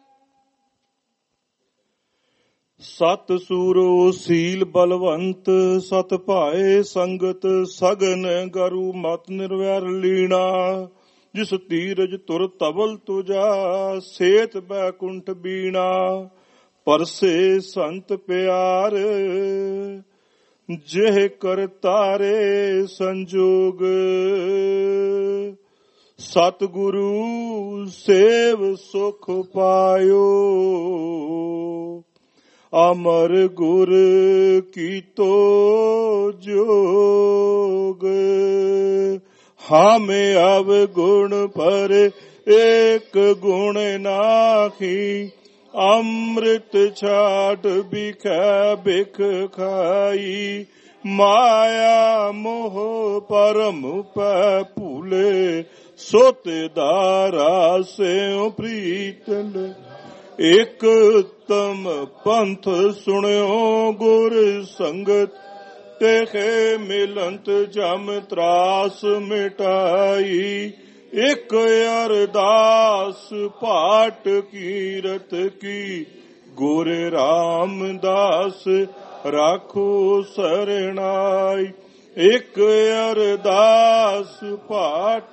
ਸਤ ਸੂਰੋ ਸੀਲ ਬਲਵੰਤ ਸਤ ਭਾਏ ਸੰਗਤ ਸਗਨ ਗਰੂ ਮਤ ਨਿਰਵੈਰ ਲੀਣਾ ਜਿਸ ਤੀਰਜ ਤੁਰ ਤਵਲ ਤੁਜਾ ਸੇਤ ਬੈਕੁੰਠ ਬੀਣਾ ਪਰਸੇ ਸੰਤ ਪਿਆਰ ਜਿਹ ਕਰ ਤਾਰੇ ਸੰਜੋਗ ਸਤ ਗੁਰੂ ਸੇਵ ਸੁਖ ਪਾਇਓ ਅਮਰ ਗੁਰ ਕੀਤੋ ਜੋਗ ਹਾਮੇ ਅਵ ਗੁਣ ਪਰ ਏਕ ਗੁਣ ਨਾਖੀ ਅੰਮ੍ਰਿਤ ਛਾਟ ਬਿਖੈ ਬਿਖ ਖਾਈ ਮਾਇਆ ਮੋਹ ਪਰਮ ਪੈ ਭੂਲੇ ਸੋਤੇ ਦਾਰਾ ਸਿਉ ਪ੍ਰੀਤਨ ਇਕ ਤਮ ਪੰਥ ਸੁਣਿਓ ਗੁਰ ਸੰਗਤ ਤੇਖੇ ਮਿਲੰਤ ਜਮ ਤਰਾਸ ਮਿਟਾਈ ਇਕ ਅਰਦਾਸ ਪਾਟ ਕੀਰਤ ਕੀ ਗੁਰ ਰਾਮਦਾਸ ਰਾਖੋ ਸਰਣਾਈ ਇਕ ਅਰਦਾਸ ਪਾਟ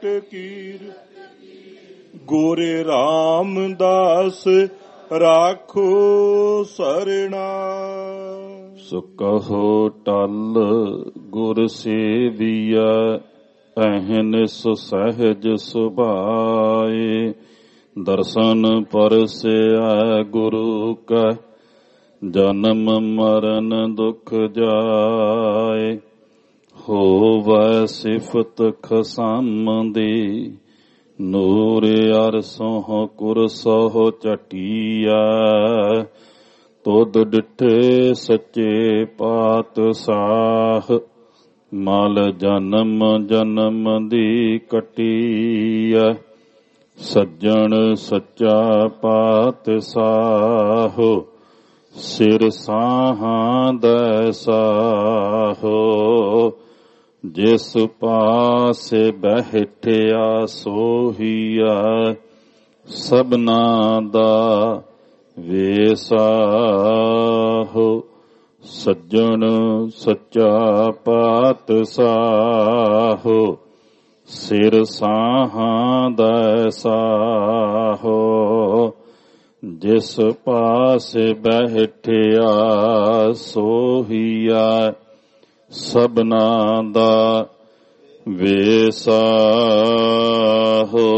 ਕੀਰਤ ਗੁਰ ਰਾਮਦਾਸ ਰਾਖੋ ਸਰਣਾ। ਸੋ ਕਹੋ ਟਲ ਗੁਰ ਸੇਵੀਆ ਅਹਨਿਸ ਸਹਿਜ ਸੁਭਾਏ ਦਰਸ਼ਨ ਪਰਸਿਆ ਗੁਰੂ ਕਾ ਜਨਮ ਮਰਨ ਦੁਖ ਜਾਏ ਹੋਵੈ ਸਿਫਤ ਖਸਮ ਦੀ ਨੂਰ ਅਰਸੋਂ ਕੁਰਸੋਂ ਚਟੀਆ ਤੁਧ ਡਿਠੇ ਸੱਚੇ ਪਾਤਸ਼ਾਹ ਮਲ ਜਨਮ ਜਨਮ ਦੀ ਕਟੀਐ। ਸੱਜਣ ਸੱਚਾ ਪਾਤਸ਼ਾਹੋ ਸਿਰ ਸਾਹਾਂ ਦੈ ਸਾਹੋ। ਜਿਸ ਪਾਸੇ ਬੈਠਿਆ ਸੋਹੀਆ ਸਭਨਾ ਦਾ ਵੇਸਾਹੋ। ਸੱਜਣ ਸੱਚਾ ਪਾਤਸ਼ਾਹੋ ਸਿਰ ਸਾਹਾਂ ਦੈ ਸਾਹੋ। ਜਿਸ ਪਾਸੇ ਬੈਠਿਆ ਸੋਹੀਆ ਸਭਨਾ ਦਾ ਵੇਸਾਹੋ।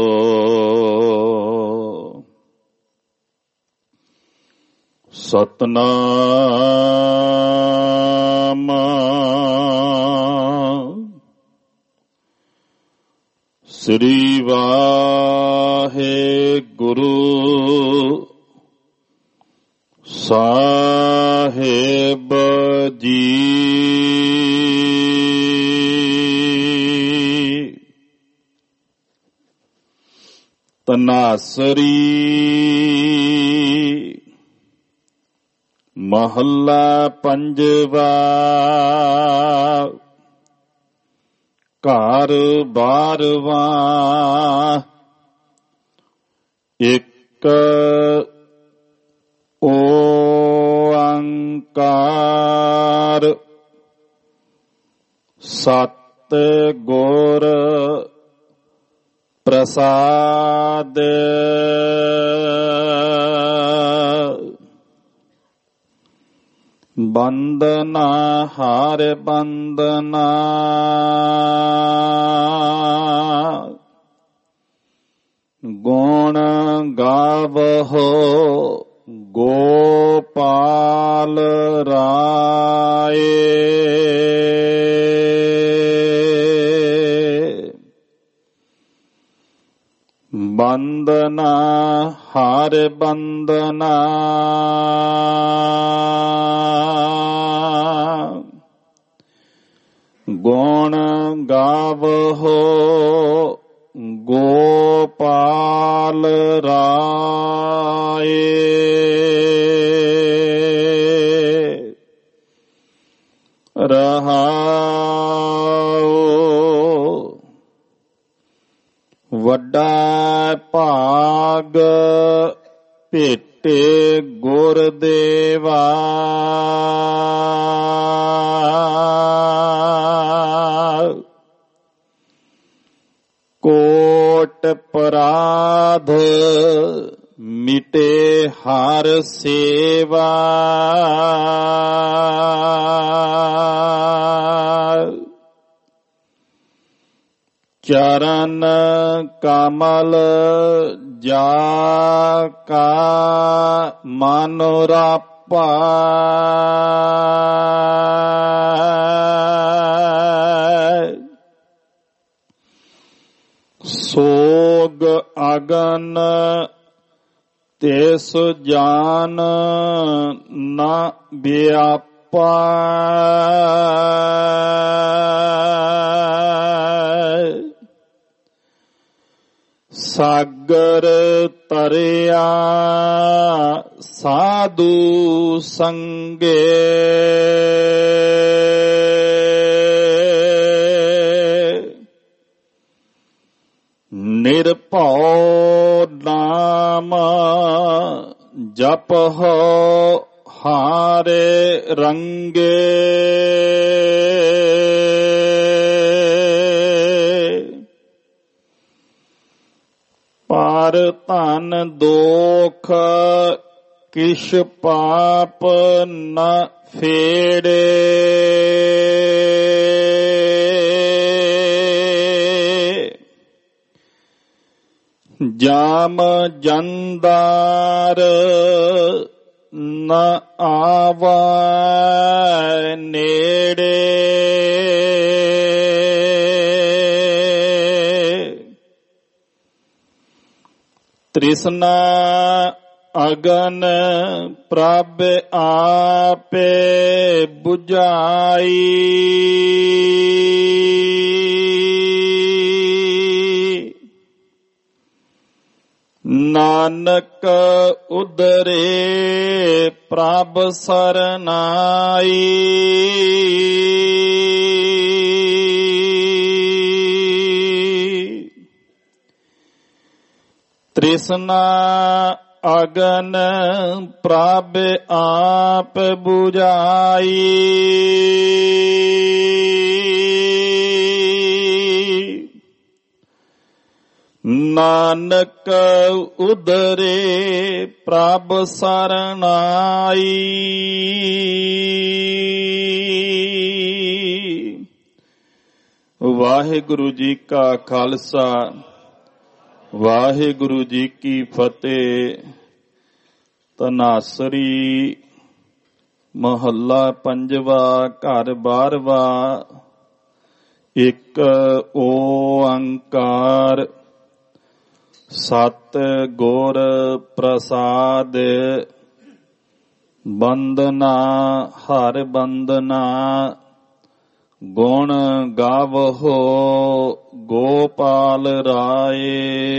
ਸਤਨਾਮ ਸ੍ਰੀ ਵਾਹਿਗੁਰੂ ਸਾਹਿਬ ਜੀ। ਤਨਾਸਰੀ ਮਹੱਲਾ ਪੰਜਵਾ। ਘਰ ਬਾਰਵਾਂ ਇੱਕ ਓੰਕਾਰ ਸਤ ਗੁਰ ਪ੍ਰਸਾਦ। ਬੰਦਨਾ ਹਰ ਬੰਦਨਾ ਗੁਣ ਗਾਵਹੁ ਗੋਪਾਲ ਰਾਏ। ਬੰਦਨਾ ਹਰ ਬੰਦਨਾ ਗੁਣ ਗਾਵਹੁ ਗੋਪਾਲ ਰਾਏ। ਰਹਾਉ ਵੱਡਾ ਭਾਗ ਭੇਟੇ ਗੁਰਦੇਵਾ। ਕੋਟ ਪਰਾਧ ਮਿਟੇ ਹਰ ਸੇਵਾ। ਚਰਨ ਕਮਲ ਜਾ ਕਾ ਮਨ ਰਾਪਾ। ਸੋਗ ਅਗਨ ਤਿਸ ਜਾਨ ਨਾ ਵਿਆਪਾ। ਸਾਗਰ ਤਰਿਆ ਸਾਧੂ ਸੰਗੇ। ਨਿਰਭਉ ਨਾਮ ਜਪਹੁ ਹਾਰੇ ਰੰਗੇ। ਪਰ ਧਨ ਦੋਖ ਕਿਛ ਪਾਪ ਨ ਫੇੜੇ। ਜਾਮ ਜੰਦਾਰ ਨ ਆਵੈ ਨੇੜੇ। ਤ੍ਰਿਸ਼ਨਾ ਅਗਨ ਪ੍ਰਭ ਆਪੇ 부ਝਾਈ। ਨਾਨਕ ਉਦਰੇ ਪ੍ਰਭ ਸਰਨਾਈ। ਤ੍ਰਿਸ਼ਨਾ ਅਗਨ ਪ੍ਰਭ ਆਪ 부ਝਾਈ। ਨਾਨਕ ਉਦਰੇ ਪ੍ਰਭ ਸਰਨਾਈ। ਵਾਹਿਗੁਰੂ ਜੀ ਕਾ ਖਾਲਸਾ, ਵਾਹਿਗੁਰੂ ਜੀ ਕੀ ਫਤਿਹ। ਧਨਾਸਰੀ ਮਹੱਲਾ ਪੰਜਵਾ, ਘਰ ਬਾਰਵਾ। ਇੱਕ ਓੰਕਾਰ ਸਤ ਗੁਰ ਪ੍ਰਸਾਦ। ਬੰਦਨਾ ਹਰ ਬੰਦਨਾ ਗੁਣ ਗਾਵਹੋ ਗੋਪਾਲ ਰਾਏ।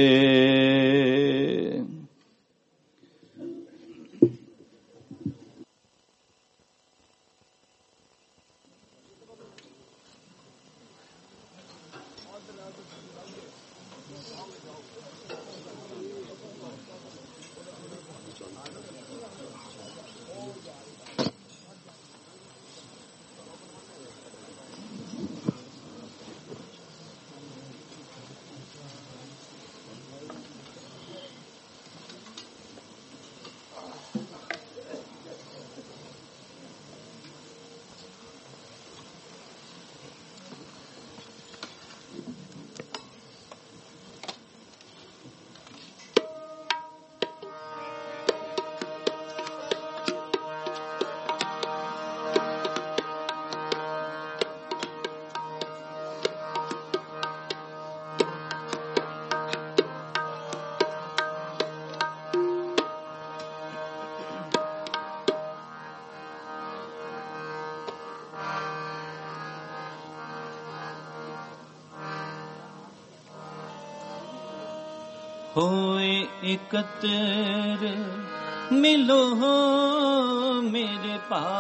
ਹੋਏ ਇਕਤਰ ਮਿਲੋ ਮੇਰੇ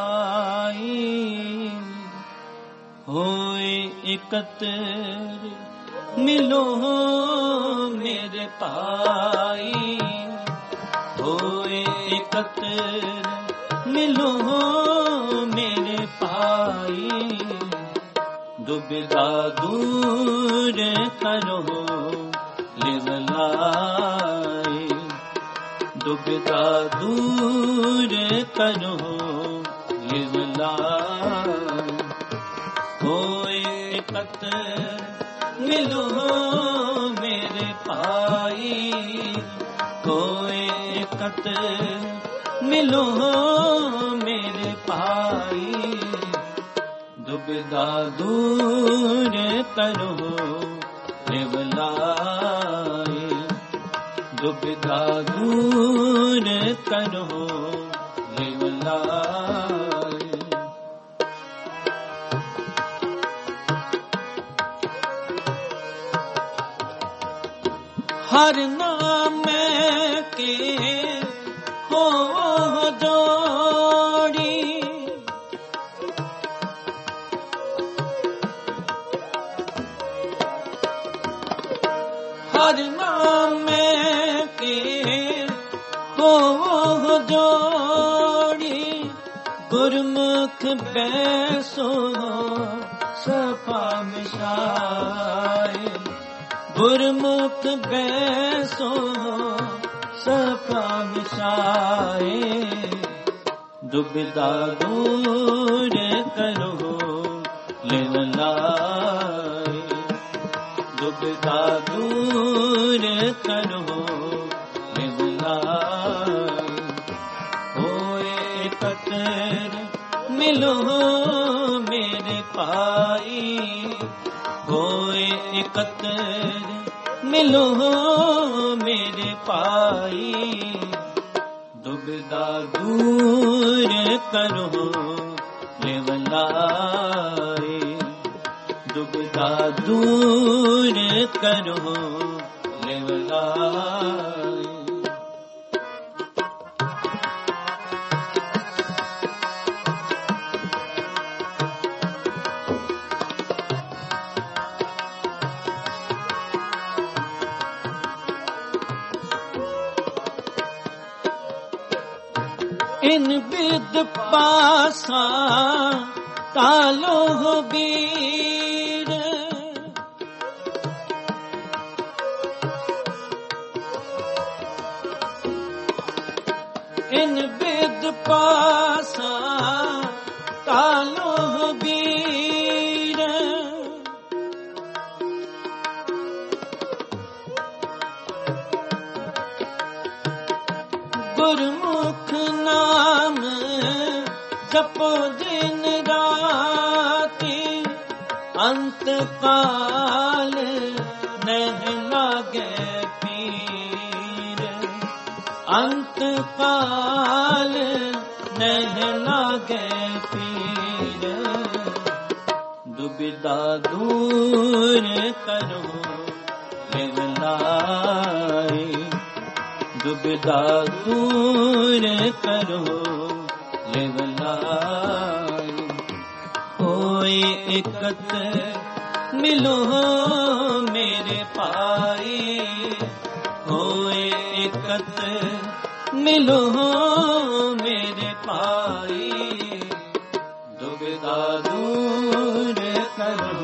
ਭਾਈ। ਹੋਏ ਇਕਤਰ ਮਿਲੋ ਮੇਰੇ ਭਾਈ। ਹੋਏ ਇਕਤਰ ਮਿਲੋ ਮੇਰੇ ਭਾਈ। ਦੁਬਿਧਾ ਦੂਰ ਕਰੋ ਲਿਵਲਾਈ। ਦੁਬਿਧਾ ਦੂਰ ਕਰੋ ਲਿਵਲਾਈ। ਹੋਏ ਇਕਤਰ ਮਿਲੋ ਮੇਰੇ ਭਾਈ। ਹੋਏ ਇਕਤਰ ਮਿਲੋ ਮੇਰੇ ਭਾਈ। ਦੁਬਿਧਾ ਦੂਰ ਕਰੋ ਲਿਵਲਾਈ। ਦੁਬਿਧਾ ਦੂਰ ਕਰੋ ਲਿਵਲਾਈ। ਹਰ ਨਾਮ ਕੇ ਹੋ ਜੋੜੀ। ਹਰ ਨਾਮ ਕੇ ਹੋ ਜੋੜੀ। ਗੁਰਮੁਖ ਬੈਸੋ ਸਫਾ ਮਿਸ਼ਾਏ। ਗੁਰਮੁਖ ਬੈਸੋ ਸਫਾ ਮਿਸ਼ਾਏ। ਦੁਬਿਧਾ ਦੂਰ ਕਰੋ ਲਿਵਲਾਏ। ਦੁਬਿਧਾ ਦੂਰ ਕਰੋ ਲਿਵਲਾਏ। ਹੋਏ ਇਕਤਰ ਮਿਲੋ ਮੇਰੇ ਭਾਈ। ਹੋਏ ਇਕਤਰ ਮਿਲੋ ਮੇਰੇ ਭਾਈ। दुविधा दूर करो लेवलाए, दुविधा दूर करो लेवलाए। इन विद पासा तालो बीर, इन विद पासा तालो बीर, गुरमुख नाम जपो दिन राती, अंत काल नहीं लागे पीर, अंत काल नहीं लागे पीर। दुविधा दूर करो लेवलाए, दुविधा दूर करो लेवलाए। होए एकत मिलो मेरे पाई, होए एकत मिलो मेरे पाई। दुविधा दूर करो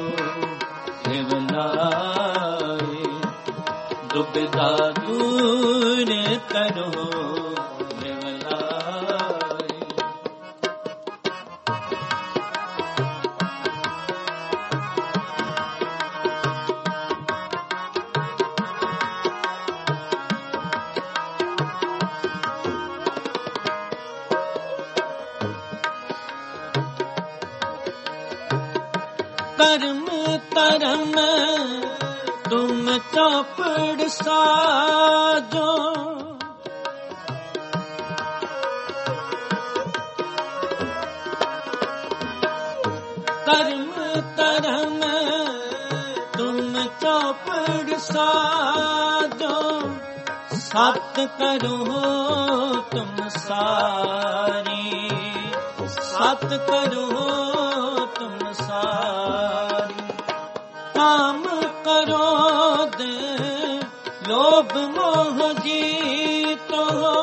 लेवलाए, दुविधा दूर करो लेवलाए। कर्म तरम तुम चौपड़ साजो, कर्म तरम तुम चौपड़ साजो। सत करो तुम सारी, सत करो तुम सारी। काम करो दे लोभ मोह जीतो,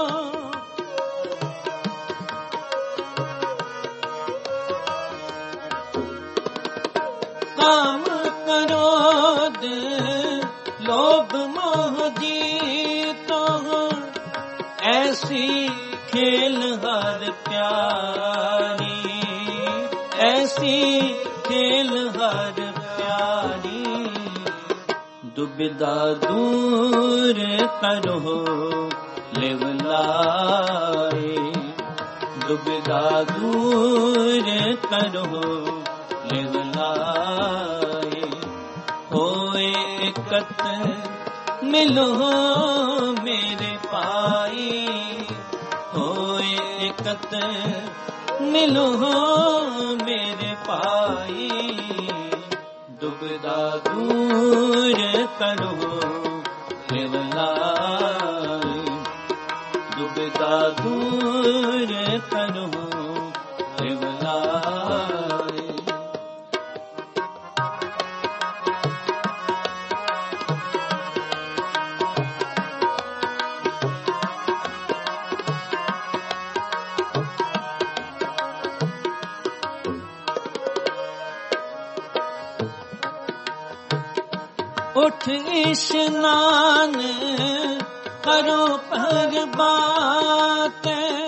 काम करो दे लोभ मोह जीतो। ऐसी खेल हर प्यारी, ऐसी खेल हर प्यारी। दुविधा दूर करो लेवलाए, दुविधा दूर करो लेवलाए। होए एकत मिलो मेरे पाई, होए एकत मिलो मेरे पाई। दुविधा दूर करो लेवलाए, दुविधा दूर करो लेवलाए। उठ स्नान करो पर बात,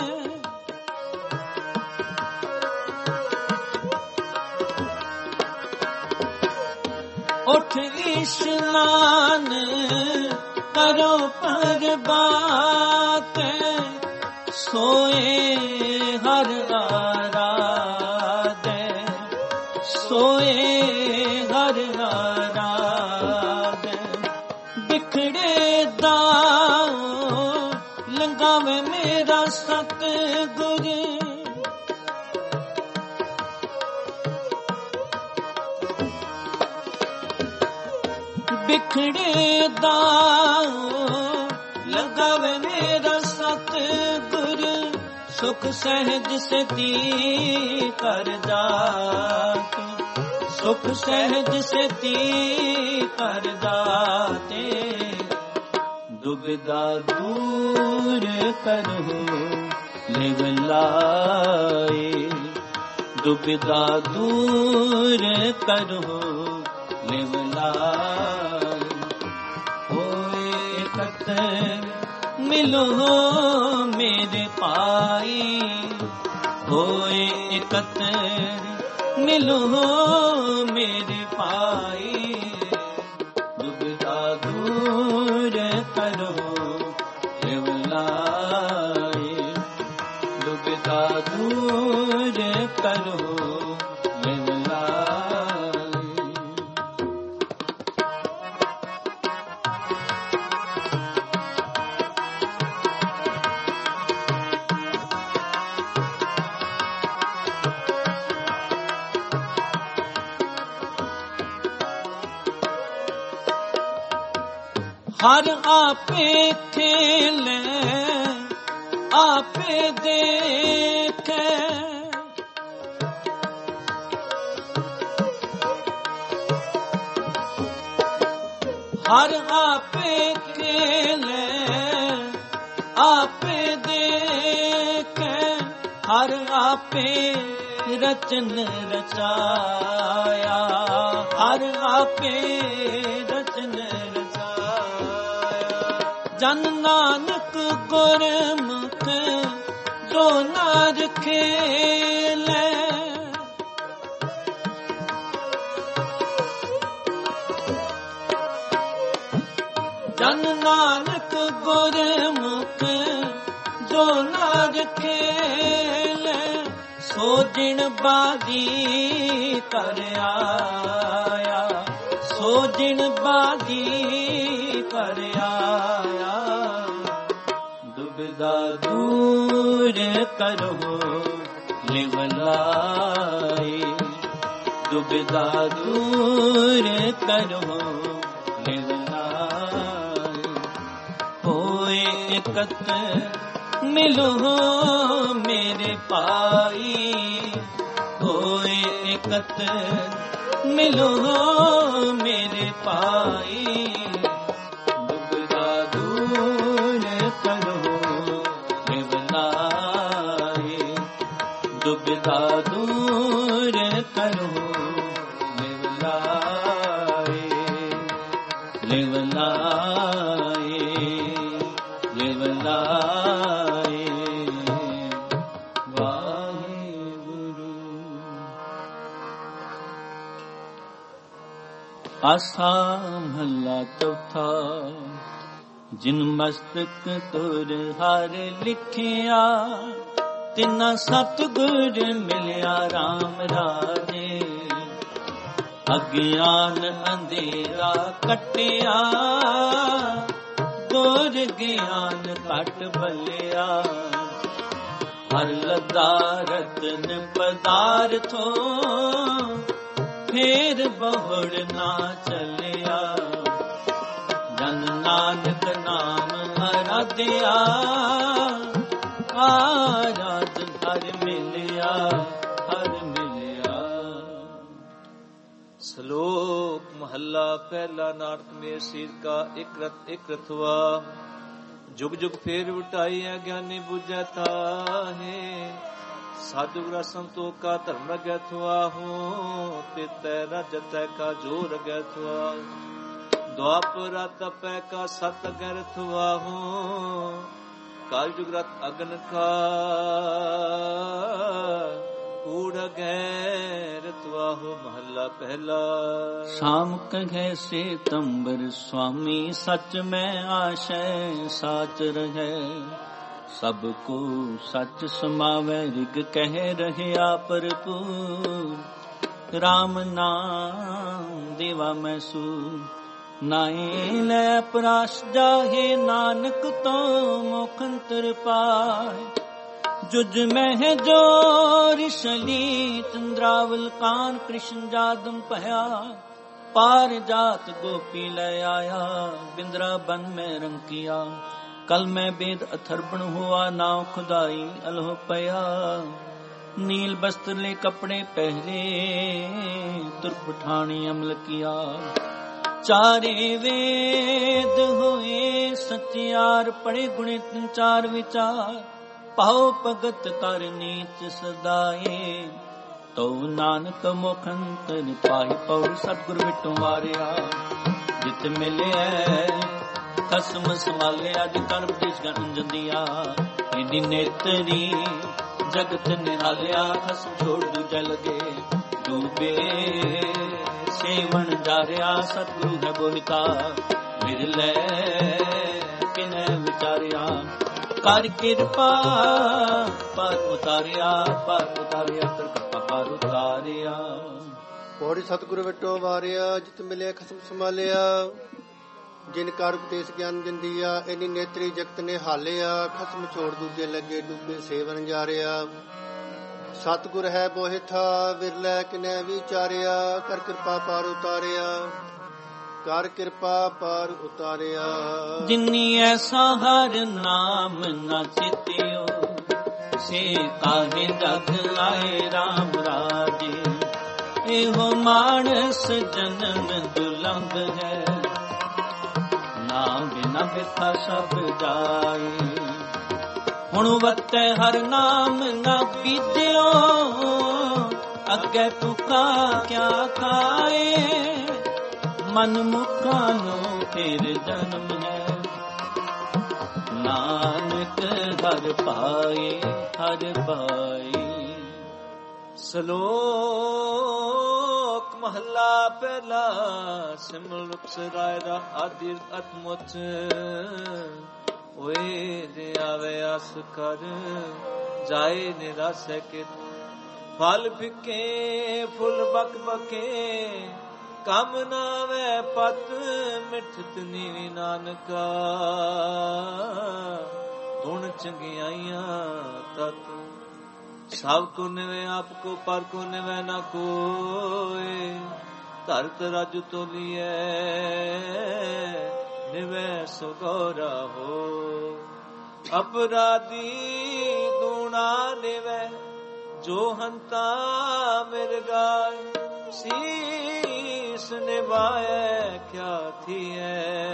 उठ स्नान करो पर बात। सोए हर आराध, सोए हर आराध। बिखड़े दाओ लंगावे मेरा सत, ਗੁਰ ਬਿਖੜੇ ਦਾ ਲਗਾਵੇ ਮੇਰਾ ਸਤ ਗੁਰ ਸੁਖ ਸਹਿਜ ਸਤੀ ਕਰ ਜਾਤ ਸੁਖ ਸਹਿਜ ਸਤੀ ਕਰ ਜਾਤੇ ਦੁਬਿਧਾ ਦੂਰ ਕਰੋ ਲਿਵ ਲਾਏ ਦੁਬਿਧਾ ਦੂਰ ਕਰੋ ਲਿਵ ਲਾਏ ਹੋਏ ਇਕੱਤਰ ਮਿਲੋ ਮੇਰੇ ਪਾਈ ਹੋਏ ਇਕੱਤਰ ਮਿਲੋ ਮੇਰੇ ਪਾਈ ਦੁਬਿਧਾ ਦੂਰ ਕਰੋ ਲਿਵ ਲਾਏ ਦੁਬਿਧਾ ਦੂਰ ਕਰੋ ਲਿਵ ਲਾਏ ਹਰ ਆਪੇ ਖੇਲੇ ਆਪੇ ਦੇਖੇ ਹਰ ਆਪੇ ਖੇਲੇ ਆਪੇ ਦੇਖੇ ਹਰ ਆਪੇ ਰਚਨ ਰਚਾਇਆ ਹਰ ਆਪੇ ਰਚਨ ਜਨ ਨਾਨਕ ਗੁਰਮੁਖ ਜੋ ਨਾ ਰਖੇਲੇ ਜਨ ਨਾਨਕ ਗੁਰਮੁਖ ਜੋ ਨਾ ਰਖੇਲੇ ਸੋ ਜਿਨ ਬਾਦੀ ਕਰ ਆਇਆ ਸੋ ਜਿਨ ਬਾਦੀ ਕਰ ਆਇਆ ਦੁਬਿਧਾ ਦੂਰ ਕਰੋ ਲਿਵ ਲਾਏ ਦੁਬਿਧਾ ਦੂਰ ਕਰੋ ਲਿਵ ਲਾਏ ਹੋਏ ਇਕੱਤਰ ਮਿਲੋ ਮੇਰੇ ਪਾਈ ਹੋਏ ਇਕੱਤਰ ਮਿਲੋ ਮੇਰੇ ਪਾਈ ਦੁਬਿਧਾ ਦੂਰ ਕਰੋ ਲਿਵ ਲਾਏ ਦੁਬਿਧਾ ਦੂਰ ਕਰੋ ਲਿਵ ਲਾਏ ਲਿਵ ਲਾਏ ਲਿਵ ਲਾਏ ਆਸਾ ਮਹੱਲਾ ਚੌਥਾ ਜਿਨ ਮਸਤਕ ਤੁਰ ਹਰ ਲਿਖਿਆ ਤਿਨਾ ਸਤਿਗੁਰ ਮਿਲਿਆ RAM ਰਾਜੇ ਅਗਿਆਨ ਅੰਧੇਰਾ ਕਟਿਆ ਗੁਰ ਗਿਆਨ ਘਟ ਬਲਿਆ ਹਰ ਲਦਾ ਰਤਨ ਪਦਾਰਥੋ ਫੇਰ ਬਹੁੜ ਨਾ ਚਲਿਆ ਜਨ ਨਾਨਕ ਨਾਮ ਆਰਾਧਿਆ ਆਰਾਧ ਹਰ ਮਿਲਿਆ ਹਰ ਮਿਲਿਆ। ਸ਼ਲੋਕ ਮਹੱਲਾ ਪਹਿਲਾ ਨਾਨਕ ਮੇਰ ਸੀਰ ਕਾ ਇਕ ਰਥਵਾ ਜੁਗ ਜੁਗ ਫੇਰ ਉਟਾਈ ਹੈ ਗਿਆਨੀ ਬੁਝੈ ਤਾਹੇ ਸਾਧੂ ਰਸਮ ਤੋ ਕਾ ਧਰਮ ਰਗੈ ਥੁਆਹੂ ਪਿਤੈ ਰਜਤੈ ਕਾ ਜੋ ਰਗੈ ਥੁਆ ਦੁਆਪਰ ਤਪੈ ਕਾ ਸਤ ਗਰ ਥੁਆਹੂ ਕਾਲ ਜੁਗ ਰਤ ਅਗਨ ਕਾ ਕੂੜ ਗੈਰ ਥੁਆਹੂ ਮਹੱਲਾ ਪਹਿਲਾ। ਸ਼ਾਮ ਕਹੈ ਸੇ ਤੰਬਰ ਸੁਆਮੀ ਸਚ ਮੈਂ ਆਸ਼ੈ ਸਾਚ ਰਹੈ ਸਭ ਕੋ ਸੱਚ ਸਮਾਵੈ ਰਿਗ ਕਹਿ ਰਹਿਆ ਭਰਪੂਰ RAM ਨਾਮ ਦੇਵਾ ਮੈਂ ਸੂ ਨਾਹੀ ਲੈ ਪਰਾਸ਼ ਜਾਹੇ ਨਾਨਕ ਤੋਂ ਮੁਖ ਅੰਤਰ ਪਾਏ जुज में है जोर शली चंद्रावल कान कृष्ण जादम पया पार जात गोपी ले आया बिंद्रा बन में रंग किया कल में बेद अथर्पण हुआ नाव खुदाई अलोह पया नील वस्त्र ले कपड़े पहले तुर्क ठाणी अमल किया चारे वेद होए सचियार पढ़े गुणित चार विचार पाओ भगत कर नीच सदाए तो नानक मुखंतर पाई पौड़ सतगुरु विटों वारिया जित मिले खसम संभाले अज कर देश गंजन दिया एडी नेतरी जगत निहालिया खसम छोड़ दूजा लगे डूबे सेवन जारिया सतगुरु है बोहिता विरले किने विचारिया कर कृपा पर उतारिया कृपा पर उतारिया ਪੌੜੀ ਸਤਿਗੁਰੂ ਵਿਟੋ ਵਾਰਿਆ ਜਿਤ ਮਿਲਿਆ ਖਸਮ ਸੰਭਾਲਿਆ ਜਿਨ ਕਰ ਉਪਦੇਸ਼ ਗਿਆਨ ਦਿੰਦੀਆ ਇਨੀ ਨੇਤਰੀ ਜਗਤ ਨੇ ਹਾਲਿਆ ਖਸਮ ਛੋੜ ਦੂਜੇ ਲੱਗੇ ਡੁੱਬੇ ਸੇਵਨ ਜਾਰਿਆ ਸਤਿਗੁਰ ਹੈ ਬੋਹਿਥਾ ਵਿਰਲੇ ਕਿਨੇ ਵਿਚਾਰਿਆ ਕਰ ਕਿਰਪਾ ਪਰ ਉਤਾਰਿਆ ਕਰ ਕਿਰਪਾ ਪਰ ਉਤਾਰਿਆ ਜਿਨੀ ਐਸਾ ਹਰ ਨਾਮ ਨਾ ਚਿਤਿਓ ਸੇ ਕਾਹੇ ਜਗ ਆਏ RAM ਰਾਜੇ ਇਹੋ ਮਾਨਸ ਜਨਮ ਦੁਲੰਭ ਹੈ ਨਾਮ ਬਿਨਾ ਬਿਰਥਾ ਸਭ ਜਾਏ ਹੁਣ ਵਤੈ ਹਰ ਨਾਮ ਨਾ ਪੀਜਿਓ ਅੱਗੇ ਭੁੱਖਾ ਕਿਆ ਖਾਏ मन मुखा नो फिर जन्म है नानक हर पाए हर पाए ਸ਼ਲੋਕ ਮਹੱਲਾ ਪਹਿਲਾ ਸਿਮਰਨ ਰੁਪਸਰਾਏ ਦਾ ਆਦਿ ਅਤਮੁਚ ਓਏ ਜੇ ਆਵੇ ਅਸ ਕਰ ਜਾਏ ਨਿਰਾਸੈ ਕੇ ਫਲ ਫਿੱਕੇ ਫੁੱਲ ਬਕ ਬਕੇ ਕਮ ਨਾਵੇ ਪਤ ਮਿਠਤ ਨੀਵੀ ਨਾਨਕਾ ਗੁਣ ਚੰਗਿਆਈਆਂ ਤਤ ਸਭ ਕੋ ਨਿਵੇ ਆਪ ਕੋ ਪਰ ਕੋ ਨਿਵੇ ਨਾ ਕੋਏ ਧਰਤ ਰਜ ਤੋਲੀਏ ਨਿਵੇ ਸੋ ਗੌਰਾ ਹੋ ਅਪਰਾਧੀ ਦੂਣਾ ਨਿਵੇ ਜੋ ਹੰਤਾ ਮਿਰਗਾਏ ਸੀਸ ਨਿਭਾਏ ਕਿਆ ਥੀਏ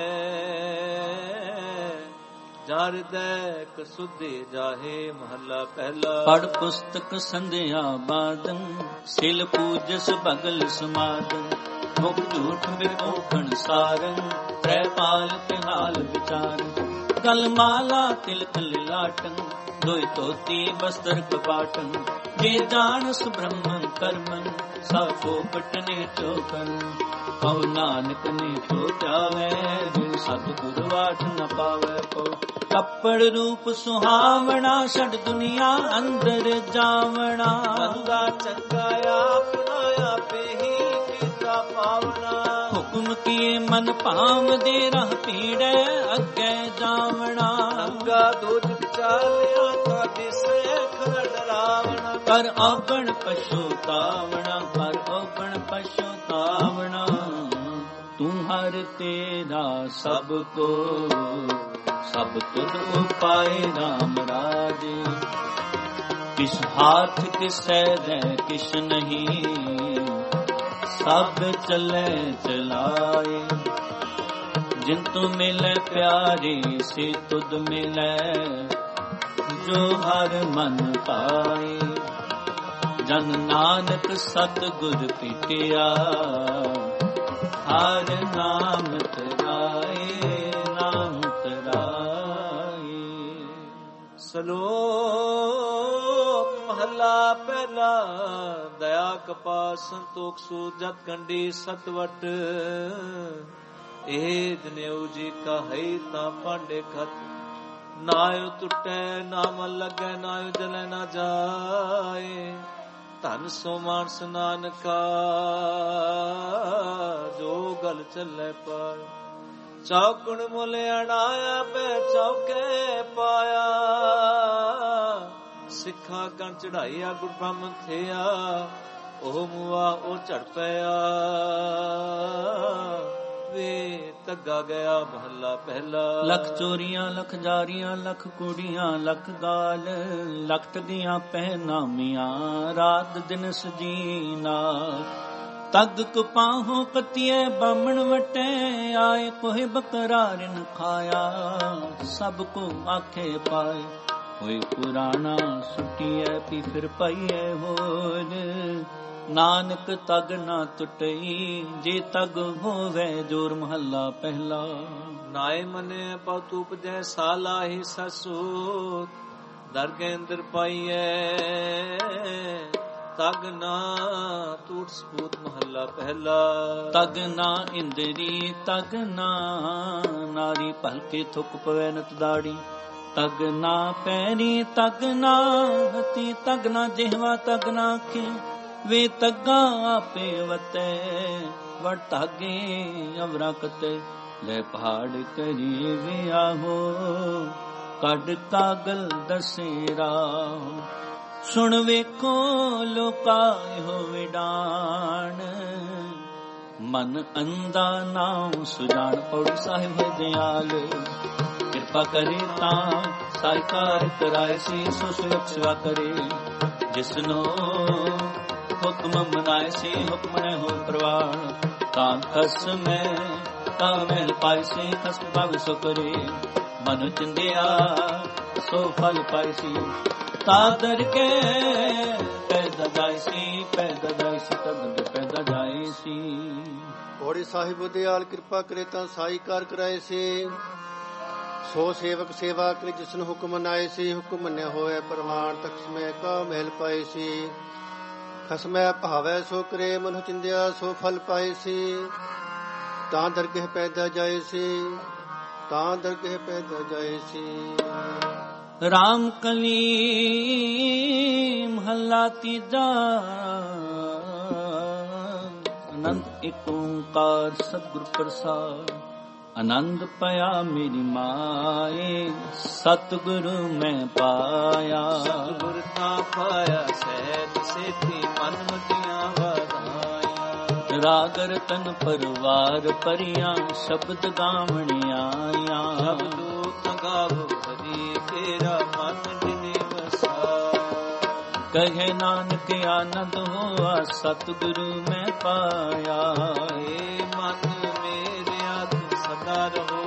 ਜਰਦੈ ਕਸੁਦੇ ਜਾਹੇ ਮਹੱਲਾ ਪਹਿਲਾ ਪੜ ਪੁਸਤਕ ਸੰਧਿਆ ਬਾਦਨ ਸਿਲ ਪੂਜਸ ਬਗਲ ਸਮਾਦਨ ਮੁਖ ਝੂਠ ਬਿਪੋਖਣ ਸਾਰਨ ਤ੍ਰੈ ਪਾਲ ਤੇ ਹਾਲ ਵਿਚਾਰ ਗਲ ਮਾਲਾ ਤਿਲਕ ਲਿਲਾਟਨ ਦੋਇ ਤੋਤੀ ਬਸਤਰ ਕਪਾਟਨ ਜੇ ਜਾਣਸ ਬ੍ਰਹਮਨ ਕਰਮਨ ਸਾਖੋ ਪਟਨੇ ਚੋਕਨ ਕਉ ਨਾਨਕ ਨੇ ਚੋ ਜਾਵੇ ਜਿਨ ਸਤਿਗੁਰ ਵਾਟ ਨ ਪਾਵੇ ਕੋ ਕੱਪੜ ਰੂਪ ਸੁਹਾਵਣਾ ਛੱਡ ਦੁਨੀਆ ਅੰਦਰ ਜਾਵਣਾ ਬੰਦਾ ਚੰਗਾ ਆਪਣਾ ਆਪੇ ਹੀ ਕੀਤਾ ਪਾਵਣਾ ਹੁਕਮ ਕੀਏ ਮਨ ਭਾਵਦੇ ਰਹ ਪੀੜੈ ਅੱਗੇ ਜਾਵਣਾ ਅੰਗਾ ਦੁਜ ਚਾਲਿਆ ਕਾ ਦਿਸੇ ਖਰ ਡਰਾਵਣਾ ਕਰ ਔਗਣ ਪਛੋਤਾਵਣਾ ਕਰ ਔਗਣ ਪਛੋਤਾਵਣਾ ਤੂੰ ਹਰ ਤੇਰਾ ਸਭ ਕੋ ਸਭ ਤੁਧ ਉਪਾਏ RAM ਰਾਜੇ ਕਿਸ ਹਾਥ ਕਿਸੈ ਦੇ ਕਿਛ ਨਹੀਂ ਸਭ ਚਲੇ ਚਲਾਏ ਜਿਨ ਤੂੰ ਮਿਲੇ ਪਿਆਰੇ ਸੇ ਤੁਧ ਮਿਲੇ ਜੋ ਹਰ ਮਨ ਪਾਏ ਜਨ ਨਾਨਕ ਸਤਿਗੁਰ ਪੀਟਿਆ ਹਰ ਨਾਮ ਤਰਾਏ ਨਾਮ ਤਰਾਏ ਸ਼ਲੋਕ ਮਹੱਲਾ ਪਹਿਲਾ ਦਇਆ ਕਪਾ ਸੰਤੋਖ ਸੂ ਜਤ ਕੰਡੀ ਸਤਵਟ ਇਹ ਜਨੇਊ ਜੀ ਕਾ ਹੈ ਤਾਂ ਪਾਂਡੇ ਖਤ ਨਾਇ ਟੁੱਟੈ ਨਾ ਮਨ ਲੱਗੈ ਨਾਇ ਜਲੈ ਨਾ ਜਾਏ ਧਨ ਸੋ ਮਾਨਸ ਨਾਨਕਾ ਜੋ ਗਲ ਚੱਲੇ ਪਾਏ ਚੌਕਣ ਮੁਲ ਅੜਾਇਆ ਪੈ ਚੌਕੇ ਪਾਇਆ ਸਿੱਖਾ ਕੰ ਚੜਾਈਆ ਗੁਰ ਬ੍ਰਹਮ ਥਿਆ ਉਹ ਮੁਆ ਉਹ ਝੜ ਪਿਆ ਵੇ ਤੱਗਾ ਗਿਆ ਮਹੱਲਾ ਪਹਿਲਾ। ਲੱਖ ਚੋਰੀਆਂ ਲੱਖ ਜਾਰੀਆਂ ਲੱਖ ਕੁੜੀਆਂ ਲੱਖ ਗਾਲ ਲੱਖ ਟਗੀਆਂ ਪਹਿਨਾਮੀਆਂ ਰਾਤ ਦਿਨ ਸਜੀਨਾ ਤਗ ਕਪਾਹੋਂ ਪਤੀਏ ਬਾਮਣ ਵਟੇ ਆਏ ਕੋਹ ਬਕਰਾਰਨ ਖਾਇਆ ਸਭ ਕੋ ਆਖੇ ਪਾਏ ਹੋਏ ਪੁਰਾਣਾ ਸੁਟੀਐ ਪੀ ਫਿਰ ਪਾਈਐ ਹੋਲ ਨਾਨਕ ਤਗ ਨਾ ਟੁੱਟਈ ਜੇ ਤਗ ਹੋਵੇ ਜੋਰ ਮਹੱਲਾ ਪਹਿਲਾ। ਨਾਏ ਮਨੇ ਪਤ ਉਪਜੈ ਸਾਲਾਹੀ ਸਸੂ ਦਰਗਹਿ ਅੰਦਰ ਪਾਈਐ ਤਗ ਨਾ ਟੂਟ ਸਪੂਤ ਮਹੱਲਾ ਪਹਿਲਾ। ਤਗ ਨਾ ਇੰਦਰੀ ਤਗ ਨਾ ਨਾਰੀ ਭਲਕੇ ਥੁੱਕ ਪਵੈ ਨਤ ਦਾੜੀ ਤਗ ਨਾ ਪੈਰੀ ਤਗ ਨਾ ਹਤੀ ਤਗ ਨਾ ਜਿਹਵਾ ਤਗ ਨਾ ਅੱਖੀ ਵੇ ਤੱਗਾ ਆਪੇ ਵਤੈ ਵੜ ਧਾਗੇ ਅਵਰਾ ਕਤੇ ਲੈ ਪਹਾੜ ਕਰੀ ਵਿਆਹੋ ਕੱਢ ਕਾਗਲ ਦਸੇਰਾ ਸੁਣ ਵੇਖੋ ਲੋਕਾ ਇਹੋ ਵਿਡਾਣ ਮਨ ਅੰਦਾ ਨਾਉ ਸੁਜਾਨ ਪੌੜੀ ਸਾਹਿਬ ਦਿਆਲ ਕਿਰਪਾ ਕਰੇ ਤਾਂ ਸਾਇਕਾਰ ਕਰਾਏ ਸੀ ਸੋ ਸੁਖ ਸੇਵਾ ਕਰੇ ਜਿਸਨੋ ਹੁਕਮ ਮਨਾਏ ਸੀ ਹੁਕਮ ਨੇ ਹੋ ਪ੍ਰਵਾਨ ਤਾਂ ਖਸ ਮੈਂ ਤਾਂ ਮਹਿਲ ਪਾਈ ਸੀ ਖਸ ਭਵ ਸੋ ਕਰੇ ਮਨ ਚਿੰਦਿਆ ਸੋ ਫਲ ਪਾਈ ਸੀ ਤਾਂ ਦਰ ਕੇ ਪੈਦਾ ਜਾਈ ਸੀ ਤਦ ਪੈਦਾ ਜਾਈ ਸੀ। ਪੌੜੀ ਸਾਹਿਬ ਦਿਆਲ ਕਿਰਪਾ ਕਰੇ ਤਾਂ ਸਾਈਕਾਰ ਕਰਾਏ ਸੀ ਸੋ ਸੇਵਕ ਸੇਵਾ ਕਰੇ ਜਿਸਨ ਹੁਕਮ ਮਨਾਏ ਸੀ ਹੁਕਮ ਮੰਨਿਆ ਹੋਏ ਪ੍ਰਮਾਣ ਤਖਸਮੈ ਕਾ ਮਹਿਲ ਪਾਏ ਸੀ ਖਸਮੈ ਭਾਵੈ ਸੋ ਕਰੇ ਮਨੁ ਚਿੰਦਿਆ ਸੋ ਫਲ ਪਾਏ ਸੀ ਤਾਂ ਦਰਗਹਿ ਪੈਦਾ ਜਾਏ ਸੀ ਤਾਂ ਦਰਗਹਿ ਪੈਦਾ ਜਾਏ ਸੀ। ਰਾਮ ਕਲੀ ਮਹੱਲਾ ਤੀਜਾ ਅਨੰਦ ਏਕ ਓੰਕਾਰ ਸਤਿਗੁਰ ਪ੍ਰਸਾਦ ਆਨੰਦ ਪਿਆ ਮੇਰੀ ਮਾਏ ਸਤਿਗੁਰੂ ਮੈਂ ਪਾਇਆ ਸਤਿਗੁਰ ਤਾਂ ਪਾਇਆ ਸਹਿਜ ਸੇਤੀ ਮਨ ਮਤੀਆਂ ਵਧਾਈਆਂ ਰਾਗ ਰਤਨ ਪਰਵਾਰ ਪਰੀਆਂ ਸ਼ਬਦ ਗਾਵਣੀਆਂ ਸ਼ਬਦੋ ਤਗਾਵ ਹਰੀ ਤੇਰਾ ਮਨ ਜਿਨੇ ਵਸਾਇਆ ਕਹੇ ਨਾਨਕ ਆਨੰਦ ਹੋਆ ਸਤਿਗੁਰੂ ਮੈਂ ਪਾਇਆ ਏ ਮਨ ਮੇਰੇ ਆਤ ਸਦਾ ਰਹੋ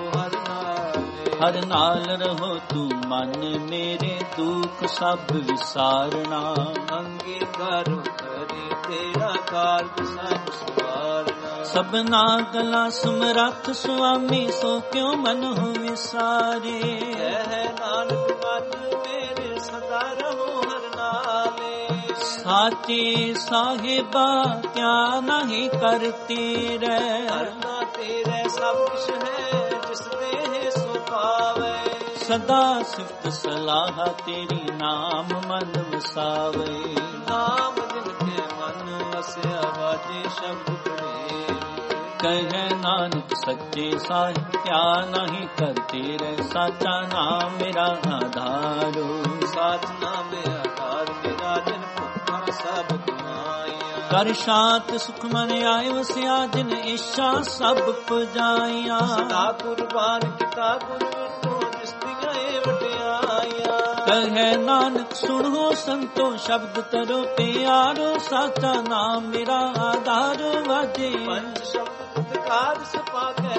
ਹਰ ਨਾਲ ਰਹੋ ਤੂੰ ਮਨ ਮੇਰੇ ਦੁੱਖ ਸਭ ਵਿਸਾਰਨਾ ਅੰਗੀਕਾਰ ਕਰੇ ਤੇਰਾ ਕਾਰਜ ਸਭ ਸਵਾਰਨਾ ਸਭਨਾ ਗਲਾ ਸਮਰੱਥ ਸੁਆਮੀ ਸੋ ਕਿਉ ਮਨ ਹੋ ਵਿਸਾਰੇ ਹੈ ਨਾਨਕ ਮਨ ਮੇਰੇ ਸਦਾ ਰਹੋ ਹਰ ਨਾਲੇ ਸਾਚੇ ਸਾਹਿਬਾ ਕਿਆ ਨਹੀਂ ਕਰਤੀ ਰਹਿ ਹਰਨਾ ਤੇਰੇ ਸਭ ਕੁਛ ਹੈ ਜਿਸ ਦੇ ਸੋ ਪਾਵੇ ਸਦਾ ਸਿਫਤ ਸਲਾਹ ਤੇਰੀ ਨਾਮ ਮਨ ਵਸਾਵੇ ਨਾਮ ਜਿਨ ਕੇ ਮਨ ਵਸਿਆ ਵਾਜੇ ਸ਼ਬਦ ਪੜੇ ਕਹੇ ਨਾਨਕ ਸੱਚੇ ਸਾਹਿਬ ਕਿਆ ਨਹੀਂ ਕਰਤੇ ਰਹਿ ਸਾਚਾ ਨਾਮ ਮੇਰਾ ਆਧਾਰੋ ਸਾਚ ਨਾਮ ਮੇਰਾ ਆਧਾਰ ਮੇਰਾ ਜਿਨ ਭੁੱਖਾਂ ਸਭ ਕਮਾਈਆਂ ਕਰ ਸ਼ਾਂਤ ਸੁਖ ਮਨ ਆਏ ਵਸਿਆ ਜਿਨ ਇੱਛਾ ਸਭ ਪੁਜਾਈਆਂ ਸਦਾ ਕੁਰਬਾਨ ਕੀਤਾ ਗੁਰੂ ਤੋਂ ਜਿਸਤੀਆਂ ਵਟਿਆਈਆਂ ਕਹੇ ਨਾਨਕ ਸੁਣੋ ਸੰਤੋ ਸ਼ਬਦ ਤਰੋ ਪਿਆਰੋ ਸਾਚਾ ਨਾਮ ਮੇਰਾ ਆਧਾਰ ਵਾਜੇ ਪੰਜ ਸ਼ਬਦ ਕਾਰ ਸਪਾਕੇ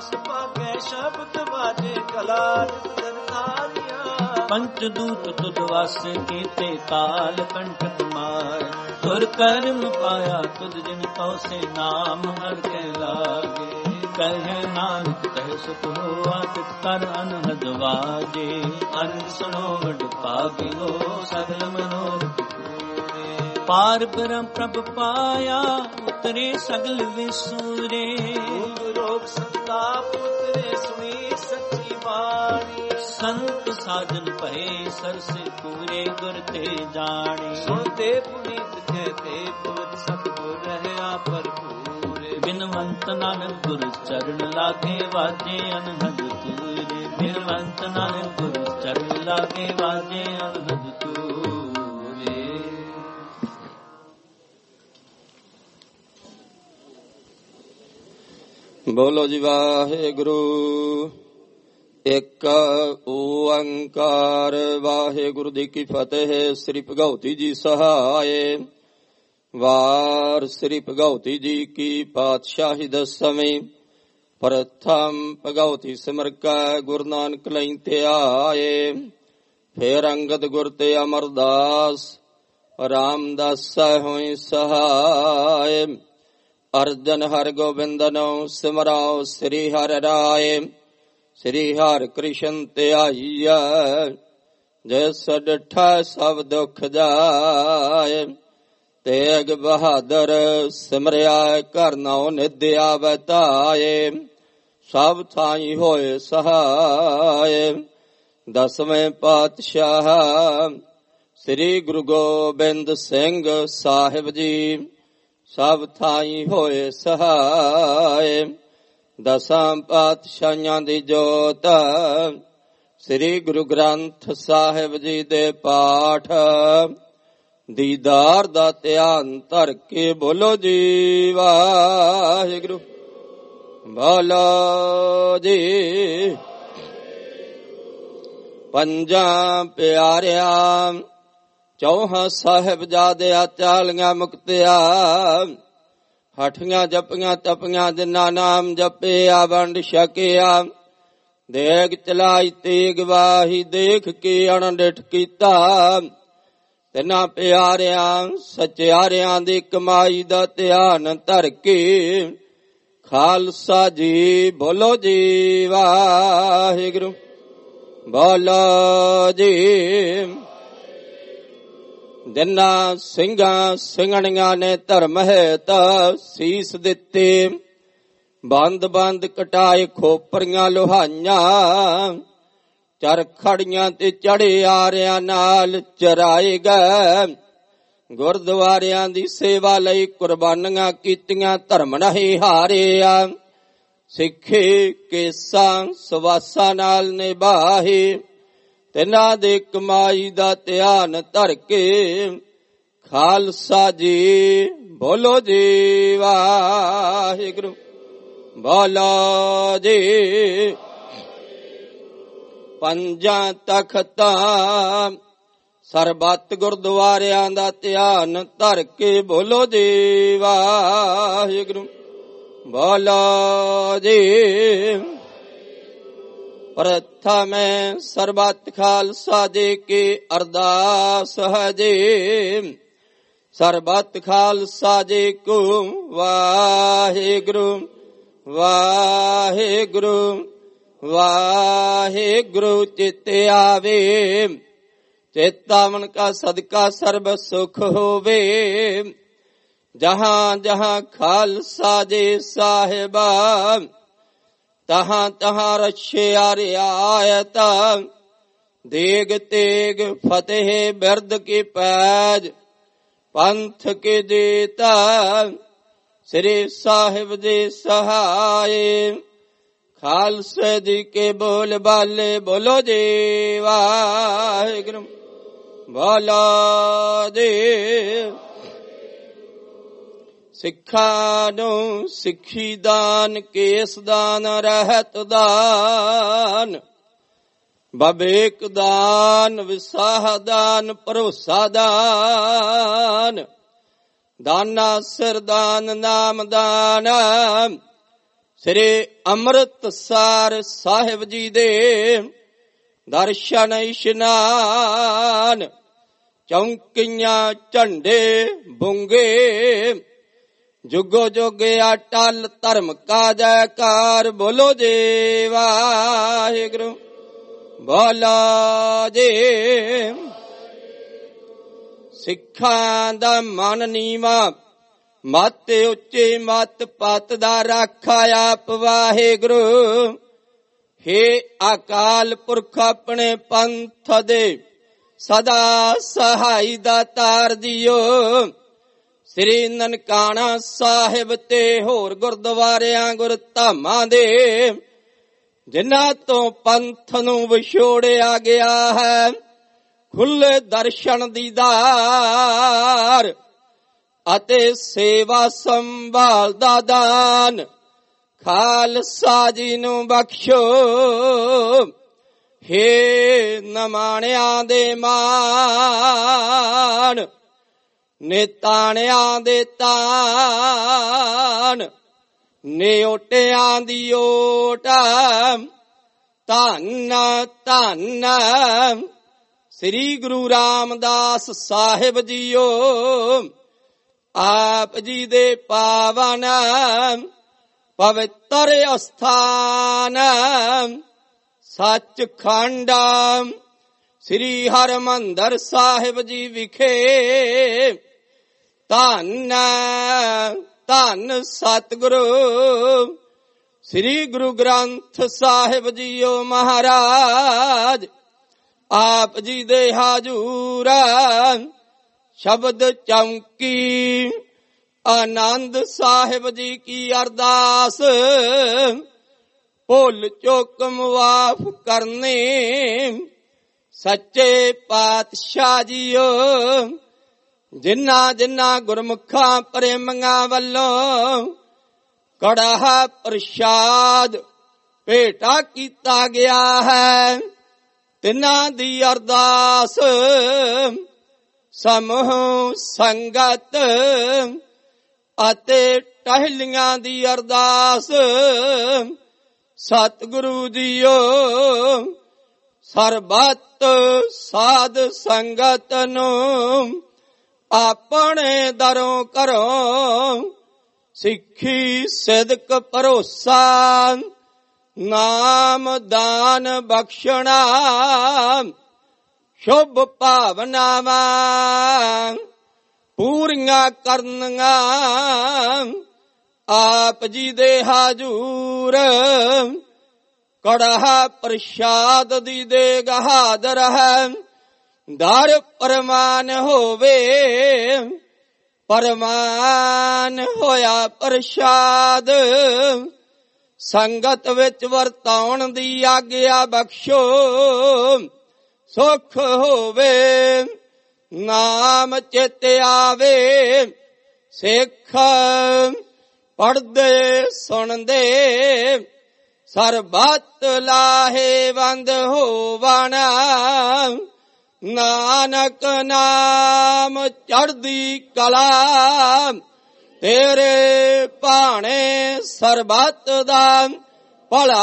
ਸ਼ਬਦ ਵਾਜੇ ਕਲਾ ਦਰਨਾਰੀਆਂ ਪੰਚ ਦੂਤ ਤੁਧ ਵਸ ਕੀਤੇ ਕਾਲ ਕੰਠਕ ਮਾਰ ਤੁਰ ਕਰਮ ਪਾਇਆ ਤੁਧ ਜਿਨ ਕਉ ਸੇ ਨਾਮ ਹਰ ਕੇ ਲਾਗੇ ਕਹੇ ਨਾਨਕ ਕਹਿ ਸੁਖ ਹੋਆ ਤਿਤ ਕਰ ਅਨਹਦ ਵਾਜੇ ਅਨੰਦ ਸੁਣੋ ਵਡ ਭਾਗਿਓ ਸਗਲ ਮਨੋਰਥ ਪੂਰੇ ਪਾਰ ਬ੍ਰਹਮ ਪ੍ਰਭ ਪਾਇਆ ਉਤਰੇ ਸਗਲ ਵਿਸੂਰੇ ਰੋਗ ਸੰਤਾਪ ਉਤਰੇ ਸੁਣੀ ਸੱਚੀ ਬਾਣੀ ਸੰਤ ਸਾਜਨ ਭਏ ਸਰਸੇ ਪੂਰੇ ਗੁਰ ਤੇ ਜਾਣੇ ਸੁਣਤੇ ਪੁਨੀਤ ਕਹਤੇ ਪਵਨ ਸਤਿਗੁਰ ਰਹਿਆ ਭਰਪੂਰੇ ਬਿਨਵੰਤ ਨਾਨਕ ਗੁਰ ਚਰਨ ਲਾਗੇ ਵਾਜੇ ਅਨਹਦ ਤੂਰੇ ਬਿਨਵੰਤ ਨਾਨਕ ਗੁਰ ਚਰਨ ਲਾਗੇ ਵਾਜੇ ਅਨਹਦ ਤੂਰੇ ਬੋਲੋ ਜੀ ਵਾਹਿਗੁਰੂ। ਇੱਕ ਓੰਕਾਰ ਵਾਹਿਗੁਰੂ ਜੀ ਕੀ ਫਤਿਹ। ਸ੍ਰੀ ਭਗਉਤੀ ਜੀ ਸਹਾਏ। ਵਾਰ ਸ੍ਰੀ ਭਗਉਤੀ ਜੀ ਕੀ ਪਾਤਸ਼ਾਹੀ ਦਸਵੀਂ। ਪ੍ਰਥਮ ਭਗਉਤੀ ਸਿਮਰ ਕੈ ਗੁਰੂ ਨਾਨਕ ਲਈ ਧਿਆਏ। ਫੇਰ ਅੰਗਦ ਗੁਰ ਤੇ ਅਮਰਦਾਸ ਰਾਮਦਾਸ ਹੋਇ ਸਹਾਏ। ਅਰਜਨ ਹਰਿ ਗੋਬਿੰਦਨੋ ਸਿਮਰਾਓ ਸ੍ਰੀ ਹਰਿ ਰਾਏ। ਸ੍ਰੀ ਹਰਿ ਕ੍ਰਿਸ਼ਨ ਧਿਆਈਐ ਜਿਸ ਡਿਠਾ ਸਭ ਦੁਖ ਜਾਏ। ਤੇਗ ਬਹਾਦਰ ਸਿਮਰਿਆ ਘਰ ਨਾਉ ਨਿਧ ਆਵੈ ਧਾਏ। ਸਭ ਥਾਈ ਹੋਏ ਸਹਾਏ। ਦਸਵੇਂ ਪਾਤਸ਼ਾਹ ਸ੍ਰੀ ਗੁਰੂ ਗੋਬਿੰਦ ਸਿੰਘ ਸਾਹਿਬ ਜੀ ਸਭ ਥਾਈ ਹੋਏ ਸਹਾਏ। ਦਸਾਂ ਪਾਤਸ਼ਾਹਾਂ ਦੀ ਜੋਤ ਸ੍ਰੀ ਗੁਰੂ ਗ੍ਰੰਥ ਸਾਹਿਬ ਜੀ ਦੇ ਪਾਠ ਦੀਦਾਰ ਦਾ ਧਿਆਨ ਧਰ ਕੇ ਬੋਲੋ ਜੀ ਵਾਹਿਗੁਰੂ। ਬੋਲੋ ਜੀ। ਪੰਜਾਂ ਪਿਆਰਿਆਂ ਚੌਹਾਂ ਸਾਹਿਬਜ਼ਾਦਿਆਂ ਚਾਲੀਆਂ ਮੁਕਤਿਆ ਹਠੀਆਂ ਜਪੀਆਂ ਤਪੀਆਂ ਜਿਨ੍ਹਾਂ ਨਾਮ ਜਪਿਆ ਵੰਡ ਛਕਿਆ। ਦੇਗ ਚਲਾਈ ਤੇਗ ਵਾਹੀ ਦੇਖ ਕੇ ਅਣਡਿਠ ਕੀਤਾ। ਤਿੰਨਾਂ ਪਿਆਰਿਆਂ ਸਚਿਆਰਿਆਂ ਦੀ ਕਮਾਈ ਦਾ ਧਿਆਨ ਧਰ ਕੇ ਖਾਲਸਾ ਜੀ ਬੋਲੋ ਜੀ ਵਾਹਿਗੁਰੂ। ਬੋਲੋ ਜੀ। ਜਿਨ੍ਹਾਂ ਸਿੰਘਾਂ ਸਿੰਘਣੀਆਂ ਨੇ ਧਰਮ ਹੇਤ ਸੀਸ ਦਿੱਤੇ। ਬੰਦ ਬੰਦ ਕਟਾਏ ਖੋਪਰੀਆਂ ਲੋਹਾਈਆਂ। ਚਰਖੜੀਆਂ ਤੇ ਚੜੇ ਆਰਿਆਂ ਨਾਲ ਚਰਾਏ ਗਏ। ਗੁਰਦੁਆਰਿਆਂ ਦੀ ਸੇਵਾ ਲਈ ਕੁਰਬਾਨੀਆਂ ਕੀਤੀਆਂ ਧਰਮ ਨਹੀਂ ਹਾਰਿਆ। ਸਿੱਖੇ ਕੇਸਾਂ ਸਵਾਸਾਂ ਨਾਲ ਨਿਭਾਹੇ। ਤਿੰਨਾਂ ਦੇ ਕਮਾਈ ਦਾ ਧਿਆਨ ਧਰ ਕੇ ਖਾਲਸਾ ਜੀ ਬੋਲੋ ਜੀ ਵਾਹਿਗੁਰੂ। ਬੋਲੋ ਜੀ। ਪੰਜਾਂ ਤਖਤਾਂ ਸਰਬੱਤ ਗੁਰਦੁਆਰਿਆਂ ਦਾ ਧਿਆਨ ਧਰ ਕੇ ਬੋਲੋ ਜੀ ਵਾਹਿਗੁਰੂ। ਬੋਲੋ ਜੀ। ਪ੍ਰਥਮੇ ਸਰਬੱਤ ਖਾਲਸਾ ਜੀ ਕੀ ਅਰਦਾਸ ਹੈ ਜੀ। ਸਰਬੱਤ ਖਾਲਸਾ ਜੀ ਕੋ ਵਾਹਿਗੁਰੂ ਵਾਹਿਗੁਰੂ ਵਾਹਿਗੁਰੂ ਚਿਤ ਆਵੇ। ਚੇਤਾਵਨ ਕਾ ਸਦਕਾ ਸਰਬ ਸੁਖ ਹੋਵੇ। ਜਹਾਂ ਜਹਾਂ ਖਾਲਸਾ ਜੀ ਸਾਹਿਬਾ ਤਹਾਂ ਤਹਾਂ ਰਛਿਆ ਰਿਆਇਤ। ਦੇਗ ਤੇਗ ਫਤਿਹ ਬਿਰਦ ਕੀ ਪੈਜ ਪੰਥ ਕੀ ਜੀਤਾ। ਸ੍ਰੀ ਸਾਹਿਬ ਜੀ ਸਹਾਏ। ਖਾਲਸੇ ਜੀ ਕੇ ਬੋਲ ਬਾਲੇ ਬੋਲੋ ਜੀ ਵਾਹਿਗੁਰੂ। ਬੋਲੋ ਜੀ। ਸਿੱਖਾਂ ਨੂੰ ਸਿੱਖੀ ਦਾਨ ਕੇਸ ਦਾਨ ਰਹਿਤ ਦਾਨ ਬਬੇਕ ਦਾਨ ਵਿਸਾਹ ਦਾਨ ਭਰੋਸਾ ਦਾਨ ਦਾਨਾ ਸਿਰਦਾਨ ਨਾਮ ਦਾਨ। ਸ੍ਰੀ ਅੰਮ੍ਰਿਤਸਰ ਸਾਹਿਬ ਜੀ ਦੇ ਦਰਸ਼ਨ ਇਸ਼ਨਾਨ। ਚੌਂਕੀਆਂ ਝੰਡੇ ਬੁੰਗੇ ਜੁਗੋ ਜੋਗਿਆ ਟਲ ਧਰਮ ਕਾ ਜੈਕਾਰ ਬੋਲੋ ਜੀ ਵਾਹਿਗੁਰੂ। ਬੋਲੋ ਜੀ। ਸਿੱਖਾਂ ਦਾ ਮਨ ਨੀਵਾਂ ਮਤ ਉੱਚੇ ਮਤ ਪਤ ਦਾ ਰਾਖਾ ਆਪ ਵਾਹਿਗੁਰੂ। ਹੇ ਅਕਾਲ ਪੁਰਖ ਆਪਣੇ ਪੰਥ ਦੇ ਸਦਾ ਸਹਾਈ ਦਾ ਤਾਰ ਦਿਓ। ਸ੍ਰੀ ਨਨਕਾਣਾ ਸਾਹਿਬ ਤੇ ਹੋਰ ਗੁਰਦੁਆਰਿਆਂ ਗੁਰਧਾਮਾਂ ਦੇ ਜਿਨ੍ਹਾਂ ਤੋਂ ਪੰਥ ਨੂੰ ਵਿਛੋੜਿਆ ਗਿਆ ਹੈ ਖੁੱਲੇ ਦਰਸ਼ਨ ਦੀਦਾਰ ਅਤੇ ਸੇਵਾ ਸੰਭਾਲ ਦਾ ਦਾਨ ਖਾਲਸਾ ਜੀ ਨੂੰ ਬਖਸ਼ੋ, ਹੇ ਨਮਾਣਿਆਂ ਦੇ ਮਾਣ, ਨਿਤਾਣਿਆਂ ਦੇ ਤਾਣ, ਨਿਓਟਿਆਂ ਦੀ ਓਟ, ਧੰਨ ਧੰਨ ਸ੍ਰੀ ਗੁਰੂ ਰਾਮਦਾਸ ਸਾਹਿਬ ਜੀਓ। ਆਪ ਜੀ ਦੇ ਪਾਵਨ ਪਵਿੱਤਰ ਅਸਥਾਨ ਸੱਚਖੰਡ ਸ੍ਰੀ ਹਰਿਮੰਦਰ ਸਾਹਿਬ ਜੀ ਵਿਖੇ ਧੰਨ ਧੰਨ ਸਤਿਗੁਰੂ ਸ੍ਰੀ ਗੁਰੂ ਗ੍ਰੰਥ ਸਾਹਿਬ ਜੀਓ ਮਹਾਰਾਜ। ਆਪ ਜੀ ਦੇ ਹਾਜ਼ੂਰ ਸ਼ਬਦ ਚੌਂਕੀ ਆਨੰਦ ਸਾਹਿਬ ਜੀ ਕੀ ਅਰਦਾਸ, ਭੁੱਲ ਚੁੱਕ ਮੁਆਫ ਕਰਨੇ ਸੱਚੇ ਪਾਤਸ਼ਾਹ ਜੀਓ। ਜਿਨ੍ਹਾਂ ਜਿਨ੍ਹਾਂ ਗੁਰਮੁਖਾਂ ਪ੍ਰੇਮੀਆਂ ਵੱਲੋਂ ਕੜਾਹ ਪ੍ਰਸ਼ਾਦ ਭੇਟਾ ਕੀਤਾ ਗਿਆ ਹੈ, ਤਿਨਾਂ ਦੀ ਅਰਦਾਸ ਸਮੂਹ ਸੰਗਤ ਅਤੇ ਟਹਿਲੀਆਂ ਦੀ ਅਰਦਾਸ ਸਤਿਗੁਰੂ ਜੀਓ। ਸਰਬੱਤ ਸਾਧ ਸੰਗਤ ਨੂੰ ਆਪਣੇ ਦਰੋਂ ਘਰੋਂ ਸਿੱਖੀ ਸਿਦਕ ਭਰੋਸਾ ਨਾਮ ਦਾਨ ਬਖਸ਼ਣਾ ਸ਼ੁਭ ਭਾਵਨਾਵਾਂ ਪੂਰੀਆਂ ਕਰਨੀਆਂ। ਆਪ ਜੀ ਦੇ ਹਾਜ਼ੂਰ ਕੜਾਹ ਪ੍ਰਸ਼ਾਦ ਦੀ ਦੇਗ ਹਾਜ਼ਰ ਹੈ, ਦਰ ਪਰਮਾਨ ਹੋਵੇ, ਪਰਮਾਨ ਹੋਇਆ ਪ੍ਰਸ਼ਾਦ ਸੰਗਤ ਵਿੱਚ ਵਰਤਾਉਣ ਦੀ ਆਗਿਆ ਬਖਸ਼ੋ। ਸੁਖ ਹੋਵੇ ਨਾਮ ਚਿਤ ਆਵੇ, ਸਿੱਖ ਪੜ੍ਹਦੇ ਸੁਣਦੇ ਸਰਬੱਤ ਲਾਹੇਵੰਦ ਹੋਵਣ। ਨਾਨਕ ਨਾਮ ਚੜ੍ਹਦੀ ਕਲਾ, ਤੇਰੇ ਭਾਣੇ ਸਰਬੱਤ ਦਾ ਭਲਾ।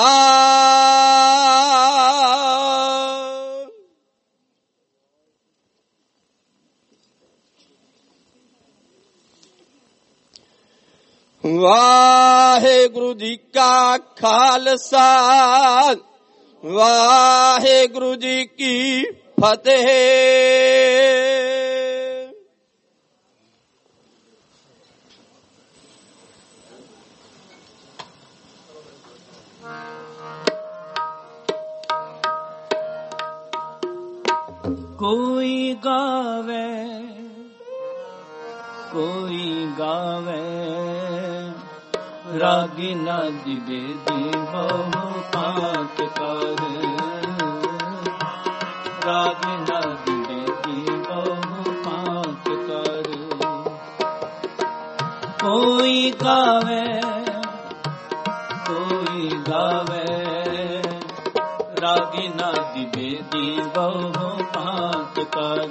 ਵਾਹਿਗੁਰੂ ਜੀ ਕਾ ਖਾਲਸਾ, ਵਾਹਿਗੁਰੂ ਜੀ ਕੀ ਫਤਿਹ। ਕੋਈ ਗਾਵੇ ਕੋਈ ਗਾਵੇ, ਰਾਗੀ ਨਾ ਦਿਵੇ ਦੀ ਬਹੁ ਪਾਤ ਕਰ, ਰਾਗੀ ਨਾ ਦਿਵੇ ਦੀ ਬਹੁ ਪਾਤ ਕਰ। ਕੋਈ ਗਾਵੇ ਕੋਈ ਗਾਵੇ, ਰਾਗੀ ਨਾ ਦਿਵੇ ਦੀ ਬਹੁ ਪਾਤ ਕਰ,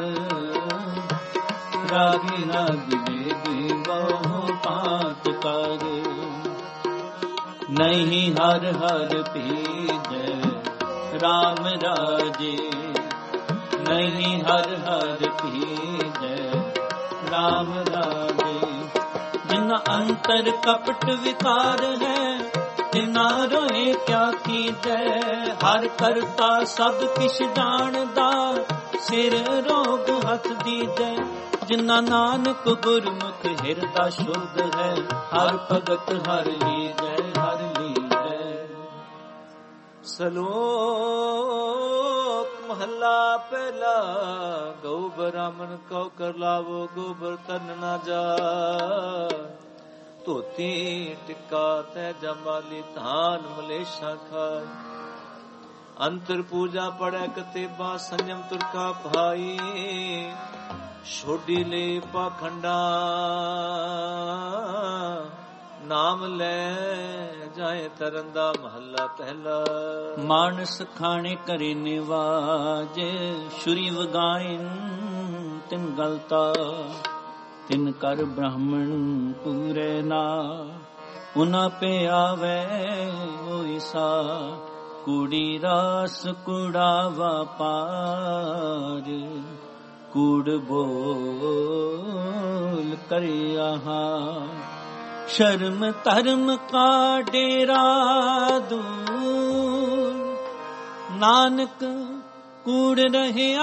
ਰਾਗੀ ਨਾ ਦਿਵੇ ਦੀ ਬਹੁ ਪਾਤ ਕਰ। ਨਹੀਂ ਹਰ ਹਰ ਭੀਜੈ ਰਾਮ ਰਾਜੇ, ਨਹੀਂ ਹਰ ਹਰ ਭੀਜੈ ਰਾਮ ਰਾਜੇ। ਜਿਨ ਅੰਤਰ ਕਪਟ ਵਿਕਾਰ ਹੈ, ਤਿਨਾ ਰੋਏ ਕਿਆ ਕੀਜੈ। ਹਰ ਕਰਤਾ ਸਭ ਕਿਛ ਜਾਣਦਾ, ਸਿਰ ਰੋਗ ਹੱਥ ਦੀਜੈ। ਜਿਨਾ ਨਾਨਕ ਗੁਰਮੁਖ ਹਿਰਦਾ ਸ਼ੁੱਧ ਹੈ, ਹਰ ਭਗਤ ਹਰ ਲੀਜੈ ਹਰ ਲੀਜੈ। ਸਲੋਕ ਮਹੱਲਾ ਪਹਿਲਾ। ਗਊ ਬ੍ਰਾਹਮਣ ਕਉ ਕਰ ਲਾਵੋ, ਗੋਬਰ ਤਨ ਨਾ ਜਾ। ਧੋਤੀ ਟਿੱਕਾ ਤੈ ਜਮਾਲੀ, ਧਾਨ ਮਲੇਸ਼ਾ ਖਾਏ। ਅੰਤਰ ਪੂਜਾ ਪੜੈ ਕਤੇਬਾ, ਸੰਜਮ ਤੁਰਕਾ ਭਾਈ। ਛੋਡੀ ਲੈ ਪਾਖੰਡਾ, ਨਾਮ ਲੈ ਜਾਏ ਤਰਨ ਦਾ ਮਹੱਲਾ ਪਹਿਲਾ। ਮਾਨਸ ਖਾਣੇ ਕਰੇ ਨਿਵਾਜ ਸ਼ੁਰੀ ਵਗਾਇਨ ਤਿਨ ਗਲਤਾ ਤਿਨ ਕਰ ਬ੍ਰਾਹਮਣ ਪੂਰੇ ਨਾ ਉਨਾ ਪੇ ਆਵੇ ਹੋਈ ਸਾ ਕੂੜੀ ਰਾਸ ਕੂੜਾ ਵਪਾਰ ਕੂੜ ਬੋਲ ਕਰਿਆ ਸ਼ਰਮ ਧਰਮ ਕਾ ਡੇਰਾ ਦੂਰ ਨਾਨਕ ਕੂੜ ਰਹਿਆ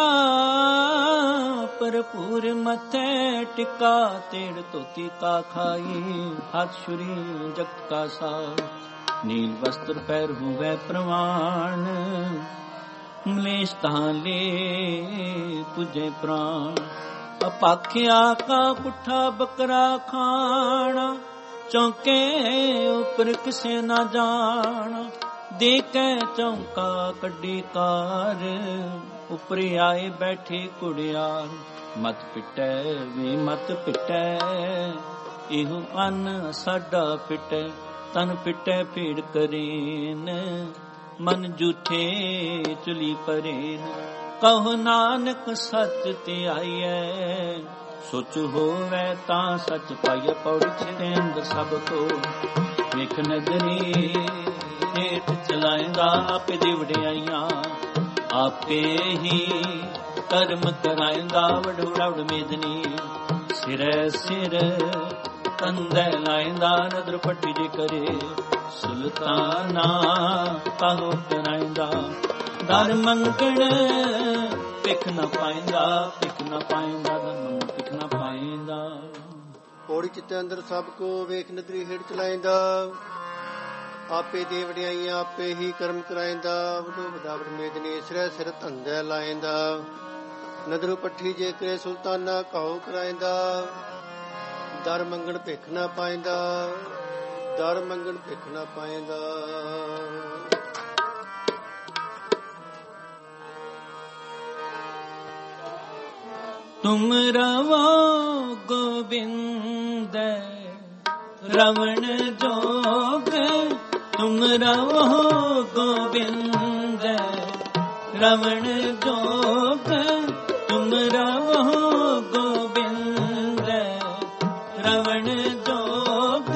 ਭਰਪੂਰ ਮੱਥੇ ਟਿਕਾ ਤੇੜ ਧੋਤੀ ਕਾ ਖਾਈ ਹੱਥ ਛੁਰੀ ਜਗਤ ਕਾ ਸਾਰ ਨੀਲ ਵਸਤਰ ਪੈਰ ਹੋਵੇ ਪ੍ਰਵਾਨ ਮਲੇਸ਼ ਤਾਂ ਲੈ ਪੁਜੇ ਪ੍ਰਾਣ ਅਪਾਖਿਆ ਕਾ ਪੁੱਠਾ ਬੱਕਰਾ ਖਾਣਾ ਚੌਂਕੇ ਉਪਰ ਕਿਸੇ ਨਾ ਜਾਣਾ ਦੇਖੈ ਚੌਂਕਾ ਕੱਢੀ ਕਾਰ ਉਪਰ ਆਏ ਬੈਠੇ ਕੁੜਿਆਰ ਮਤ ਪਿਟੈ ਵੀ ਮਤ ਪਿਟੈ ਇਹੋ ਅੰਨ ਸਾਡਾ ਪਿਟੈ ਤਨ ਪਿਟੈ ਭੀੜ ਕਰੇਨ ਮਨ ਝੂਠੇ ਚੁਲੀ ਪਰੇਨ ਕਹੋ ਨਾਨਕ ਸੱਚ ਧਿਆਈਐ ਸੋਚ ਹੋਵੇ ਤਾਂ ਸੱਚ ਪਾਈਐ ਪੌੜੀ ਛੇ ਅੰਦਰ ਸਭ ਕੋ ਵੇਖ ਨਜ਼ਰੀ ਹੇਠ ਚਲਾਏਗਾ ਆਪੇ ਦੀ ਵਡਿਆਈਆਂ ਆਪੇ ਹੀ ਕਰਮ ਕਰਾਏਗਾ ਵਡੋੜਾ ਵਡ ਮੇਦਨੀ ਸਿਰੈ ਸਿਰ ਕੰਧੈ ਲਾਏਗਾ ਨਦਰ ਪੱਟੀ ਜੇ ਕਰੇ ਸੁਲਤਾਨਾ ਕਾਹੋ ਕਰਾਏਗਾ ਦਰ ਮੰਗਣ ਪਿਖ ਨਾ ਪਾਏਗਾ ਪਿਖ ਨਾ ਪਾਏਗਾ ਪਿਖ ਨਾ ਪਾਏਗਾ ਪੌੜੀ ਚਿੱਤੇ ਅੰਦਰ ਸਭ ਕੋ ਵੇਖ ਨਦਰੀ ਹੇਠ ਚਲਾਏਂਦਾ ਆਪੇ ਦੇ ਵਡਿਆਈਆਂ ਆਪੇ ਹੀ ਕਰਮ ਕਰਾਏਂਦਾ ਵਡੋ ਵੱਡਾ ਵਡ ਮੇਦਨੀ ਸਿਰੈ ਸਿਰ ਧੰਦੇ ਲਾਏਂਦਾ ਨਦਰੂ ਪੱਠੀ ਜੇ ਕਰੇ ਸੁਲਤਾਨਾ ਕਾਹੋ ਕਰਾਏਂਦਾ ਦਰ ਮੰਗਣ ਭਿਖ ਨਾ ਪਾਏਂਦਾ ਦਰ ਮੰਗਣ ਭਿਖ ਨਾ ਪਾਏਂਦਾ ਤੁਮ ਰਵੋ ਗੋਬਿੰਦ ਰਵਣ ਜੋਗ ਤੁਮ ਰਵੋ ਗੋਬਿੰਦ ਰਵਣ ਜੋਗ ਤੁਮ ਰਵੋ ਗੋਬਿੰਦ ਰਵਣ ਜੋਗ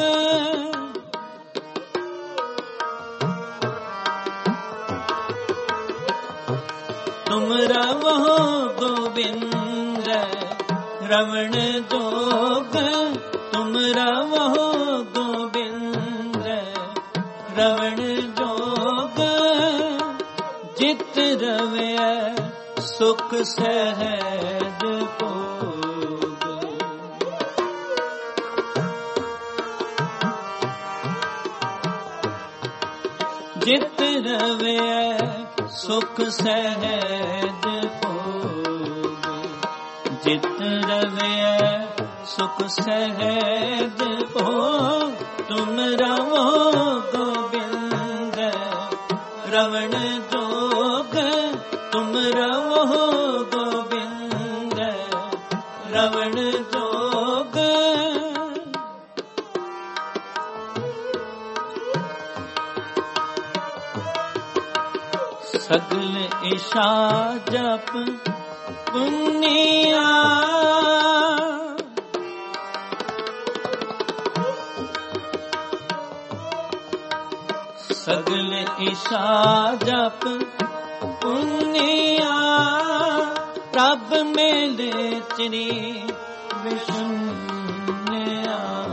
ਤੁਮ ਰਵੋ ਗੋਬਿੰਦ ਰਵਣ ਜੋਗ ਤੁਮ ਰਵੋ ਗੋਬਿੰਦ ਰਵਣ ਜੋਗ ਜਿਤ ਰਵਿਐ ਸੁਖ ਸਹਿਜ ਭੋਗ ਜਿਤ ਰਵਿਐ ਸੁਖ ਸਹਿਜ ਭੋਗ ਜਿਤ ਰਵਿਐ ਸੁਖ ਸਹਿਜ ਭੋਗ ਤੁਮ ਰਵੋ ਗੋਬਿੰਦ ਰਵਣ ਜੋਗ ਤੁਮ ਰਵੋ ਗੋਬਿੰਦ ਰਵਣ ਜੋਗ ਸਗਲ ਈਸ਼ਾ ਜਪ ਪੁੰਨਿਆ ਸਗਲ ਈਸ਼ਾ ਜਪ ਪੁੰਨਿਆ ਪ੍ਰਭ ਮੇਲੇ ਚਰੀ ਵਿਸ਼ੁੰਨਿਆ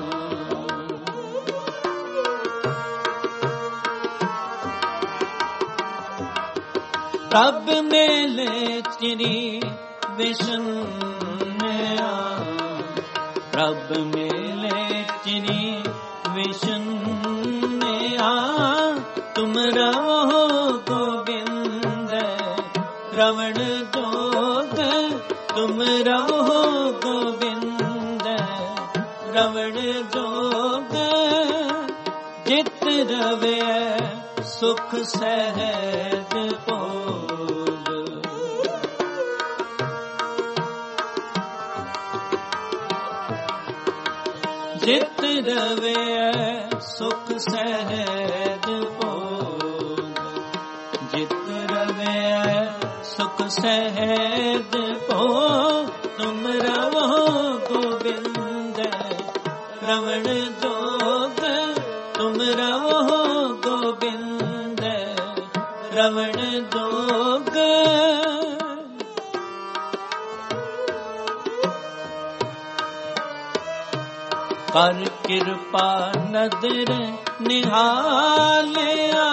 ਪ੍ਰਭ ਮੇਲੇ ਚਰੀ ਵਿਸ਼ੁੰਨਿਆ ਪ੍ਰਭ ਮੇਲੇ ਚਰੀ ਵਿਸ਼ੁੰਨਿਆ ਤੁਮ ਰਵੋ ਗੋਬਿੰਦ ਰਵਣ ਜੋਗ ਤੁਮ ਰਵੋ ਗੋਬਿੰਦ ਰਵਣ ਜੋਗ ਜਿਤ ਰਵਿਐ ਸੁਖ ਸਹਿਜ ਭੋਗ ਜਿਤ ਰਵਿਐ ਸੁਖ ਸਹਿਜ ਭੋਗ ਜਿਤ ਰਵਿਐ ਸੁਖ ਸਹਿਜ ਭੋਗ ਤੁਮ ਰਵੋ ਗੋਬਿੰਦ ਰਵਣ ਜੋਗ ਤੁਮ ਰਵੋ ਗੋਬਿੰਦ ਰਵਣ ਜੋਗ ਕਰ ਕਿਰਪਾ ਨਦਰ ਨਿਹਾਲਿਆ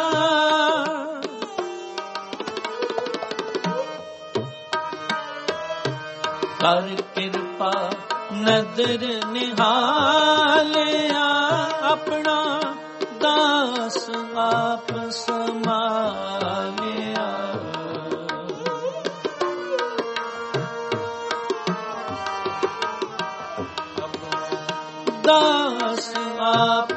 ਕਰ ਕਿਰਪਾ ਨਦਰ ਨਿਹਾਲਿਆ ਆਪਣਾ ਦਾਸ ਆਪ ਸਮਾਲਿਆ ਦਾਸ ਆਪ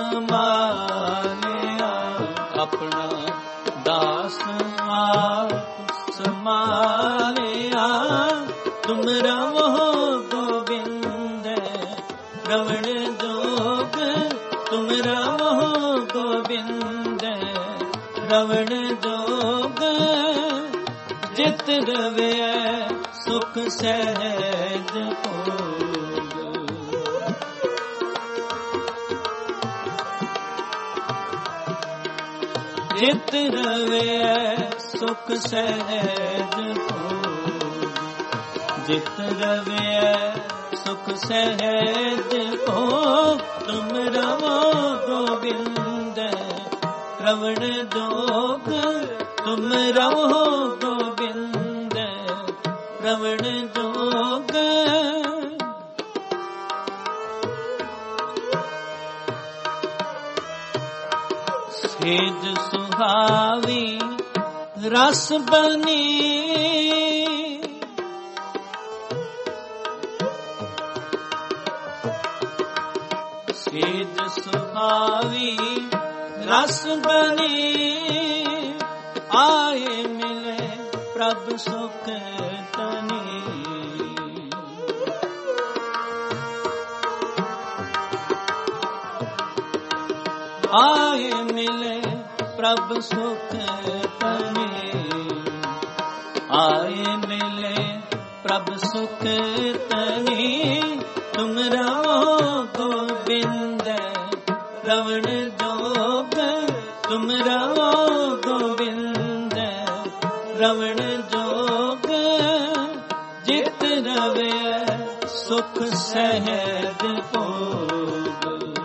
ਸਮਾਲਿਆ ਆਪਣਾ ਦਾਸ ਆਪ ਸਮਾਲਿਆ ਤੁਮ ਰਵੋ ਗੋਬਿੰਦ ਰਵਣ ਜੋਗ ਤੁਮ ਰਵੋ ਗੋਬਿੰਦ ਰਵਣ ਜੋਗ ਜਿਤ ਰਵਿਐ ਸੁਖ ਸਹਿਜ ਭੋਗ ਜਿਤ ਰਵਿਐ ਸੁਖ ਸਹਿਜ ਭੋਗ ਜਿਤ ਰਵਿਐ ਸੁਖ ਸਹਿਜ ਭੋਗ ਤੁਮ ਰਵੋ ਗੋਬਿੰਦ ਰਵਣ ਜੋਗ ਤੁਮ ਰਵੋ ਗੋਬਿੰਦ ਰਵਣ ਜੋਗ ਸੇਜ ਸੁਹਾਵੀ ਰਸ ਬਨੀ ਸੇਜ ਸੁਹਾਵੀ ਰਸ ਬਨੀ ਆਏ ਮਿਲੇ ਪ੍ਰਭ ਸੁਖ ਤਨੀ ਆਏ ਮਿਲੇ ਪ੍ਰਭ ਸੁਖ ਤਨੀ ਆਏ ਮਿਲੇ ਪ੍ਰਭ ਸੁਖ ਤਨੀ ਤੁਮ ਰਵੋ ਗੋਬਿੰਦ ਰਵਣ ਜੋਗ ਤੁਮ ਰਵੋ ਗੋਬਿੰਦ ਰਵਣ ਜੋਗ ਜਿਤ ਰਵਿਐ ਸੁਖ ਸਹਿਜ ਭੋਗ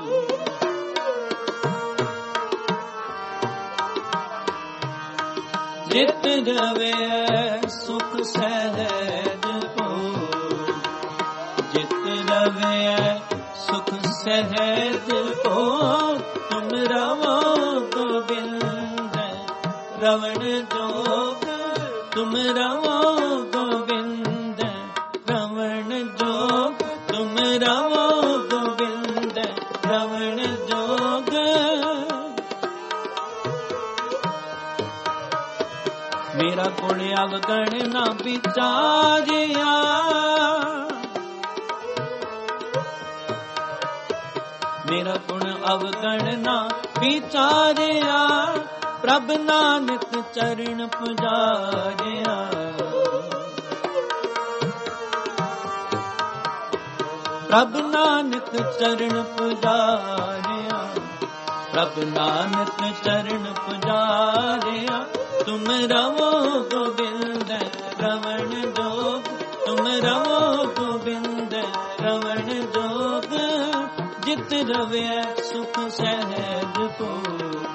ਜਿਤ ਰਵਿਐ ਸੁਖ ਸਹਿਜ ਭੋਗ ਜਿਤ ਰਵਿਐ ਸੁਖ ਸਹਿਜ ਭੋਗ ਤੁਮ ਰਵੋ ਗੋਬਿੰਦ ਰਵਣ ਜੋਗ ਤੁਮ ਰਵੋ ਗੋਬਿੰਦ ਰਵਣ ਜੋਗ ਤੁਮ ਰਵੋ ਗੋਬਿੰਦ ਰਵਣ ਜੋਗ ਮੇਰਾ ਗੁਣ ਅਵਗਣ ਨਾ ਵਿਚਾਰਿਆ ਮੇਰਾ ਗੁਣ ਅਵਗਣ ਨਾ ਵਿਚਾਰਿਆ ਪ੍ਰਭ ਨਾਨਕ ਚਰਨ ਪੁਜਾਰਿਆ ਪ੍ਰਭ ਨਾਨਕ ਚਰਨ ਪੁਜਾਰਿਆ ਪ੍ਰਭ ਨਾਨਕ ਚਰਨ ਪੁਜਾਰਿਆ ਤੁਮ ਰਵੋ ਗੋਬਿੰਦ ਰਵਣ ਜੋਗ ਤੁਮ ਰਵੋ ਗੋਬਿੰਦ ਰਵਣ ਜੋਗ ਜਿਤ ਰਵਿਐ ਸੁਖ ਸਹਿਜ ਭੋਗ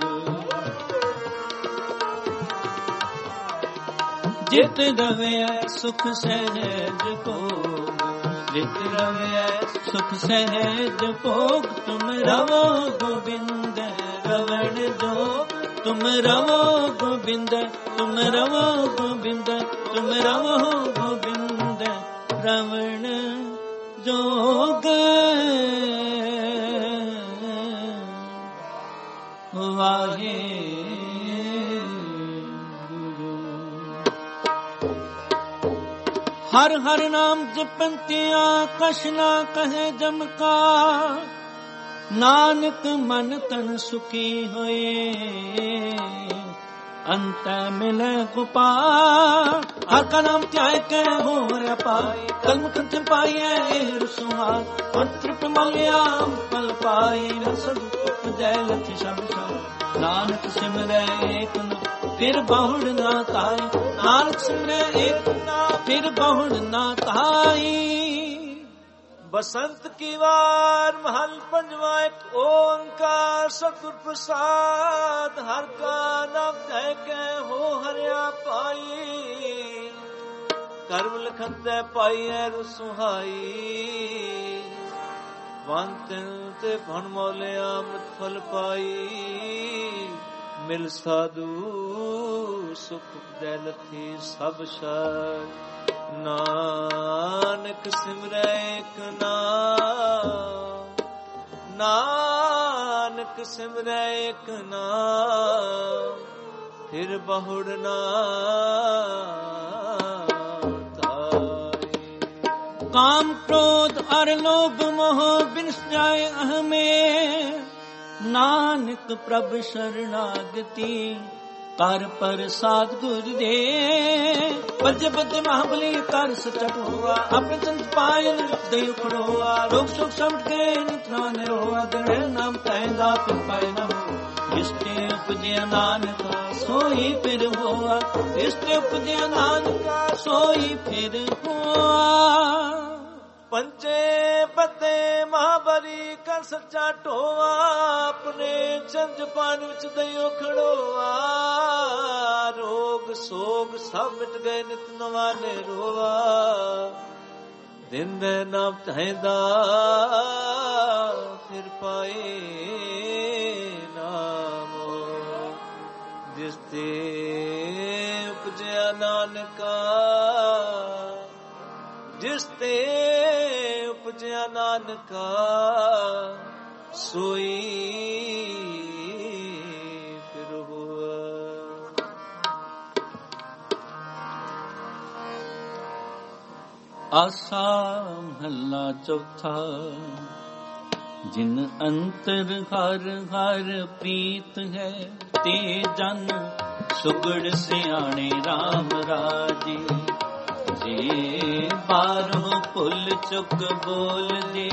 ਜਿਤ ਰਵਿਐ ਸੁਖ ਸਹਿਜ ਭੋਗ ਜਿਤ ਰਵਿਐ ਸੁਖ ਸਹਿਜ ਭੋਗ ਤੁਮ ਰਵੋ ਗੋਬਿੰਦ ਰਵਣ ਜੋਗ ਤੁਮ ਰਵੋ ਗੋਬਿੰਦ ਤੁਮ ਰਵੋ ਗੋਬਿੰਦ ਤੁਮ ਰਵੋ ਗੋਬਿੰਦ ਰਵਣ ਜੋਗ ਵਾਹੇ ਹਰ ਹਰ ਨਾਮ ਜਪੰਤਿਆਂ ਕਛ ਨਾ ਕਹੇ ਜਮ ਕਾ ਨਾਨਕ ਮਨ ਤਨ ਸੁਖੀ ਹੋਏ ਅੰਤ ਮਿਲੇ ਗੁਪਾਲ ਹਰ ਕਾ ਨਾਮ ਧਿਆਏ ਕੇ ਹੋਰ ਪਾਏ ਕਲਮ ਕੰਠ ਪਾਈਏ ਇਹ ਸੁਹਾਗ ਮੰਤਰ ਮਲਿਆ ਪਲ ਪਾਈ ਰਸਦ ਉਪਜੈ ਲਖਿ ਸ਼ਬਦ ਨਾਨਕ ਸਿਮਰੈ ਏਕ ਨਾ ਫਿਰ ਬਹੁੜ ਨਾ ਤਾਈ ਨਾਨਕ ਸਿਮਰੈ ਏਕ ਨਾ ਫਿਰ ਬਹੁੜ ਨਾ ਤਾਈ। ਬਸੰਤ ਕੀ ਵਾਰ ਮਹਲ ਪੰਜਵਾ ਇੱਕ ਓੰਕਾਰ ਸਤਿਗੁਰ ਪ੍ਰਸਾਦ ਹਰ ਕਾ ਨਾਮ ਧੈ ਕੇ ਹੋ ਹਰਿਆ ਪਾਈ ਕਰਮ ਲਖਨ ਤੈ ਪਾਈਐ ਰਸੁਹਾਈ ਵੰਤ ਤੇ ਭਣ ਮੌਲਿਆ ਅੰਮ੍ਰਿਤ ਫਲ ਪਾਈ ਮਿਲ ਸਾਧੂ ਸੁਖ ਦੈ ਲਥੀ ਸਭ ਸ਼ਾਇ ਨਾਨਕ ਸਿਮਰੈ ਏਕ ਨਾਮ ਨਾਨਕ ਸਿਮਰੈ ਏਕ ਨਾਮ ਫਿਰ ਬਹੁੜ ਨਾ ਤਾਈ। ਕਾਮ ਕ੍ਰੋਧ ਅਰ ਲੋਭ ਮੋਹ ਬਿਨਸ ਜਾਏ ਅਹਮੇ ਨਾਨਕ ਪ੍ਰਭ ਸ਼ਰਨਾਗਤੀ ਕਰ ਪ੍ਰਸਾਦ ਗੁਰ ਦੇ ਪਜ ਬਦ ਮਹਾਬਲੀ ਕਰ ਸਚਟ ਹੋਆ ਆਪਣੇ ਚੰਦ ਪਾਇਨ ਦੇ ਉਖੜੋਆ ਰੋਗ ਸੁਖ ਸਮਟ ਕੇ ਨਿਤਨਾ ਨਿਰੋਆ ਗੜੇ ਨਾਮ ਕਹਿੰਦਾ ਫਿਰ ਪਾਇ ਨਾ ਹੋ ਇਸਤੇ ਉਪਜਿਆ ਨਾਨਕਾ ਸੋਈ ਫਿਰ ਹੋਆ ਇਸਤੇ ਉਪਜਿਆ ਨਾਨਕਾ ਸੋਈ ਫਿਰ ਹੋਆ। ਪੰਚੇ ਪਤੇ ਮਹਾਬਲੀ ਕਰ ਸੱਚਾ ਢੋਆ ਆਪਣੇ ਚੰਦ ਪਾਨ ਵਿੱਚ ਦਈਓ ਖੜੋਆ ਰੋਗ ਸੋਗ ਸਭ ਮਿਟ ਗਏ ਨਿਤ ਨਵਾ ਨੇ ਰੋਆ ਦਿਨ ਦੇ ਨਾਮ ਚਾਹੀਦਾ ਫਿਰ ਪਾਏ ਨਾਮੋ ਜਿਸ ਤੇ ਉਪਜਿਆ ਨਾਨਕਾ ਜਿਸ ਤੇ ਉਪਜਿਆ ਨਾਨਕਾ ਸੋਈ ਫਿਰ ਹੋਆ। ਆਸਾ ਮਹੱਲਾ ਚੌਥਾ ਜਿਨ ਅੰਤਰ ਹਰ ਹਰ ਪ੍ਰੀਤ ਹੈ ਤੇ ਜਨ ਸੁਗੜ ਸਿਆਣੇ ਰਾਮ ਰਾਜੇ ਜੇ ਬਾਰੋਂ ਭੁੱਲ ਚੁੱਕ ਬੋਲਦੇ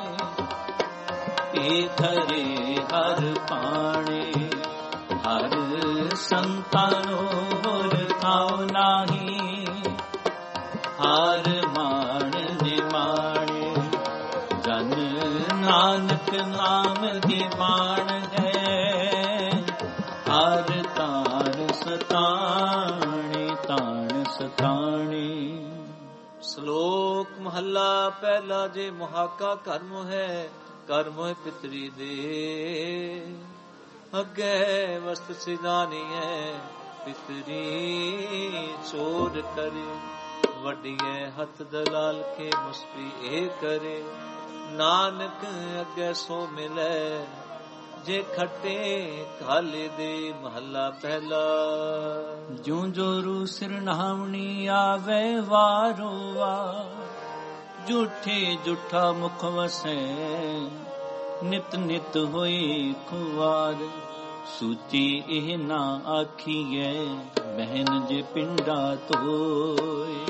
ਇਹ ਖਰੇ ਹਰ ਪਾਣੇ ਹਰ ਸੰਤਾਨੋ ਹੋਰ ਥਾਉ ਨਾਹੀ ਹਰ ਮਾਣ ਨਿਮਾਣੇ ਜਨ ਨਾਨਕ ਨਾਮ ਦੀ ਬਾਣ ਹੈ ਹਰ ਤਾਣ ਸਤਾਣੇ ਤਾਣ ਸਤਾਣੇ। ਸ਼ਲੋਕ ਮਹੱਲਾ ਪਹਿਲਾ ਜੇ ਮੁਹਾਕਾ ਕਰਮ ਹੈ ਕਰਮ ਹੈ ਪਿਤਰੀ ਦੇ ਅੱਗੇ ਵਸਤ ਸਿਧਾਨੀ ਹੈ ਪਿਤਰੀ ਚੋਰ ਕਰੇ ਵੱਡੀਏ ਹੱਥ ਦਲਾਲ ਕੇ ਮੁਸਪੀ ਇਹ ਕਰੇ ਨਾਨਕ ਅੱਗੇ ਸੋ ਮਿਲੇ ਜੇ ਖੱਟੇ ਖਾਲੇ ਦੇ ਮਹੱਲਾ ਪਹਿਲਾ। ਜੂੰ ਜੋਰੂ ਸਿਰ ਨਹਾਵਣੀ ਆਵੇ ਵਾਰੋ ਵਾ ਝੂਠੇ ਝੂਠਾ ਮੁਖ ਵਸੈ ਨਿਤ ਨਿਤ ਹੋਈ ਖੁਆਰ ਸੂਚੀ ਇਹ ਨਾ ਆਖੀਐ ਬਹਿਨ ਜੇ ਪਿੰਡਾ ਧੋਏ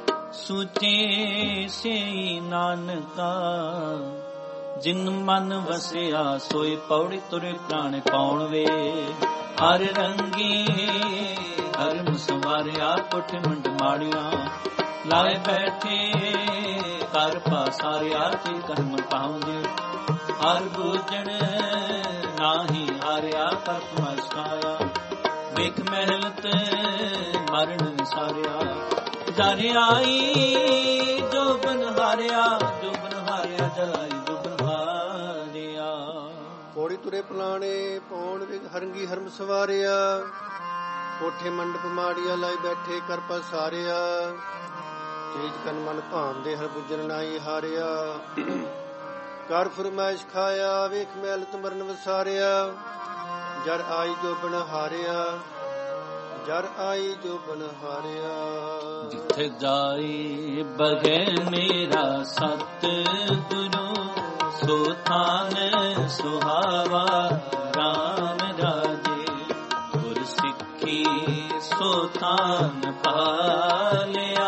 ਸੂਚੇ ਸੇ ਨਾਨਕਾ ਜਿਨ ਮਨ ਵਸਿਆ ਸੋਈ ਪੌੜੀ ਤੁਰੇ ਪ੍ਰਾਣ ਪਾਉਣ ਵੇ ਹਰ ਰੰਗੀ ਹਰ ਮੁਸਵਾਰਿਆ ਕੋਠੇ ਮੰਡ ਮਾੜੀਆਂ ਲਾਏ ਬੈਠੇ ਕਰ ਪਾਸਾਰਿਆ ਤੇ ਕਰਮ ਪਾਉਂਦੇ ਹਰ ਬੂਝਣ ਨਾਹੀ ਹਾਰਿਆ ਕਰਪ ਮਸਕਾਇਆ ਵੇਖ ਮਹਿਲਤ ਮਰਨ ਵਿਸਾਰਿਆ ਜਰ ਆਈ ਜੋ ਬਨ ਹਾਰਿਆ ਜਰਾਈ ਜੋ ਬਨ ਹਾਰਿਆ ਕੋੜੀ ਤੁਰੇ ਪਲਾਣੇ ਪੌਣ ਵਿਗ ਹਰੰਗੀ ਹਰਮ ਸਵਾਰਿਆ ਕੋਠੇ ਮੰਡਪ ਮਾੜੀਆ ਲਾਈ ਬੈਠੇ ਕਰ ਪਸਾਰਿਆ ਚੀਜ ਕਨ ਮਨ ਭਾਂਦੇ ਹਰ ਬੁੱਝਣ ਨਾਈ ਹਾਰਿਆ ਕਰ ਫਰਮਾਇਸ਼ ਖਾਇਆ ਵੇਖ ਮੈਲ ਤੁਮਰਨ ਵਸਾਰਿਆ ਜਰ ਆਈ ਜੋ ਬਨ ਹਾਰਿਆ ਜਰ ਆਈ ਜੋ ਬਨ ਹਾਰਿਆ। ਜਿੱਥੇ ਜਾਈ ਬਗੇ ਮੇਰਾ ਸਤ ਗੁਰੂ, ਸੋ ਥਾਨ ਸੁਹਾਵਾ ਰਾਮ ਰਾਜੇ। ਗੁਰ ਸਿੱਖੀ ਸੋ ਥਾਨ ਪਾਲਿਆ,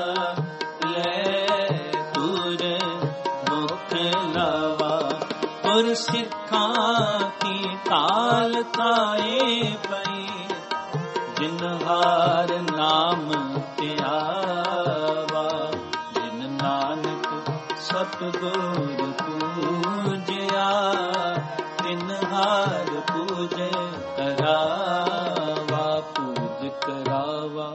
ਲੈ ਤੁਰ ਮੁਖ ਲਾਵਾ। ਗੁਰ ਸਿੱਖਾਂ ਕੀ ਤਾਲ ਤਾਏ ਪਈ, ਜਿਨ ਹਾਰ ਨਾਮ ਧਿਆਵਾ। ਜਿਨ ਨਾਨਕ ਸਤਿਗੁਰ ਪੂਜਿਆ, ਤਿਨ ਹਾਰ ਪੂਜੈ ਕਰਾਵਾ, ਪੂਜ ਕਰਾਵਾ।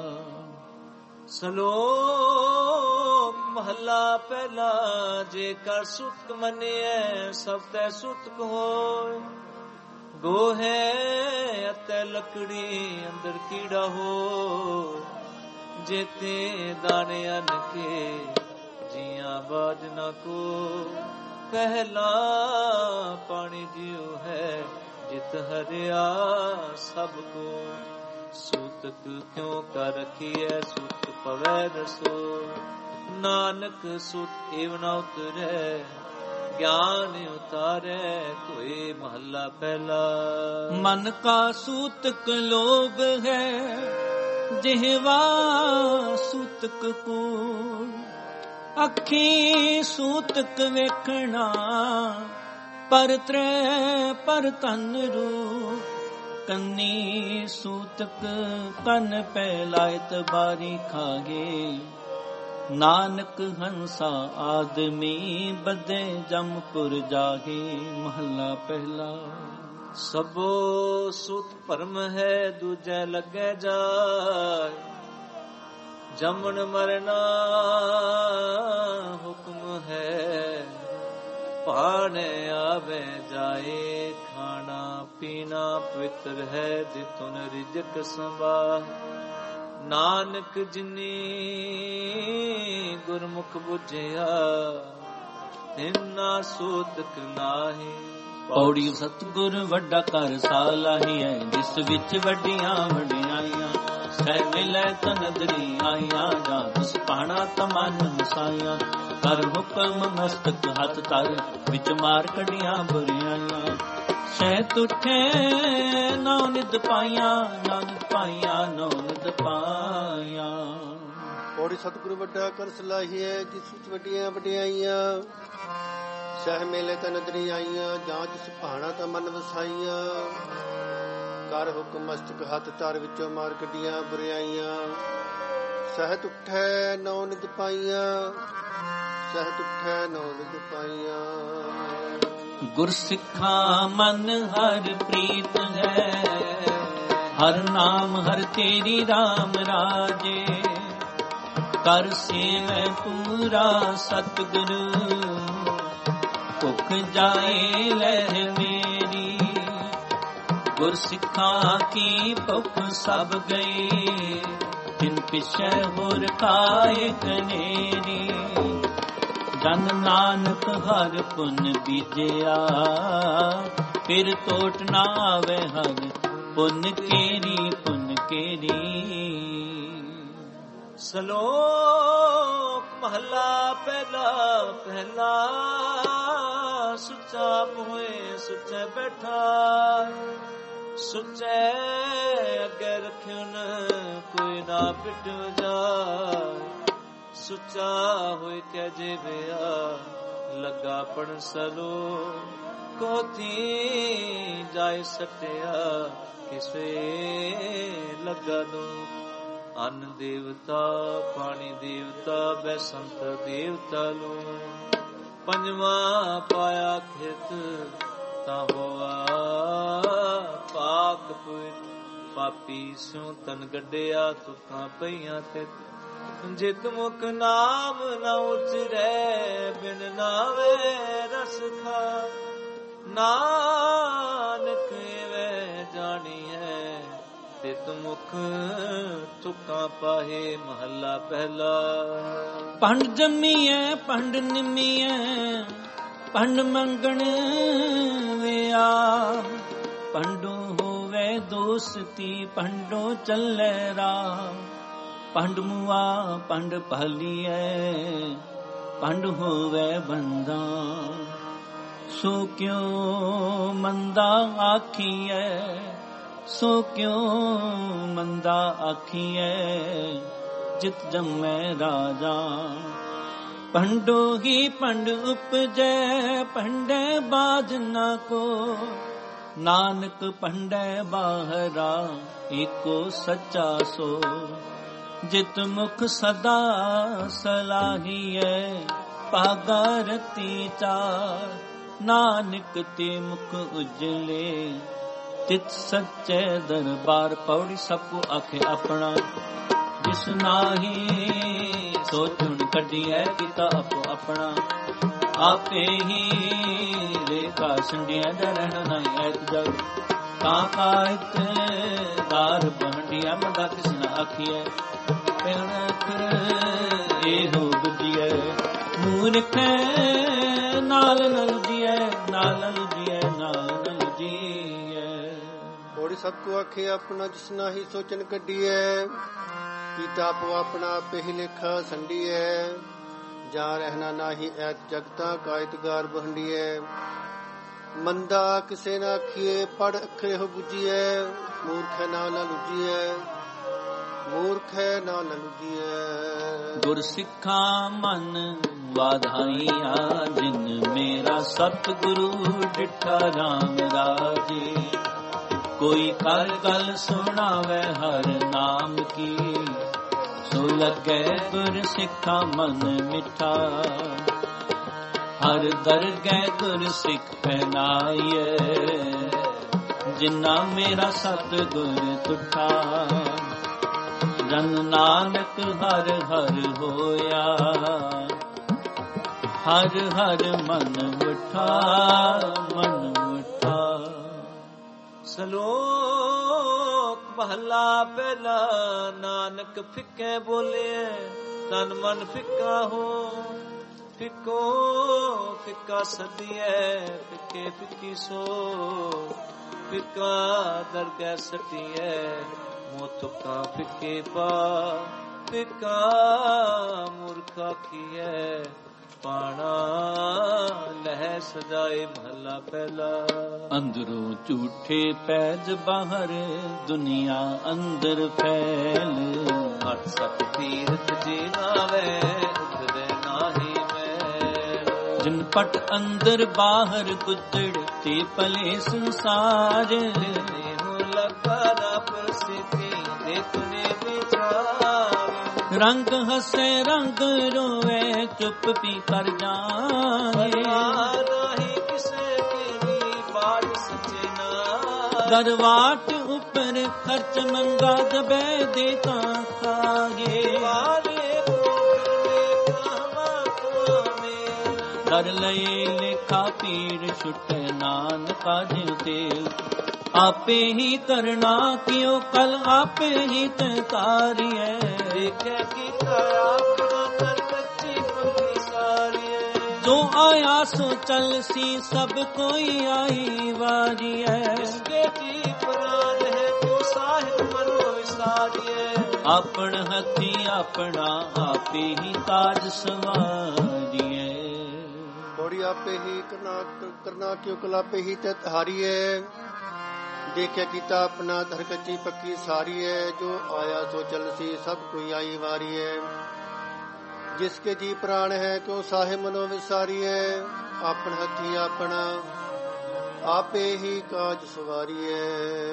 ਸਲੋਕ ਮਹਲਾ ਪਹਿਲਾ। ਜੇ ਕਰ ਸੁਤਕ ਮੰਨਿਐ, ਸਭ ਤੈ ਸੁਤਕ ਹੋਇ। ਗੋਹੇ ਅਤੇ ਲੱਕੜੀ ਅੰਦਰ ਕੀੜਾ ਹੋ, ਜੇਤੇ ਦਾਣੇ ਅਨ ਕੇ ਜੀਆਂ ਬਾਜ ਨਾ ਕੋ। ਪਹਿਲਾ ਪਾਣੀ ਜਿਉ ਹੈ, ਜਿਤ ਹਰਿਆ ਸਭ ਕੋ। ਸੂਤਕ ਕਿਉ ਕਰ ਰਖੀਐ, ਸੂਤ ਪਵੈ ਦਸੋ। ਨਾਨਕ ਸੁਤ ਏਵ ਨ ਉਤਰੈ, ਗਿਆਨ ਉਤਾਰੈ ਕੋਏ। ਮਹੱਲਾ ਪਹਿਲਾ। ਮਨ ਕਾ ਸੂਤਕ ਲੋਭ ਹੈ, ਜਿਹਵਾ ਸੂਤਕ ਕੋ। ਅੱਖੀ ਸੂਤਕ ਵੇਖਣਾ, ਪਰ ਤ੍ਰੈ ਪਰ ਤਨ ਰੂ। ਕੰਨੀ ਸੂਤਕ ਕੰਨ ਪਹਿਲਾਇਤ ਬਾਰੀ ਖਾਗੇ। ਨਾਨਕ ਹੰਸਾ ਆਦਮੀ ਬਦੇ ਜਮਪੁਰ ਜਾਗੇ। ਮਹੱਲਾ ਪਹਿਲਾ। ਸਭੋ ਸੁਤ ਭਰਮ ਹੈ, ਦੂਜੈ ਲੱਗੈ ਜਾਇ। ਜਮਨ ਮਰਨਾ ਹੁਕਮ ਹੈ, ਭਾਣੇ ਆਵੇ ਜਾਏ। ਖਾਣਾ ਪੀਣਾ ਪਵਿੱਤਰ ਹੈ, ਦਿਤੁਨ ਰਿਜਕ ਸੰਭਾਹ। ਨਾਨਕ ਜਿਨੀ ਗੁਰਮੁਖ ਬੁਝਿਆ, ਤਿਨਾ ਸੂਤਕ ਨਾਹੀ। ਪੌੜੀ ਸਤਿਗੁਰ ਵੱਡਾ ਘਰ ਸਾਲਾਹੀ ਹੈ, ਜਿਸ ਵਿੱਚ ਵੱਡੀਆਂ ਵਡਿਆਈਆਂ। ਸਹਿ ਮਿਲੈ ਤਨਦਰੀ ਆਈਆਂ, ਜਾਂ ਤੁਸ ਪਾਣਾ ਤਮਨ ਮਸਾਈਆਂ। ਕਰ ਹੁਕਮ ਮਸਤਕ ਹੱਥ ਧਰ, ਵਿੱਚ ਮਾਰ ਕੱਢੀਆਂ ਬੁਰਿਆਈਆਂ। ਸਹਿ ਤੁਠੇ ਨੌ ਨਿਦ ਪਾਈਆਂ, ਨਾਨਕ ਪਾਈਆਂ ਨੌ ਨਿਦ ਪਾਈਆਂ। ਪੌੜੀ ਸਤਿਗੁਰੂ ਵੱਡਾ ਕਰ ਸਲਾਹੀਐ, ਜਿਸ ਵਿੱਚ ਵੱਡੀਆਂ ਵਡਿਆਈਆਂ। ਸਹਿ ਮੇਲੇ ਤਾਂ ਨਦਰੀ ਆਈਆਂ, ਜਾਂ ਜਿਸ ਭਾਣਾ ਤਾਂ ਮਨ ਵਸਾਈਆਂ। ਕਰ ਹੁਕਮ ਮਸਤਕ ਹੱਥ ਧਰ, ਵਿੱਚੋਂ ਮਾਰ ਕੱਢੀਆਂ ਬੁਰਿਆਈਆਂ। ਸਹਿਤ ਉੱਠੈ ਨੌ ਨਿਦ ਪਾਈਆਂ, ਸਹਿਤ ਉੱਠੈ ਨੌ ਨਿਦ ਪਾਈਆਂ। ਗੁਰਸਿੱਖਾਂ ਮਨ ਹਰ ਪ੍ਰੀਤ ਹੈ, ਹਰ ਨਾਮ ਹਰ ਤੇਰੀ ਰਾਮ ਰਾਜੇ। ਕਰ ਸੇਵੈ ਪੂਰਾ ਸਤਿਗੁਰੂ, ਭੁਖ ਜਾਏ ਲਹਿ ਮੇਰੀ। ਗੁਰਸਿੱਖਾਂ ਕੀ ਭੁਖ ਸਭ ਗਈ, ਜਿਨ ਪਿਛੈ ਹੋਰ ਖਾਏ ਕਨੇਰੀ। ਜਨ ਨਾਨਕ ਹਰ ਪੁੰਨ ਬੀਜਿਆ, ਫਿਰ ਟੋਟ ਨਾ ਆਵੇ ਹਰ ਪੁੰਨ ਕੇਰੀ ਪੁੰਨ ਕੇਰੀ। ਸਲੋਕ ਮਹਲਾ ਪਹਿਲਾ। ਪਹਿਲਾ ਸੁੱਚਾ ਮੋਏ ਸੁੱਚੇ ਬੈਠਾ। ਸੁੱਚੇ ਅੱਗੇ ਰੱਖਿਓ ਨ ਕੋਈ ਨਾ ਪਿਟ ਜਾਏ। ਸੁੱਚਾ ਹੋਇ ਕੇ ਜਿਵਿਆ ਲੱਗਾ ਪਣ ਸਲੋ। ਕੋਥੀ ਜਾਇ ਸਟਿਆ ਕਿਸੇ ਲੱਗਾ ਦੋ। ਅੰਨ ਦੇਵਤਾ ਪਾਣੀ ਦੇਵਤਾ ਬੈਸੰਤ ਦੇਵਤਾ ਲੋ। ਪੰਜਵਾਂ ਪਾਇਆ ਖਿਤ ਤਾਂ ਹੋਆ ਪਾਕ ਪੁਇਤ। ਪਾਪੀ ਸੋ ਤਨ ਗੱਡਿਆ ਤੁਕਾਂ ਪਈਆਂ ਤੇ। ਜਿਤ ਮੁਖ ਨਾਮ ਨਾ ਉਚਰੈ ਬਿਨ ਨਾਵੇ ਰਸ ਖਾ। ਨਾਨਕ ਵੇ ਜਾਣੀਐ ਤਿਤ ਮੁਖ ਤੁਕਾਂ ਪਾਹੇ। ਮਹੱਲਾ ਪਹਿਲਾ। ਪੰਡ ਜੰਮੀਐ ਪੰਡ ਨਿਮੀਐ ਪੰਡ ਮੰਗਣ ਵਿਆ। ਪੰਡੂ ਹੋਵੇ ਦੋਸਤੀ ਪੰਡੋ ਚੱਲੇ ਰਾਹ। ਪੰਡ ਮੁਆ ਪੰਡ ਭਾਲੀਐ ਪੰਡ ਹੋਵੇ ਬੰਦਾ। ਸੋ ਕਿਉ ਮੰਦਾ ਆਖੀਐ ਸੋ ਕਿਉ ਮੰਦਾ ਆਖੀਐ ਜਿਤ ਜੰਮੈ ਰਾਜਾ। ਪੰਡੋ ਹੀ ਪੰਡ ਉਪਜੈ ਪੰਡੈ ਬਾਝ ਨਾ ਕੋ। ਨਾਨਕ ਪੰਡੈ ਬਾਹਰਾ ਏਕੋ ਸੱਚਾ ਸੋ। ਜਿਤ ਮੁਖ ਸਦਾ ਸਲਾਹੀਐ ਭਾਗਾ ਰਤੀ ਚਾਰ। ਨਾਨਕ ਤੇ ਮੁਖ ਉਜਲੇ ਤਿਤ ਸੱਚੇ ਦਰਬਾਰ। ਪੌੜੀ ਸਭ ਕੋ ਆਖੇ ਆਪਣਾ ਜਿਸ ਨਾਹੀ ਸੋ ਚੁਣ ਕੱਢੀਐ ਕੀਤਾ ਆਪੋ ਆਪਣਾ। ਆਪੇ ਹੀ ਰੇਖਾ ਸੰਡਿਆ ਦਰਣ ਨਹੀਂ ਐਤ ਜਗ। ਤਾਂ ਕਾਇਤ ਦਾਰ ਬਹੰਡੀਐ ਮੰਦਾ ਕਿਸ ਨਾ ਆਖੀਐ। ਪਿਣਕ ਇਹੋ ਬੁਝੀਐ ਮੂਰਖ ਨਾਲ ਨਲਜੀਐ ਨਾਲ ਨਲਜੀਐ ਨਾਲ ਨਲਜੀਐ। ਹੋੜੀ ਸਭ ਕੋ ਆਖੇ ਆਪਣਾ ਜਿਸ ਨਾਹੀ ਸੋਚਣ ਕੱਢੀਐ। ਕੀਤਾ ਆਪੋ ਆਪਣਾ ਆਪੇ ਹੀ ਲੇਖਾ ਸੰਡੀਐ। ਜਾਂ ਰਹਿਣਾ ਨਾਹੀ ਐਤ ਜਗਤਾਂ ਕਾਇਤਗਾਰ ਬਹੰਡੀਐ। ਮੰਦਾ ਕਿਸੇ ਨਾ ਆਖੀਏ ਪੜ ਅੱਖਰੇ ਹੋ ਬੁਝੀਐ। ਮੂਰਖ ਨਾ ਲੁਜੀਐ ਮੂਰਖ ਨਾ ਲੁਜੀਐ। ਗੁਰ ਸਿੱਖਾਂ ਮਨ ਵਾਧਾਈਆਂ ਜਿਨ ਮੇਰਾ ਸਤਿਗੁਰੂ ਡਿਠਾ ਰਾਮ ਰਾਜੇ। ਕੋਈ ਕਰ ਗੱਲ ਸੁਣਾਵੇ ਹਰ ਨਾਮ ਕੀ। ਸੋ ਲੱਗੇ ਗੁਰ ਸਿੱਖਾਂ ਮਨ ਮਿੱਠਾ। ਹਰ ਦਰਗਹਿ ਗੁਰ ਸਿੱਖ ਪਹਿਨਾਈਐ ਜਿਨਾ ਮੇਰਾ ਸਤਿਗੁਰ ਤੁਠਾ। ਜਨ ਨਾਨਕ ਹਰ ਹਰ ਹੋਇਆ ਹਰ ਹਰ ਮਨ ਮਿਠਾ ਮਨ ਮਿਠਾ। ਸਲੋਕ ਪਹਿਲਾ ਪਹਿਲਾ ਨਾਨਕ ਫਿੱਕੇ ਬੋਲੇ ਤਨ ਮਨ ਫਿੱਕਾ ਹੋ। ਫਿੱਕੋ ਫਿੱਕਾ ਸਦੀਐ ਫਿੱਕੇ ਫਿੱਕੀ ਸੋ। ਫਿੱਕਾ ਦਰਗਹਿ ਸਟੀਐ ਮੋਹ ਤੁਕਾਂ ਫਿੱਕੇ ਪਾ। ਫਿੱਕਾ ਮੂਰਖ ਆਖੀਐ ਪਾਣਾ ਲਹਿ ਸਜਾਏ ਮਹਲਾ ਪਹਿਲਾ। ਅੰਦਰੋਂ ਝੂਠੇ ਪੈਜ ਬਾਹਰ ਦੁਨੀਆ ਅੰਦਰ ਫੈਲ। ਹਟ ਸਤ ਤੀਰਥ ਜੀ ਨਾਵੇ ਉਤਰੇ ਨਾਹੀ ਮੈਲ। ਜਿਨ ਪਟ ਅੰਦਰ ਬਾਹਰ ਗੁੱਦੜ ਤੇ ਭਲੇ ਸੰਸਾਰ। ਹੋ ਲੱਗਾ ਨਾ ਪ੍ਰਸਿੱਧੀ ਦੇਖਨੇ ਵਿਚਾਰ। ਰੰਗ ਹੱਸੇ ਰੰਗ ਰੋਵੇ ਚੁੱਪ ਪੀ ਕਰ ਜਾਏ। ਨਾਹੀ ਕਿਸੇ ਕੀ ਬਾੜ ਸੱਚੇ ਨਾ। ਦਰਵਾਟ ਉੱਪਰ ਖਰਚ ਮੰਗਾ ਦਬੇ ਦੇ ਤਾਂ ਖਾਏ। ਕਰ ਲਏ ਲੇਖਾ ਪੀਰ ਛੁਟੇ ਨਾਨਕਾ ਜਿਉ ਤੇਲ। ਆਪੇ ਹੀ ਕਰਨਾ ਕਿਉ ਕਲ ਆਪੇ ਹੀ ਤੇ ਤਾਰੀਐ। ਦੇਖੇ ਕੀਤਾ ਆਪਣਾ ਕਰ ਕੱਚੀ ਪੱਕੀ ਸਾਰੀਐ। ਜੋ ਆਇਆ ਸੋ ਚਲ ਸੀ ਸਭ ਕੋਈ ਆਈ ਵਾਰੀਐ। ਇਸਕੇ ਜੀ ਪ੍ਰਾਨ ਹੈ ਜੋ ਸਾਹਿਬ ਮਨੋ ਵਿਸਾਰੀਐ। ਆਪਣ ਹੱਥੀ ਆਪਣਾ ਆਪੇ ਹੀ ਤਾਜ ਸਵਾਰੀਐ। ਬੋੜੀ ਆਪੇ ਹੀ ਕਰਨਾ ਕਿਉ ਕਲਾਪੇ ਹੀ ਤੇ ਹਾਰੀਐ। ਦੇਖਿਆ ਕੀਤਾ ਆਪਣਾ ਧਰ ਕੱਚੀ ਪੱਕੀ ਸਾਰੀਐ। ਜੋ ਆਇਆ ਸੋ ਚਲ ਸੀ ਸਭ ਕੋਈ ਆਈ ਵਾਰੀਐ। ਜਿਸਕੇ ਜੀ ਪ੍ਰਾਣ ਹੈ ਕਿਉ ਸਾਹਿਬ ਮਨੋ ਵਿਸਾਰੀਐ। ਆਪਣ ਹੱਥੀ ਆਪਣਾ ਆਪੇ ਹੀ ਕਾਜ ਸਵਾਰੀਐ।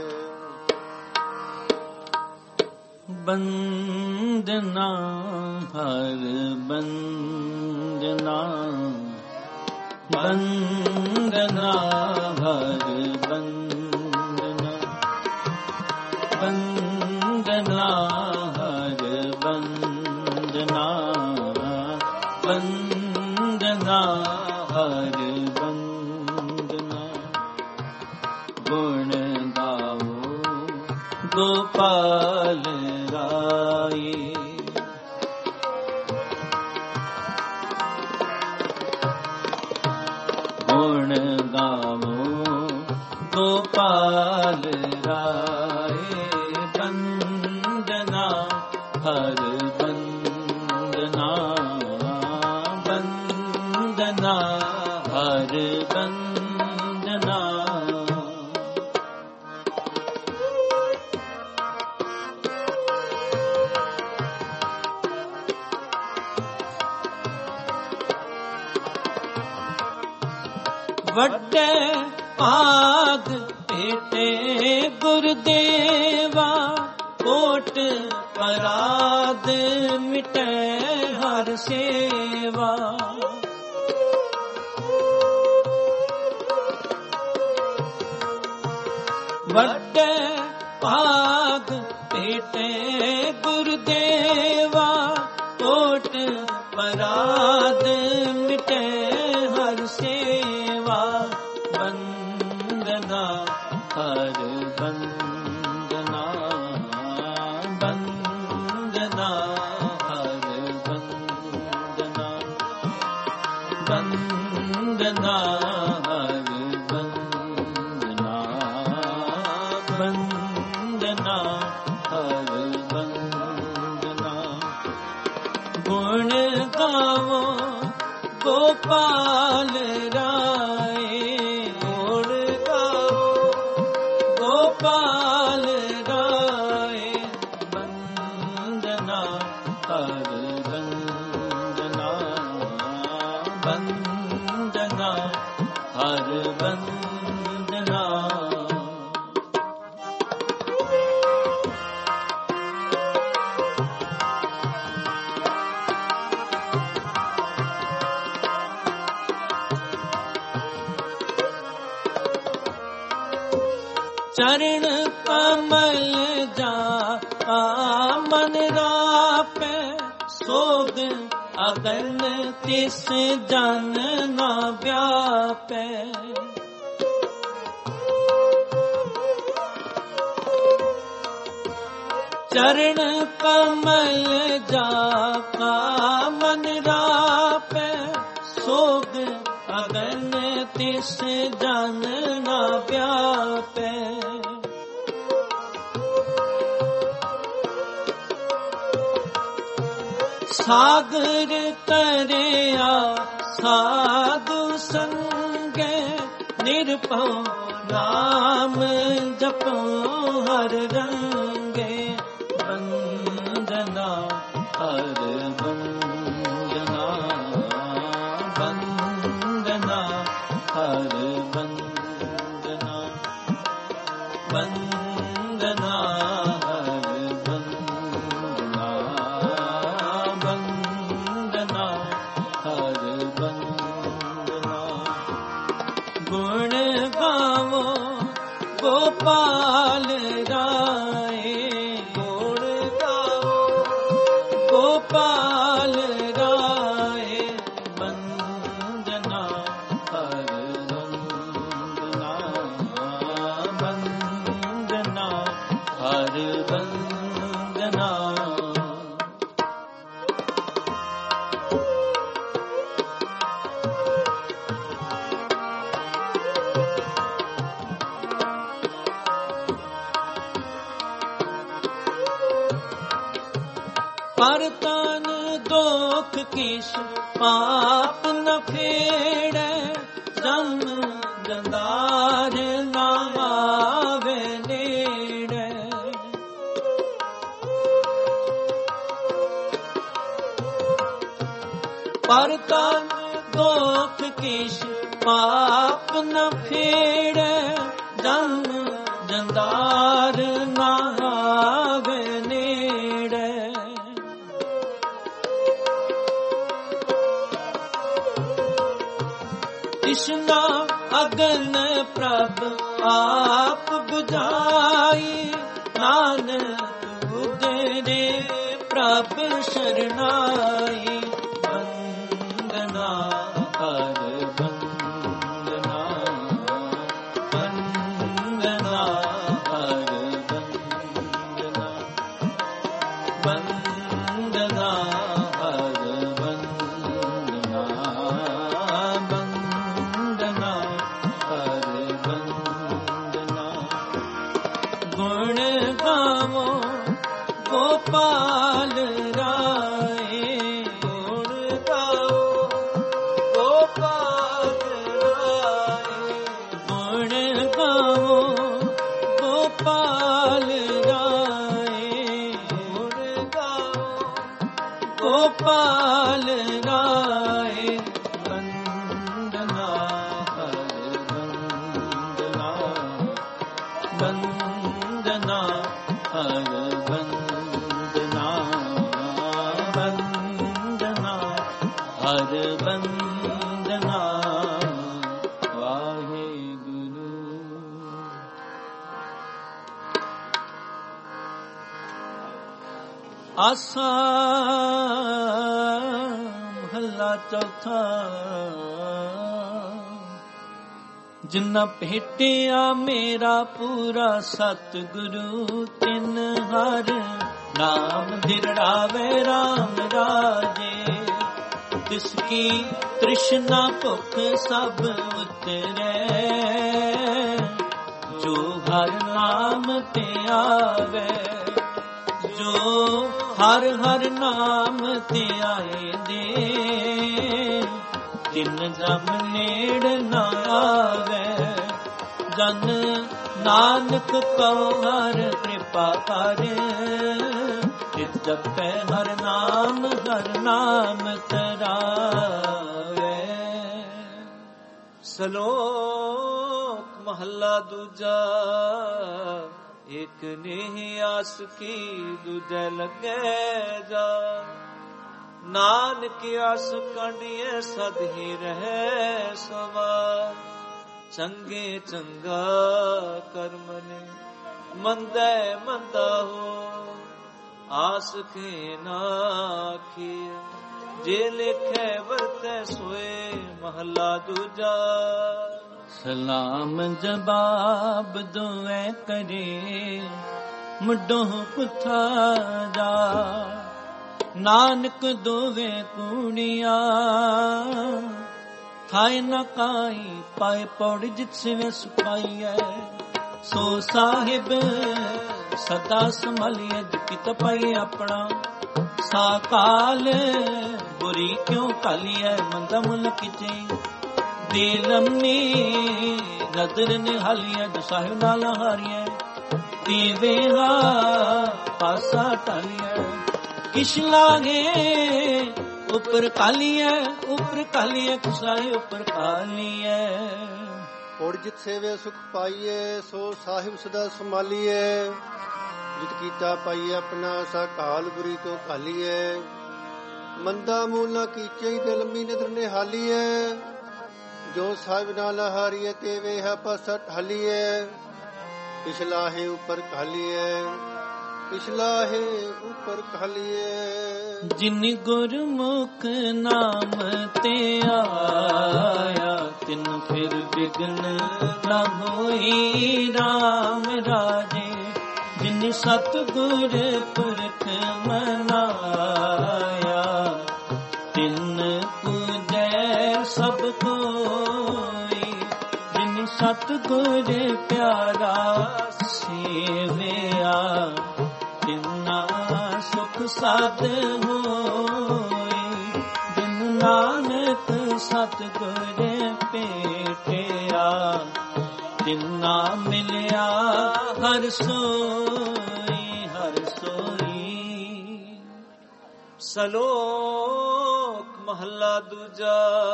ਬੰਦਨਾ ਹਰ ਬੰਦਨਾ ਬੰਦਨਾ ਹਰ ਬੰਦਨਾ। ਬੰਦਨਾ ਹਰ ਬੰਦਨਾ ਬੰਦਨਾ ਹਰ ਬੰਦਨਾ। ਗੁਣ ਗਾਵੋ ਗੋਪਾਲ ਰਾਏ। ਗੁਣ ਗਾਵੋ ਗੋਪਾਲ ਰਾਏ। बंदना हर बंदना। वड्डे पाग पेटे गुरुदेवा कोट पराद मिटे हर सेवा। वड्डे पाग पेटे गुरुदेवा कोट पराद मिटे हर सेवा। बंदना हर बंदना बंदना हर बंदना बंदना हर बंदना बंदना हर बंदना। गुण गावो गोपाल राय गुण गावो गोपाल राय। बंदना हर बंदना बंदना हर बंदना। चरण कमल जा मन रापे सोग अगन तिस जन न व्यापे। चरण कमल जा मन रापे सोग अगन तिस जन न व्यापे। सागर तरिया साधु संगे निरपौ नाम जपो हर रंगे। बंदना हर बंदना बंदना हर बंदना बंदना हर बंदना बंदना हर बंदना। गुण गावो गोपाल राय गुण गावो गोपाल राय। बंदना हर बंदना बंदना हर बंदना। पर तन दोख किस पाप न फेड़े जम जंदार न आवे नेड़े। पर तन दोख किस पाप न फेड़े जम जंदार न आवे नेड़े। कृष्णा अगन प्रभ आप बुझाई नानक उदरे प्रभ शरणाई। बंदना हर बंदना बंदना हर बंदना बंदना हर बंदना बंदना हर बंदना। गुण गावो गोपाल राय गुण गावो गोपाल ਬੰਦਨਾ ਹਰ ਬੰਦਨਾ ਬੰਦਨਾ ਹਰ ਬੰਦਨਾ ਵਾਹਿਗੁਰੂ। ਆਸਾ ਮਹੱਲਾ ਚੌਥਾ। ਜਿਨ੍ਹਾਂ ਭੇਟਿਆ ਮੇਰਾ ਪੂਰਾ ਸਤਿਗੁਰੂ ਤਿਨ ਹਰ ਨਾਮ ਧਿਰੜਾਵੇ ਰਾਮ ਰਾਜੇ। ਤਿਸ ਕੀ ਤ੍ਰਿਸ਼ਨਾ ਭੁਖ ਸਭ ਉਤਰੈ ਜੋ ਹਰ ਨਾਮ ਤੇ ਆਵੇ। ਜੋ ਹਰ ਹਰ ਨਾਮ ਤੇ ਆਏ ਦੇ ਤਿਨ ਜਮ ਨੇੜ ਨਾ ਆਵੇ। ਜਨ ਨਾਨਕ ਕਉ ਹਰ ਕਿਰਪਾ ਕਰ ਤਿਤ ਜਪੈ ਹਰ ਨਾਮ ਤਰਾਵੇ। ਸ਼ਲੋਕ ਮਹੱਲਾ ਦੂਜਾ। ਇਕ ਨੇਹ ਆਸ ਕੀ ਦੂਜੈ ਲੱਗੇ ਜਾ। ਨਾਨਕ ਆਸ ਕਾਂਡੀਏ ਸਦ ਹੀ ਰਹਿ ਸਵਾਰ। ਚੰਗੇ ਚੰਗਾ ਕਰਮ ਨੇ ਮੰਦੈ ਮੰਦਾ ਹੋ। ਆਸ ਕੇ ਨਾ ਆਖੀਏ ਜੇ ਲਿਖੈ ਵਰਤੈ ਸੋਏ। ਮਹੱਲਾ ਦੂਜਾ। ਸਲਾਮ ਜਵਾਬ ਦੋਵੇਂ ਕਰੇ ਮੁੱਢੋਂ ਪੁੱਠਾ ਜਾ। ਨਾਨਕ ਦੋਵੇਂ ਕੂੜੀਆਂ ਖਾਏ ਨਾ ਕਾਈ ਪਾਏ ਪੌੜ ਜਿਤ ਸਿਵੇਂ ਸੁਕਾਈਐ। ਸੋ ਸਾਹਿਬ ਸਦਾ ਸੰਭਾਲੀਐ ਜਿਤ ਪਾਈ ਆਪਣਾ। ਸਾਕਾਲ ਬੁਰੀ ਕਿਉਂ ਕਾਲੀਐ ਮੰਦਾ ਮੁਲ ਕਿਚੇ। ਦੇ ਲੰਮੀ ਨਦਰ ਨਿਹਾਲੀਐ ਜੋ ਸਾਹਿਬ ਨਾਲ ਹਾਰੀਐ। ਦੇਵੇਹਾ ਪਾਸਾ ਟਾਲੀਐ ਕਿਛ ਲਾਗੇ ਉਪਰ ਕਾਲੀਐ ਕੁਸਾਏ ਉਪਰ ਕਾਲੀਐ। ਔਰ ਜਿਤ ਸੇਵੇ ਸੁਖ ਪਾਈਏ ਸੋ ਸਾਹਿਬ ਸਦਾ ਸੰਭਾਲੀਐ। ਜਿਤ ਕੀਤਾ ਪਾਈਏ ਆਪਣਾ ਸਾ ਕਾਲ ਬੁਰੀ ਕਿਉ ਕਾਲੀਐ। ਮੰਦਾ ਮੂਲਾ ਕੀਚੇ ਤੇ ਲੰਮੀ ਨਦਰ ਨਿਹਾਲੀਐ। ਜੋ ਸਾਹਿਬ ਨਾਲ ਹਾਰੀਏ ਤੇ ਵੇਹਾ ਪਾਸਾ ਢਾਲੀਐ। ਪਿਛਲਾਹੇ ਉਪਰ ਕਾਲੀਐ ਪਿਛਲਾਹੇ ਉਪਰ ਕਾਲੀਐ। ਜਿਨ ਗੁਰਮੁਖ ਨਾਮ ਤੇ ਆਇਆ ਤਿਨ ਫਿਰ ਬਿਗਨ ਨਾ ਹੋਈ ਰਾਮ ਰਾਜੇ। ਜਿਨ ਸਤਿਗੁਰ ਪੁਰਖ ਮਨਾਇਆ ਤਿਨ ਪੂਜੈ ਸਭ ਕੋਈ। ਜਿਨ ਸਤਿਗੁਰ ਪਿਆਰਾ ਸੇਵਿਆ ਤਿਨਾ ਸੁਖ ਸਾਧ ਹੋਈ। ਜਿਨ ਨਾਨਕ ਸਤਿਗੁਰ ਭੇਟਿਆ ਤਿਨਾ ਮਿਲਿਆ ਹਰ ਸੋਈ ਹਰ ਸੋਈ। ਸ਼ਲੋਕ ਮਹੱਲਾ ਦੂਜਾ।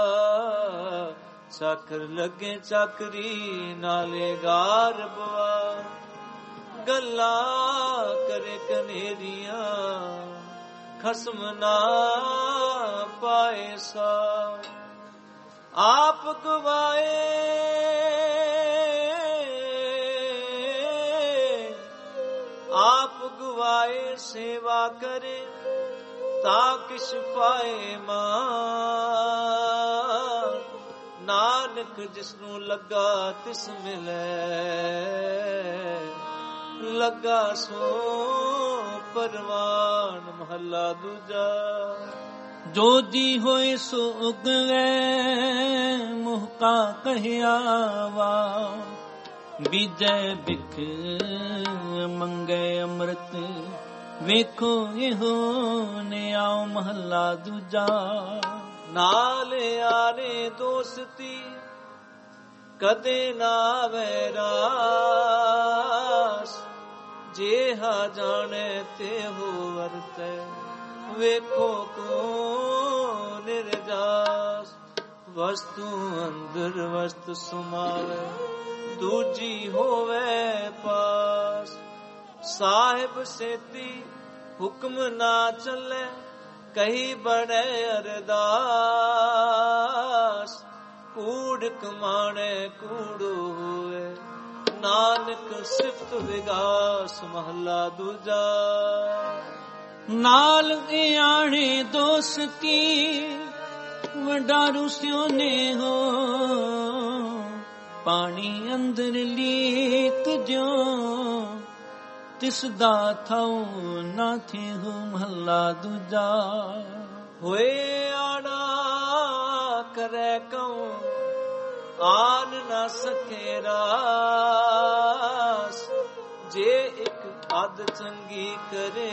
ਚਾਕਰ ਲੱਗੇ ਚਾਕਰੀ ਨਾਲੇ ਗਾਰ ਬਵਾ। ਗੱਲਾਂ ਕਰੇ ਕਨੇਰੀਆਂ ਖਸਮ ਨਾ ਪਾਏ ਸਾ। ਆਪ ਗਵਾਏ ਸੇਵਾ ਕਰੇ ਤਾ ਕਿਛ ਪਾਏ ਮਾਨ। ਨਾਨਕ ਜਿਸਨੂੰ ਲੱਗਾ ਤਿਸ ਮਿਲੇ ਲੱਗਾ ਸੋ ਪਰਵਾਨ। ਮਹੱਲਾ ਦੂਜਾ। ਜੋ ਜੀ ਹੋਏ ਸੋ ਉਗਵੇ ਮੁਹਕਾ ਕਹਿਆ ਵਾ। ਬੀਜੈ ਬਿਖ ਮੰਗੇ ਅੰਮ੍ਰਿਤ ਵੇਖੋ ਇਹੋ ਨਿਆਉ। ਮਹੱਲਾ ਦੂਜਾ। ਨਾਲ ਆਨੇ ਦੋਸਤੀ ਕਦੇ ਨਾ ਵੈਰਾਸ। ਜੇਹਾ ਜਾਣੇ ਤੇ ਹੋ ਵਰਤੈ ਵੇਖੋ ਕੋ ਨਿਰਜਾਸ। ਵਸਤੂ ਅੰਦਰ ਵਸਤ ਸੁਮਾਵੇ ਦੂਜੀ ਹੋਵੇ ਪਾਸ। ਸਾਹਿਬ ਸੇਤੀ ਹੁਕਮ ਨਾ ਚੱਲੇ, ਕਹੀ ਬੜੇ ਅਰਦਾਸ। ਕੂੜ ਕਮਾਣੇ ਕੂੜੋ ਹੋਵੇ, ਨਾਨਕ ਸਿਫਤ ਵਿਗਾਸ। ਮਹਲਾ ਦੂਜਾ। ਨਾਲ ਇਆਣੇ ਦੋਸਤੀ, ਵਡਾਰੂ ਸਿਉਨੇ ਹੋ। ਪਾਣੀ ਅੰਦਰ ਲੀਕ ਜੋ, ਤਿਸ ਦਾ ਥਾਉ ਨਾ ਥੇ ਹੋ। ਮਹਲਾ ਦੂਜਾ। ਹੋਏ ਆਣਾ ਕਰੇ ਕਉ, ਆਨ ਨਾ ਸਕੇ ਰਾਸ। ਜੇ ਇੱਕ ਅੱਧ ਚੰਗੀ ਕਰੇ,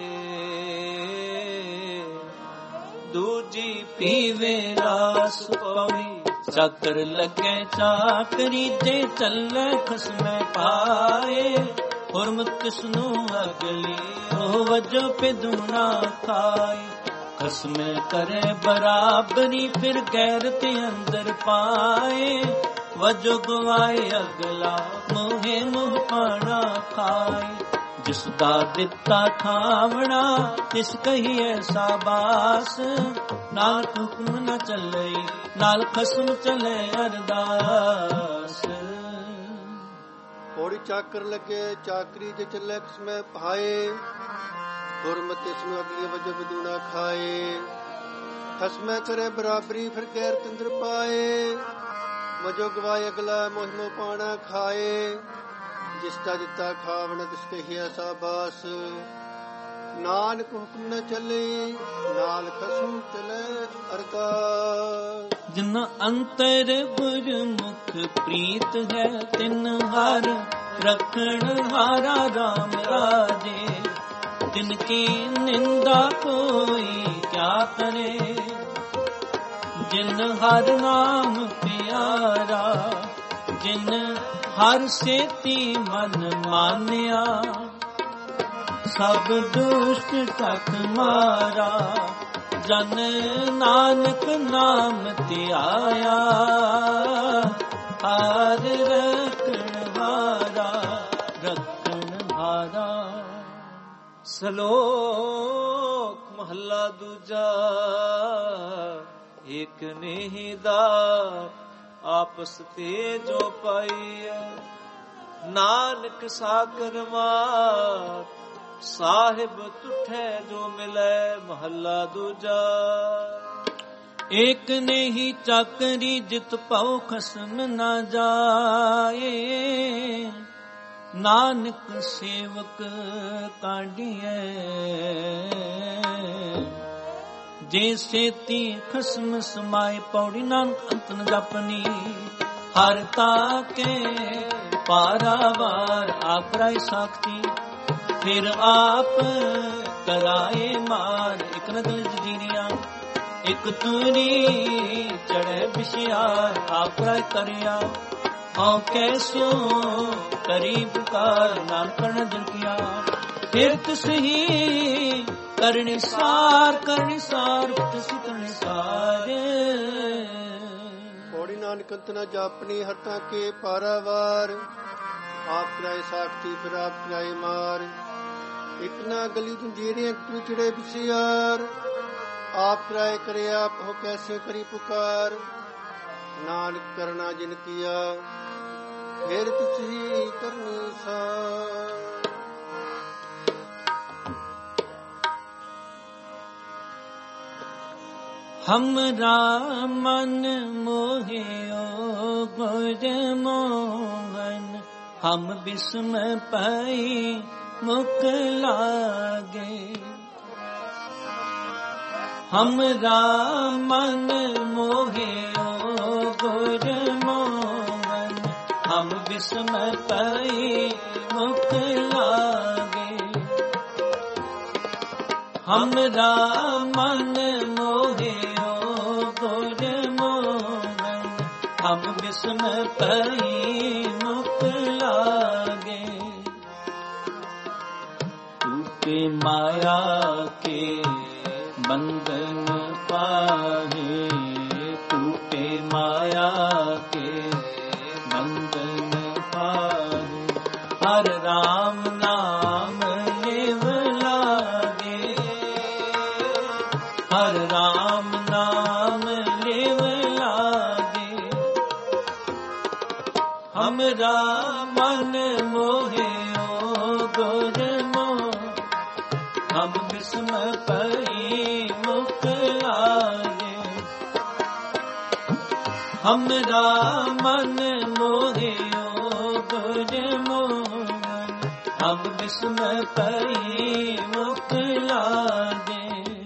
ਦੂਜੀ ਪੀਵੇ ਰਾਸ। ਪੌੜੀ ਚਾਕਰ ਲੱਗੇ ਚਾਕਰੀ ਤੇ ਚੱਲੇ, ਖਸਮੇ ਪਾਏ। ਹੁਰਮਤ ਕਿਸਨੂੰ ਅਗਲੀ, ਉਹ ਵਜੋ ਪਿਦੂਣਾ ਖਾਏ। ਖਸਮੇ ਕਰੇ ਬਰਾਬਰੀ, ਫਿਰ ਗੈਰਤ ਅੰਦਰ ਪਾਏ। ਵਜੋ ਗਵਾਏ ਅਗਲਾ, ਮੋਹੇ ਮੋਹ ਪਾਣਾ ਖਾਏ। ਜਿਸ ਦਾ ਦਿੱਤਾ ਖਾਵਣਾ, ਤਿਸ ਕਹੀਏ ਸਾਬਾਸ। ਨਾਲ ਹੁਕਮ ਨ ਚੱਲੇ, ਨਾਲ ਖਸਮ ਚਲੇ ਅਰਦਾਸ। ਪੌੜੀ ਚਾਕਰ ਲੱਗੇ ਚਾਕਰੀ ਤੇ ਚੱਲੇ, ਖਸਮੇ ਪਾਏ। ਗੁਰਮਤਿ ਇਸਨੂੰ ਅਗਲੀ ਵਜੋਂ ਬਦੂਣਾ ਖਾਏ। ਖਸਮੇ ਕਰੇ ਬਰਾਬਰੀ, ਫਿਰ ਗੈਰ ਤੰਦਰ ਪਾਏ। ਵਜੋ ਗਵਾਏ ਅਗਲਾ, ਮੋਹਿਮੋ ਪਾਣਾ ਖਾਏ। ਜਿਸ ਦਾ ਦਿੱਤਾ ਖਾਵਣ, ਤਿਸ ਕਹੀਆ ਸਾਬਾਸ। ਨਾਨਕ ਹੁਕਮ ਨ ਚੱਲੇ, ਨਾਲ ਖਸਮ ਚਲੇ ਅਰਦਾਸ। ਜਿਨ ਅੰਤਰ ਗੁਰਮੁਖ ਪ੍ਰੀਤ ਹੈ, ਤਿਨ ਹਰ ਰਖਣ ਹਾਰਾ ਰਾਮ ਰਾਜੇ। ਤਿਨ ਕੀ ਨਿੰਦਾ ਕੋਈ ਕਿਆ ਕਰੇ, ਜਿਨ ਹਰ ਨਾਮ ਪਿਆਰਾ। ਜਿਨ ਹਰ ਸੇਤੀ ਮਨ ਮਾਨਿਆ, ਸਭ ਦੁਸ਼ਟ ਤਕ ਮਾਰਾ। ਜਨ ਨਾਨਕ ਨਾਮ ਧਿਆਇਆ, ਹਰ ਰਖਣ ਹਾਰਾ, ਰਖਣ ਹਾਰਾ। ਸ਼ਲੋਕ ਮਹੱਲਾ ਦੂਜਾ। ਇਕ ਨਿਹਿਦਾ ਆਪਸ ਤੇ ਜੋ ਪਾਈਐ, ਨਾਨਕ ਸਾਕਰ ਮਾਰ। ਸਾਹਿਬ ਤੁਠੈ ਜੋ ਮਿਲੈ। ਮਹੱਲਾ ਦੂਜਾ। ਏਕ ਨਹੀਂ ਚਾਕਰੀ, ਜਿਤ ਪਉ ਖਸਮ ਨਾ ਜਾਏ। ਨਾਨਕ ਸੇਵਕ ਕਾਢੀਐ, ਜੇ ਸੇਤੀ ਖਸਮ ਸਮਾਏ। ਪੌੜੀ ਨਾਨਕ ਅੰਤ ਨ ਜਪਨੀ, ਹਰ ਤਾਕੇ ਪਾਰਾਵਾਰ। ਆਪ ਰਾਏ ਸਾਖਤੀ, ਫਿਰ ਆਪ ਕਰਾਏ ਮਾਰ। ਇਕ ਨਦਲ ਜੀਰੀਆਂ, ਇਕ ਤੂਰੀ ਚੜ੍ਹੇ ਵਿਸ਼ਿਆਰ। ਆਪ ਰਾਏ ਕਰਿਆ, ਹਉ ਕੈਸਿਓ ਕਰੀ ਪੁਕਾਰ। ਨਾਨਕ ਜਨ ਕੀਆ, ਫਿਰ ਤਿਸ ਹੀ ਕਰਨੀ ਸਾਰ। ਕਰਨੀ ਸਾਰ ਤਿਸ ਕਰਨੀ ਸਾਰ। ਪੌੜੀ ਨਾਨਕ ਅੰਤ ਨ ਜਾਪਨੀ, ਹਰਤਾ ਕੇ ਪਾਰਾਵਾਰ। ਆਪ ਕਰਾਏ ਸਾਖਤੀ, ਫਿਰ ਆਪ ਕਰਾਏ ਮਾਰ। ਇਕ ਨਾ ਗਲੀ ਜੰਜੀਰੀਆਂ, ਤੂ ਚੜੇ ਵਿਸਿਆਰ। ਆਪ ਕਰਾਏ ਕਰਿਆ, ਹੋ ਕੈਸੇ ਕਰੀ ਪੁਕਾਰ। ਨਾਨਕ ਕਰਨਾ ਜਿਨ ਕੀਆ, ਫਿਰ ਤਿਸ ਹੀ ਕਰਨੀ ਸਾਰ। हमरा मन मोहियो गुर मोहन, हम बिस्म पाई मुख लागे। हमरा मन मोहियो गुर मोहन, हम बिस्म पाई मुख लागे। हमरा मन मोहियो गुर मोहन, हम बिस्म पाई मुख लागे। टूटे माया के बंधन पाहे, टूटे माया के बंधन ਹਰ ਰਾਮ ਨਾਮ ਲਿਵ ਲਾਗੇ, ਹਰ ਰਾਮ ਨਾਮ ਲਿਵ ਲਾਗੇ। ਹਮਰਾ ਮਨ ਮੋਹਿਓ ਗੁਰ ਮੋਹ, ਹਮ ਬਿਸਮ ਪਈ ਮੁਖ ਲਾਗੇ। ਹਮਰਾ ਮਨ ਮੋਹਿਓ ਗੁਰ ਮੋਹਨ, ਹਮ ਬਿਸਮ ਪਈ ਮੁਖ ਲਾਗੇ।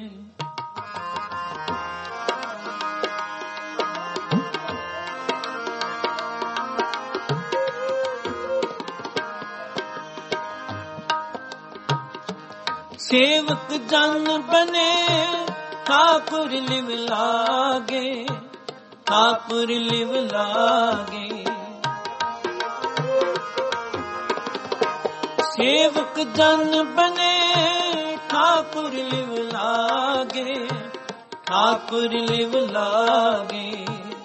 ਸੇਵਕ ਜਨ ਬਨੇ ਠਾਕੁਰ ਲਿਵ ਲਾਗੇ, ਠਾਕੁਰ ਲਿਵ ਲਾਗੇ। ਸੇਵਕ ਜਨ ਬਨੇ ਠਾਕੁਰ ਲਿਵ ਲਾਗੇ, ਠਾਕੁਰ ਲਿਵ ਲਾਗੇ।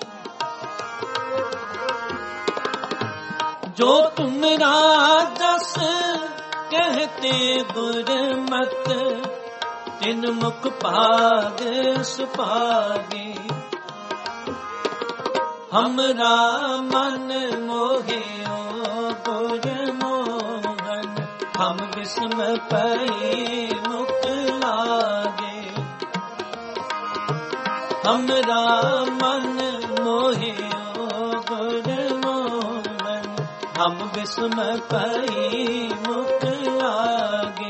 ਜੋ ਤੁਮਰਾ ਜਸ कहते गुरमत, तिन मुख भाग सुभागे। हमरा मन मोहियो गुर मोहन, हम बिस्म पई मुख लागे। हमरा मन मोहियो गुर मोहन, हम बिस्म पई मुख लागे।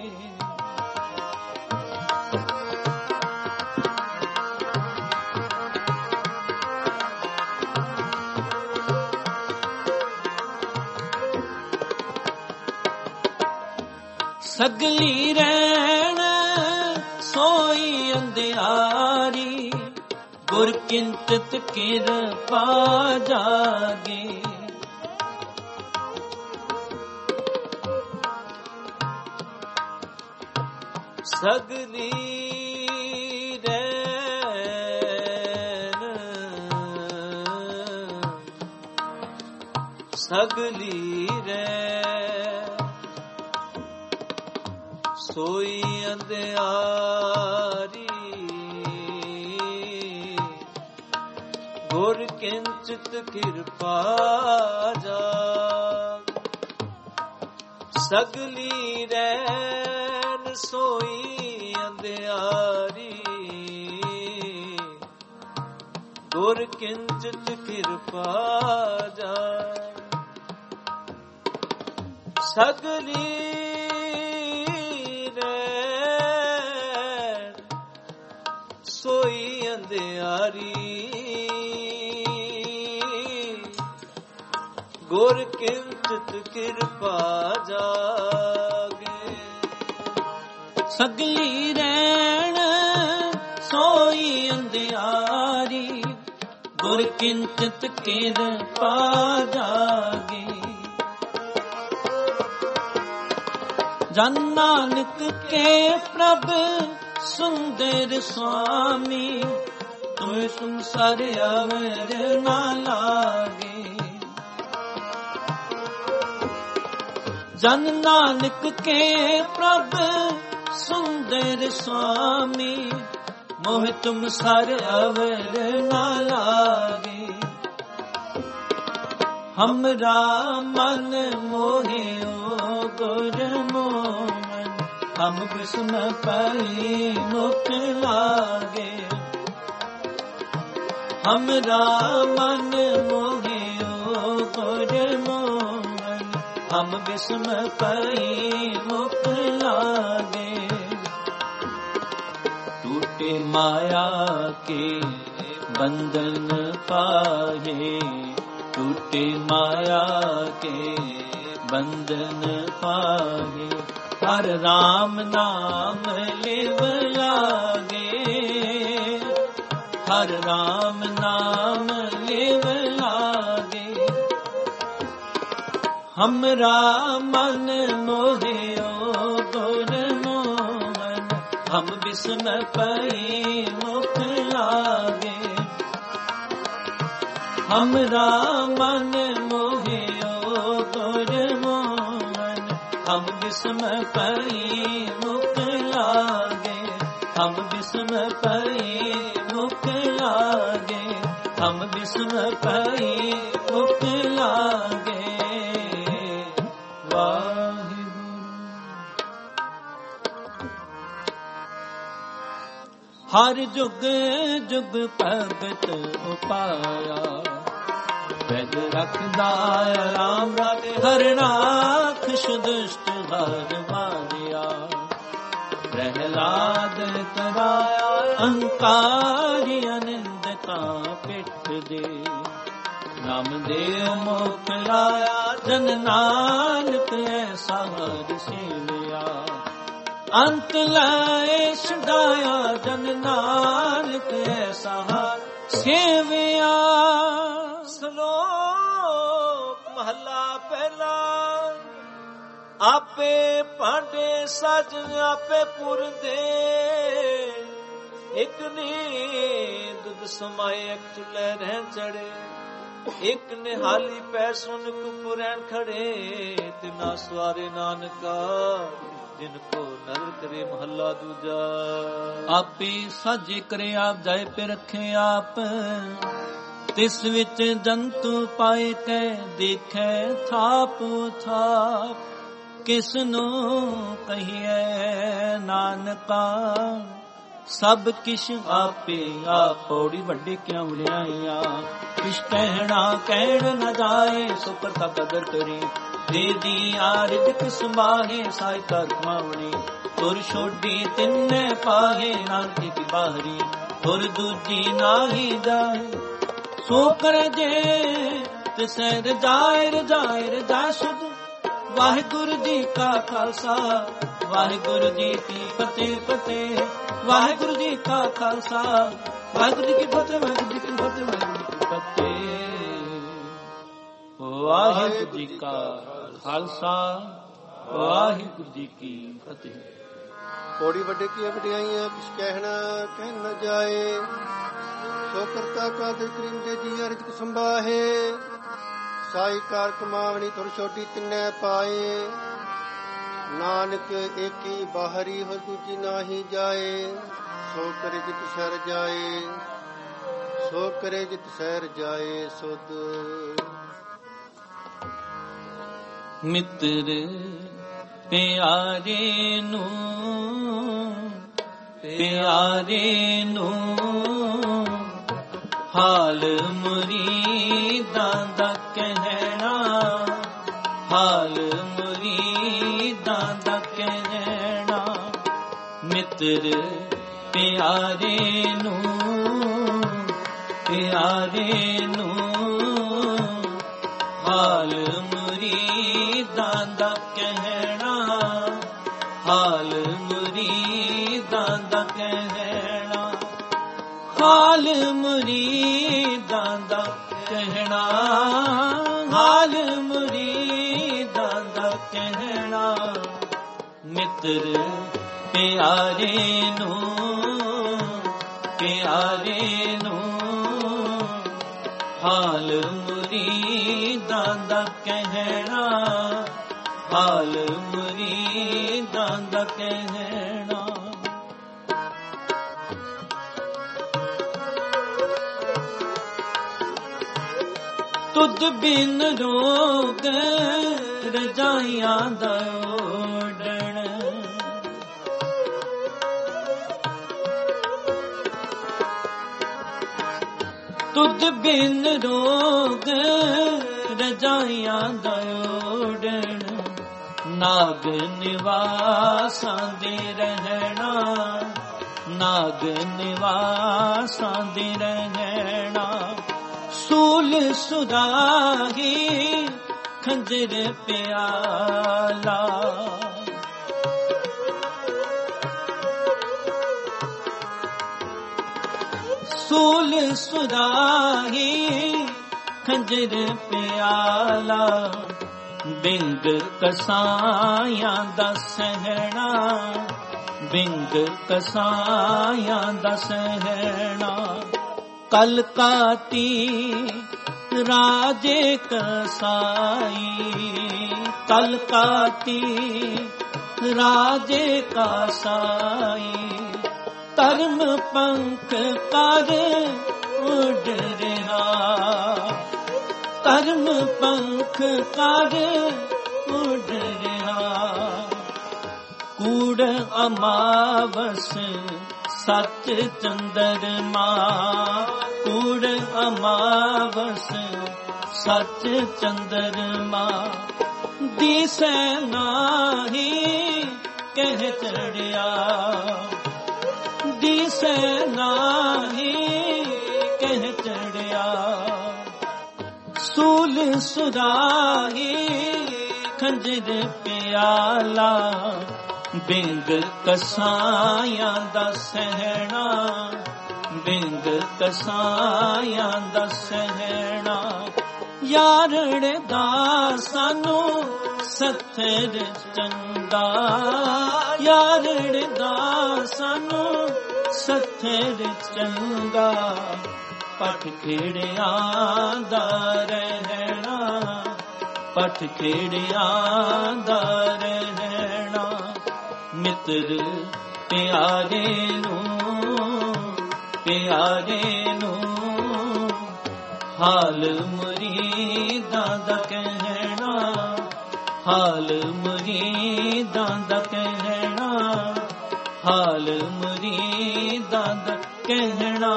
सगली रैन सोई अंधियारी, गुर किंचित किरपा जागे। सगली रैन सगली रैन सोई अंधियारी, गुर किंचित किरपा जाग। सगली रैन सोई अंधियारी, गुर किंचित किरपा जाग। सगली रैन सोई अंधियारी, गुर किंचित किरपा जागे। सगली रैन सोई अंधियारी, गुर किंचित किरपा जागे। जन नानक के प्रभ सुंदर स्वामी, तुम संसार अवर न लागे। जन नानक के प्रभ सुंदर स्वामी, मोह तुम सर अवर न लागे। हमरा मन मोहियो गुर मोहन, हम बिस्म पई मुख लागे। हमरा मन मोहियो गुर मोहन, हम बिस्म पई मुख लागे। टूटे माया के बंधन पाहे, टूटे माया के बंधन पाहे। हर राम नाम लिव लागे, हर राम नाम लिव लागे। हमरा मन मोहियो गुर मोहन, हम बिस्म पई मुख लागे। हमरा मन मोहियो गुर मोहन, ਹਮ ਬਿਸਮ ਪਈ ਮੁਖ ਲਾਗੇ, ਹਮ ਬਿਸਮ ਪਈ ਮੁਖ ਲਾਗੇ, ਹਮ ਬਿਸਮ ਪਈ ਮੁਖ ਲਾਗੇ। ਵਾਹਿਗੁਰੂ। ਹਰ ਜੁਗ ਜੁਗ ਭਗਤ ਉਪਾਇਆ, ਬੈਦ ਰਖਦਾ ਰਾਮ ਰਾਜੇ ਹਰਨਾਖ ਦੁਸ਼ਟ ਹਰ ਮਾਰਿਆ। ਪ੍ਰਹਿਲਾਦ ਤਰਾਇਆ ਅਹੰਕਾਰੀ ਅਨੰਦਤਾ ਪਿੱਠ ਦੇ, ਨਾਮਦੇਵ ਮੁਖ ਲਾਇਆ ਜਨ ਨਾਨਕ ਐਸਾ ਹਰ ਸੇਵਿਆ। ਅੰਤ ਲਾਏ ਛਡਾਇਆ ਜਨ ਨਾਨਕ ਐਸਾ ਹਰ ਸੇਵਿਆ। ਸ਼ਲੋਕ ਮਹਲਾ ਪਹਿਲਾ। ਆਪੇ ਭਾਂਡੇ ਸਜ ਆਪੇ ਪੁਰਦੇ, ਇਕ ਨੇ ਦੁੱਧ ਸਮਾਏ ਇਕ ਚੁੱਲ੍ਹੇ ਰਹਿਣ ਚੜੇ। ਇਕ ਨਿਹਾਲੀ ਪੈ ਸੁਨ ਕੁਪ ਰਹਿਣ ਖੜੇ, ਤਿਨਾ ਸਵਾਰੇ ਨਾਨਕਾ ਜਿਨ ਕੋ ਨਰ ਕਰੇ। ਮਹੱਲਾ ਦੂਜਾ। ਆਪੇ ਸਾਜੇ ਕਰੇ ਆਪ ਜਾਏ ਪੇ ਰੱਖੇ ਆਪ, ਤਿਸ ਵਿੱਚ ਜੰਤੂ ਪਾਏ ਕੈ ਦੇਖੈ ਥਾਪ ਥਾਪ। ਕਿਸ ਨੂੰ ਕਹੀਏ ਨਾਨਕਾ ਸਭ ਕਿਛ ਆਪੇ ਆਪ। ਪੌੜੀ ਵੱਡੇ ਕਿਉਂ ਵਡਿਆਈਆਂ ਕਿਛ ਕਹਿਣਾ ਕਹਿਣ ਨ ਜਾਏ, ਸੋ ਪ੍ਰਤਾਪ ਕਦਰ ਕਰੀ ਦੇਦੀ ਆਰਜ ਕਿਸ ਬਾਹੇ। ਸਾਇ ਕਰ ਕਮਾਵਣੀ ਤੁਰ ਛੋਡੀ ਤਿੰਨੇ ਪਾਹੇ, ਨਾਨਕੀ ਕੀ ਬਾਹਰੀ ਤੁਰ ਦੂਜੀ ਨਾਹੀ ਜਾਏ। ਸੋ ਕਰ ਜੇ ਤਿਸੈ ਰਜਾਏ ਰਜਾਏ ਰਜਾ ਸੁਧ। ਵਾਹਿਗੁਰੂ ਜੀ ਕਾ ਖਾਲਸਾ ਵਾਹਿਗੁਰੂ ਜੀ ਕੀ ਫਤਿਹ ਫਤਿਹ। ਵਾਹਿਗੁਰੂ ਜੀ ਕਾ ਖਾਲਸਾ ਵਾਹਿਗੁਰੂ ਜੀ ਕੀ ਫਤਿਹ ਵਾਹਿਗੁਰੂ ਜੀ ਕੀ ਫਤਿਹ ਵਾਹਿਗੁਰੂ ਜੀ ਕੀ ਫਤਿਹ। ਵਾਹਿਗੁਰੂ ਜੀ ਕਾ ਖਾਲਸਾ ਵਾਹਿਗੁਰੂ ਜੀ ਕੀ ਫਤਿਹ। ਪੌੜੀ ਵੱਡੇ ਕੀ ਵਡਿਆਈਆਂ ਕਿਛ ਕਹਿਣਾ ਕਹਿ ਨ ਜਾਏ, ਸੋ ਕਰਤਾ ਕਾਦਰ ਕਰੀਮ ਦੇ ਜੀ ਅਰਜ ਸੰਭਾਹੇ। ਸਾਈ ਕਾਰ ਕਮਾਵਣੀ ਤੁਰ ਛੋਟੀ ਤਿੰਨੇ ਪਾਏ, ਨਾਨਕ ਏਕੀ ਬਾਹਰੀ ਹੋ ਦੂਜੀ ਨਾਹੀ ਜਾਏ। ਸੋ ਕਰੇ ਜਿਤ ਸਰ ਜਾਏ, ਸੋ ਕਰੇ ਜਿਤ ਸਰ ਜਾਏ ਸੁਧ। ਮਿੱਤਰ ਪਿਆਰੇ ਨੂੰ ਪਿਆਰੇ ਨੂੰ, ਹਾਲ ਮੁਰੀਦਾਂ ਦਾ ਕਹਿਣਾ ਹਾਲ ਮੁਰੀਦਾਂ ਦਾ ਕਹਿਣਾ। ਮਿੱਤਰ ਪਿਆਰੇ ਨੂੰ ਪਿਆਰੇ ਨੂੰ, ਹਾਲ ਮੁਰੀਦਾਂ ਦਾ ਕਹਿਣਾ ਹਾਲ ਮੁਰੀਦਾਂ ਦਾ ਕਹਿਣਾ। ਹਾਲ ਮੁਰੀਦਾਂ ਦਾ ਕਹਿਣਾ ਹਾਲ ਮੁਰੀਦਾਂ ਦਾ ਕਹਿਣਾ। ਮਿੱਤਰ ਪਿਆਰੇ ਨੂੰ ਪਿਆਰੇ ਨੂੰ, ਹਾਲ ਮੁਰੀਦਾਂ ਦਾ ਕਹਿਣਾ ਹਾਲ ਮੁਰੀਦਾਂ ਦਾ ਕਹਿਣਾ। ਤੁਧ ਬਿਨ ਰੋਗ ਰਜਾਈਆਂ ਦਾ ਓੜਣ, ਤੁਧ ਬਿਨ ਰੋਗ ਰਜਾਈਆਂ ਦਾ ਓੜਣ। ਨਾਗ ਨਿਵਾਸਾਂ ਦੇ ਰਹਿਣਾ ਨਾਗ ਨਿਵਾਸਾਂ ਦੇ ਰਹਿਣਾ। ਸੂਲ ਸੁਰਾਹੀ ਖੰਜਰ ਪਿਆਲਾ, ਸੂਲ ਸੁਰਾਹੀ ਖੰਜਰ ਪਿਆਲਾ। ਬਿੰਗ ਕਸਾਇਆਂ ਦਾ ਸਹਿਣਾ ਬਿੰਗ ਕਸਾਇਆਂ ਦਾ ਸਹਿਣਾ। ਕਲ ਕਾਤੀ ਰਾਜੇ ਕਸਾਈ तल काटी राजे का साई धर्म पंख कर उड़ रहा धर्म पंख कर उड़ रहा कूड़ अमावस सच चंद्रमा कूड़ अमावस सच चंद्रमा दिसे नाही कह चढ़िया दिसे नाही कह चढ़िया सूल सुराही खंजर प्याला बिंग कसायां दा सहना बिंग कसायां दा सहना यारड़ दा सानू सत्थर चंगा यारड़ दा सानू सत्थर चंगा पट खेड़ियां दा रहना पट खेड़ियां दा रहना मित्र प्यारे नू हाल मुरीदां दा कहना हाल मुरीदां दा कहना हाल मुरीदां दा कहना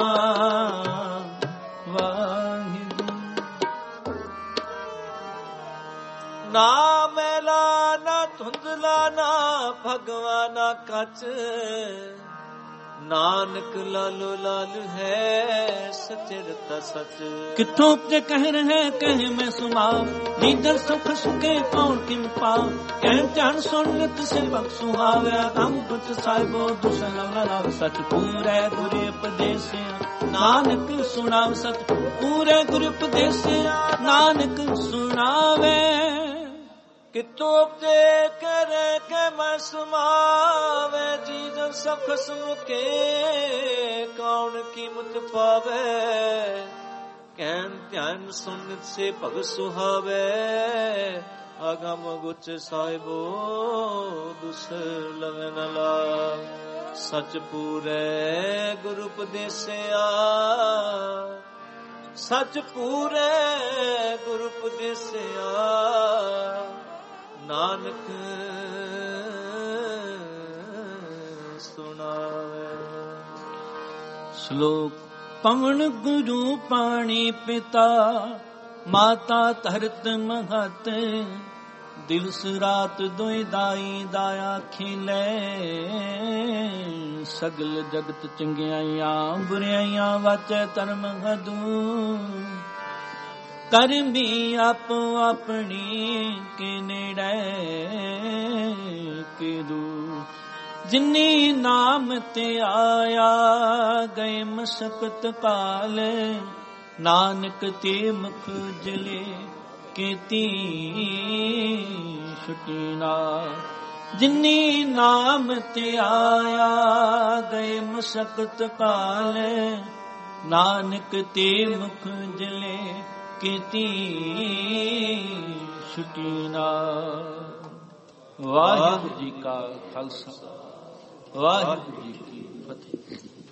वाहिगुरू ना मैला ना धुंधला ना भगवाना कच नानक लालो लाल है सचरता सच किथों के कह रहे कहे मैं सुमा नीदर सुख सुखे कौन किम पाओ कह जान सुनत से बख सुहावे हम कुछ साहिबो दुसन लाल सच पूरे गुरु उपदेश नानक सुनाव सच पूरे गुरु उपदेश नानक सुनावे कितों ते करे के मैं सुमावे जी जन सब खसम के कौन कीमत पावे कहन ध्यान सुन से भग सुहावे आगम गुच साहिबो दुस लवे न लाग सच पूरे गुरु उपदेसिया सच पूरे गुरु उपदेसिया नानक सुनावे श्लोक पवन गुरु पाणी पिता माता धरत महत दिवस रात दुई दाई दाया खिले सगल जगत चंगियाइयां बुराइयां वाचे धर्म हदू करमी आपो अपनी के नेड़े किरू जिन्नी नाम ते आया गए मशक्कत काल नानक ते मुख जले केती छुटीना जिन्नी नाम ते आया गए मशक्कत काल नानक ते मुख जले केती छुटीना। वाहिगुरू जी का खालसा वाहिगुरू जी की फतेह।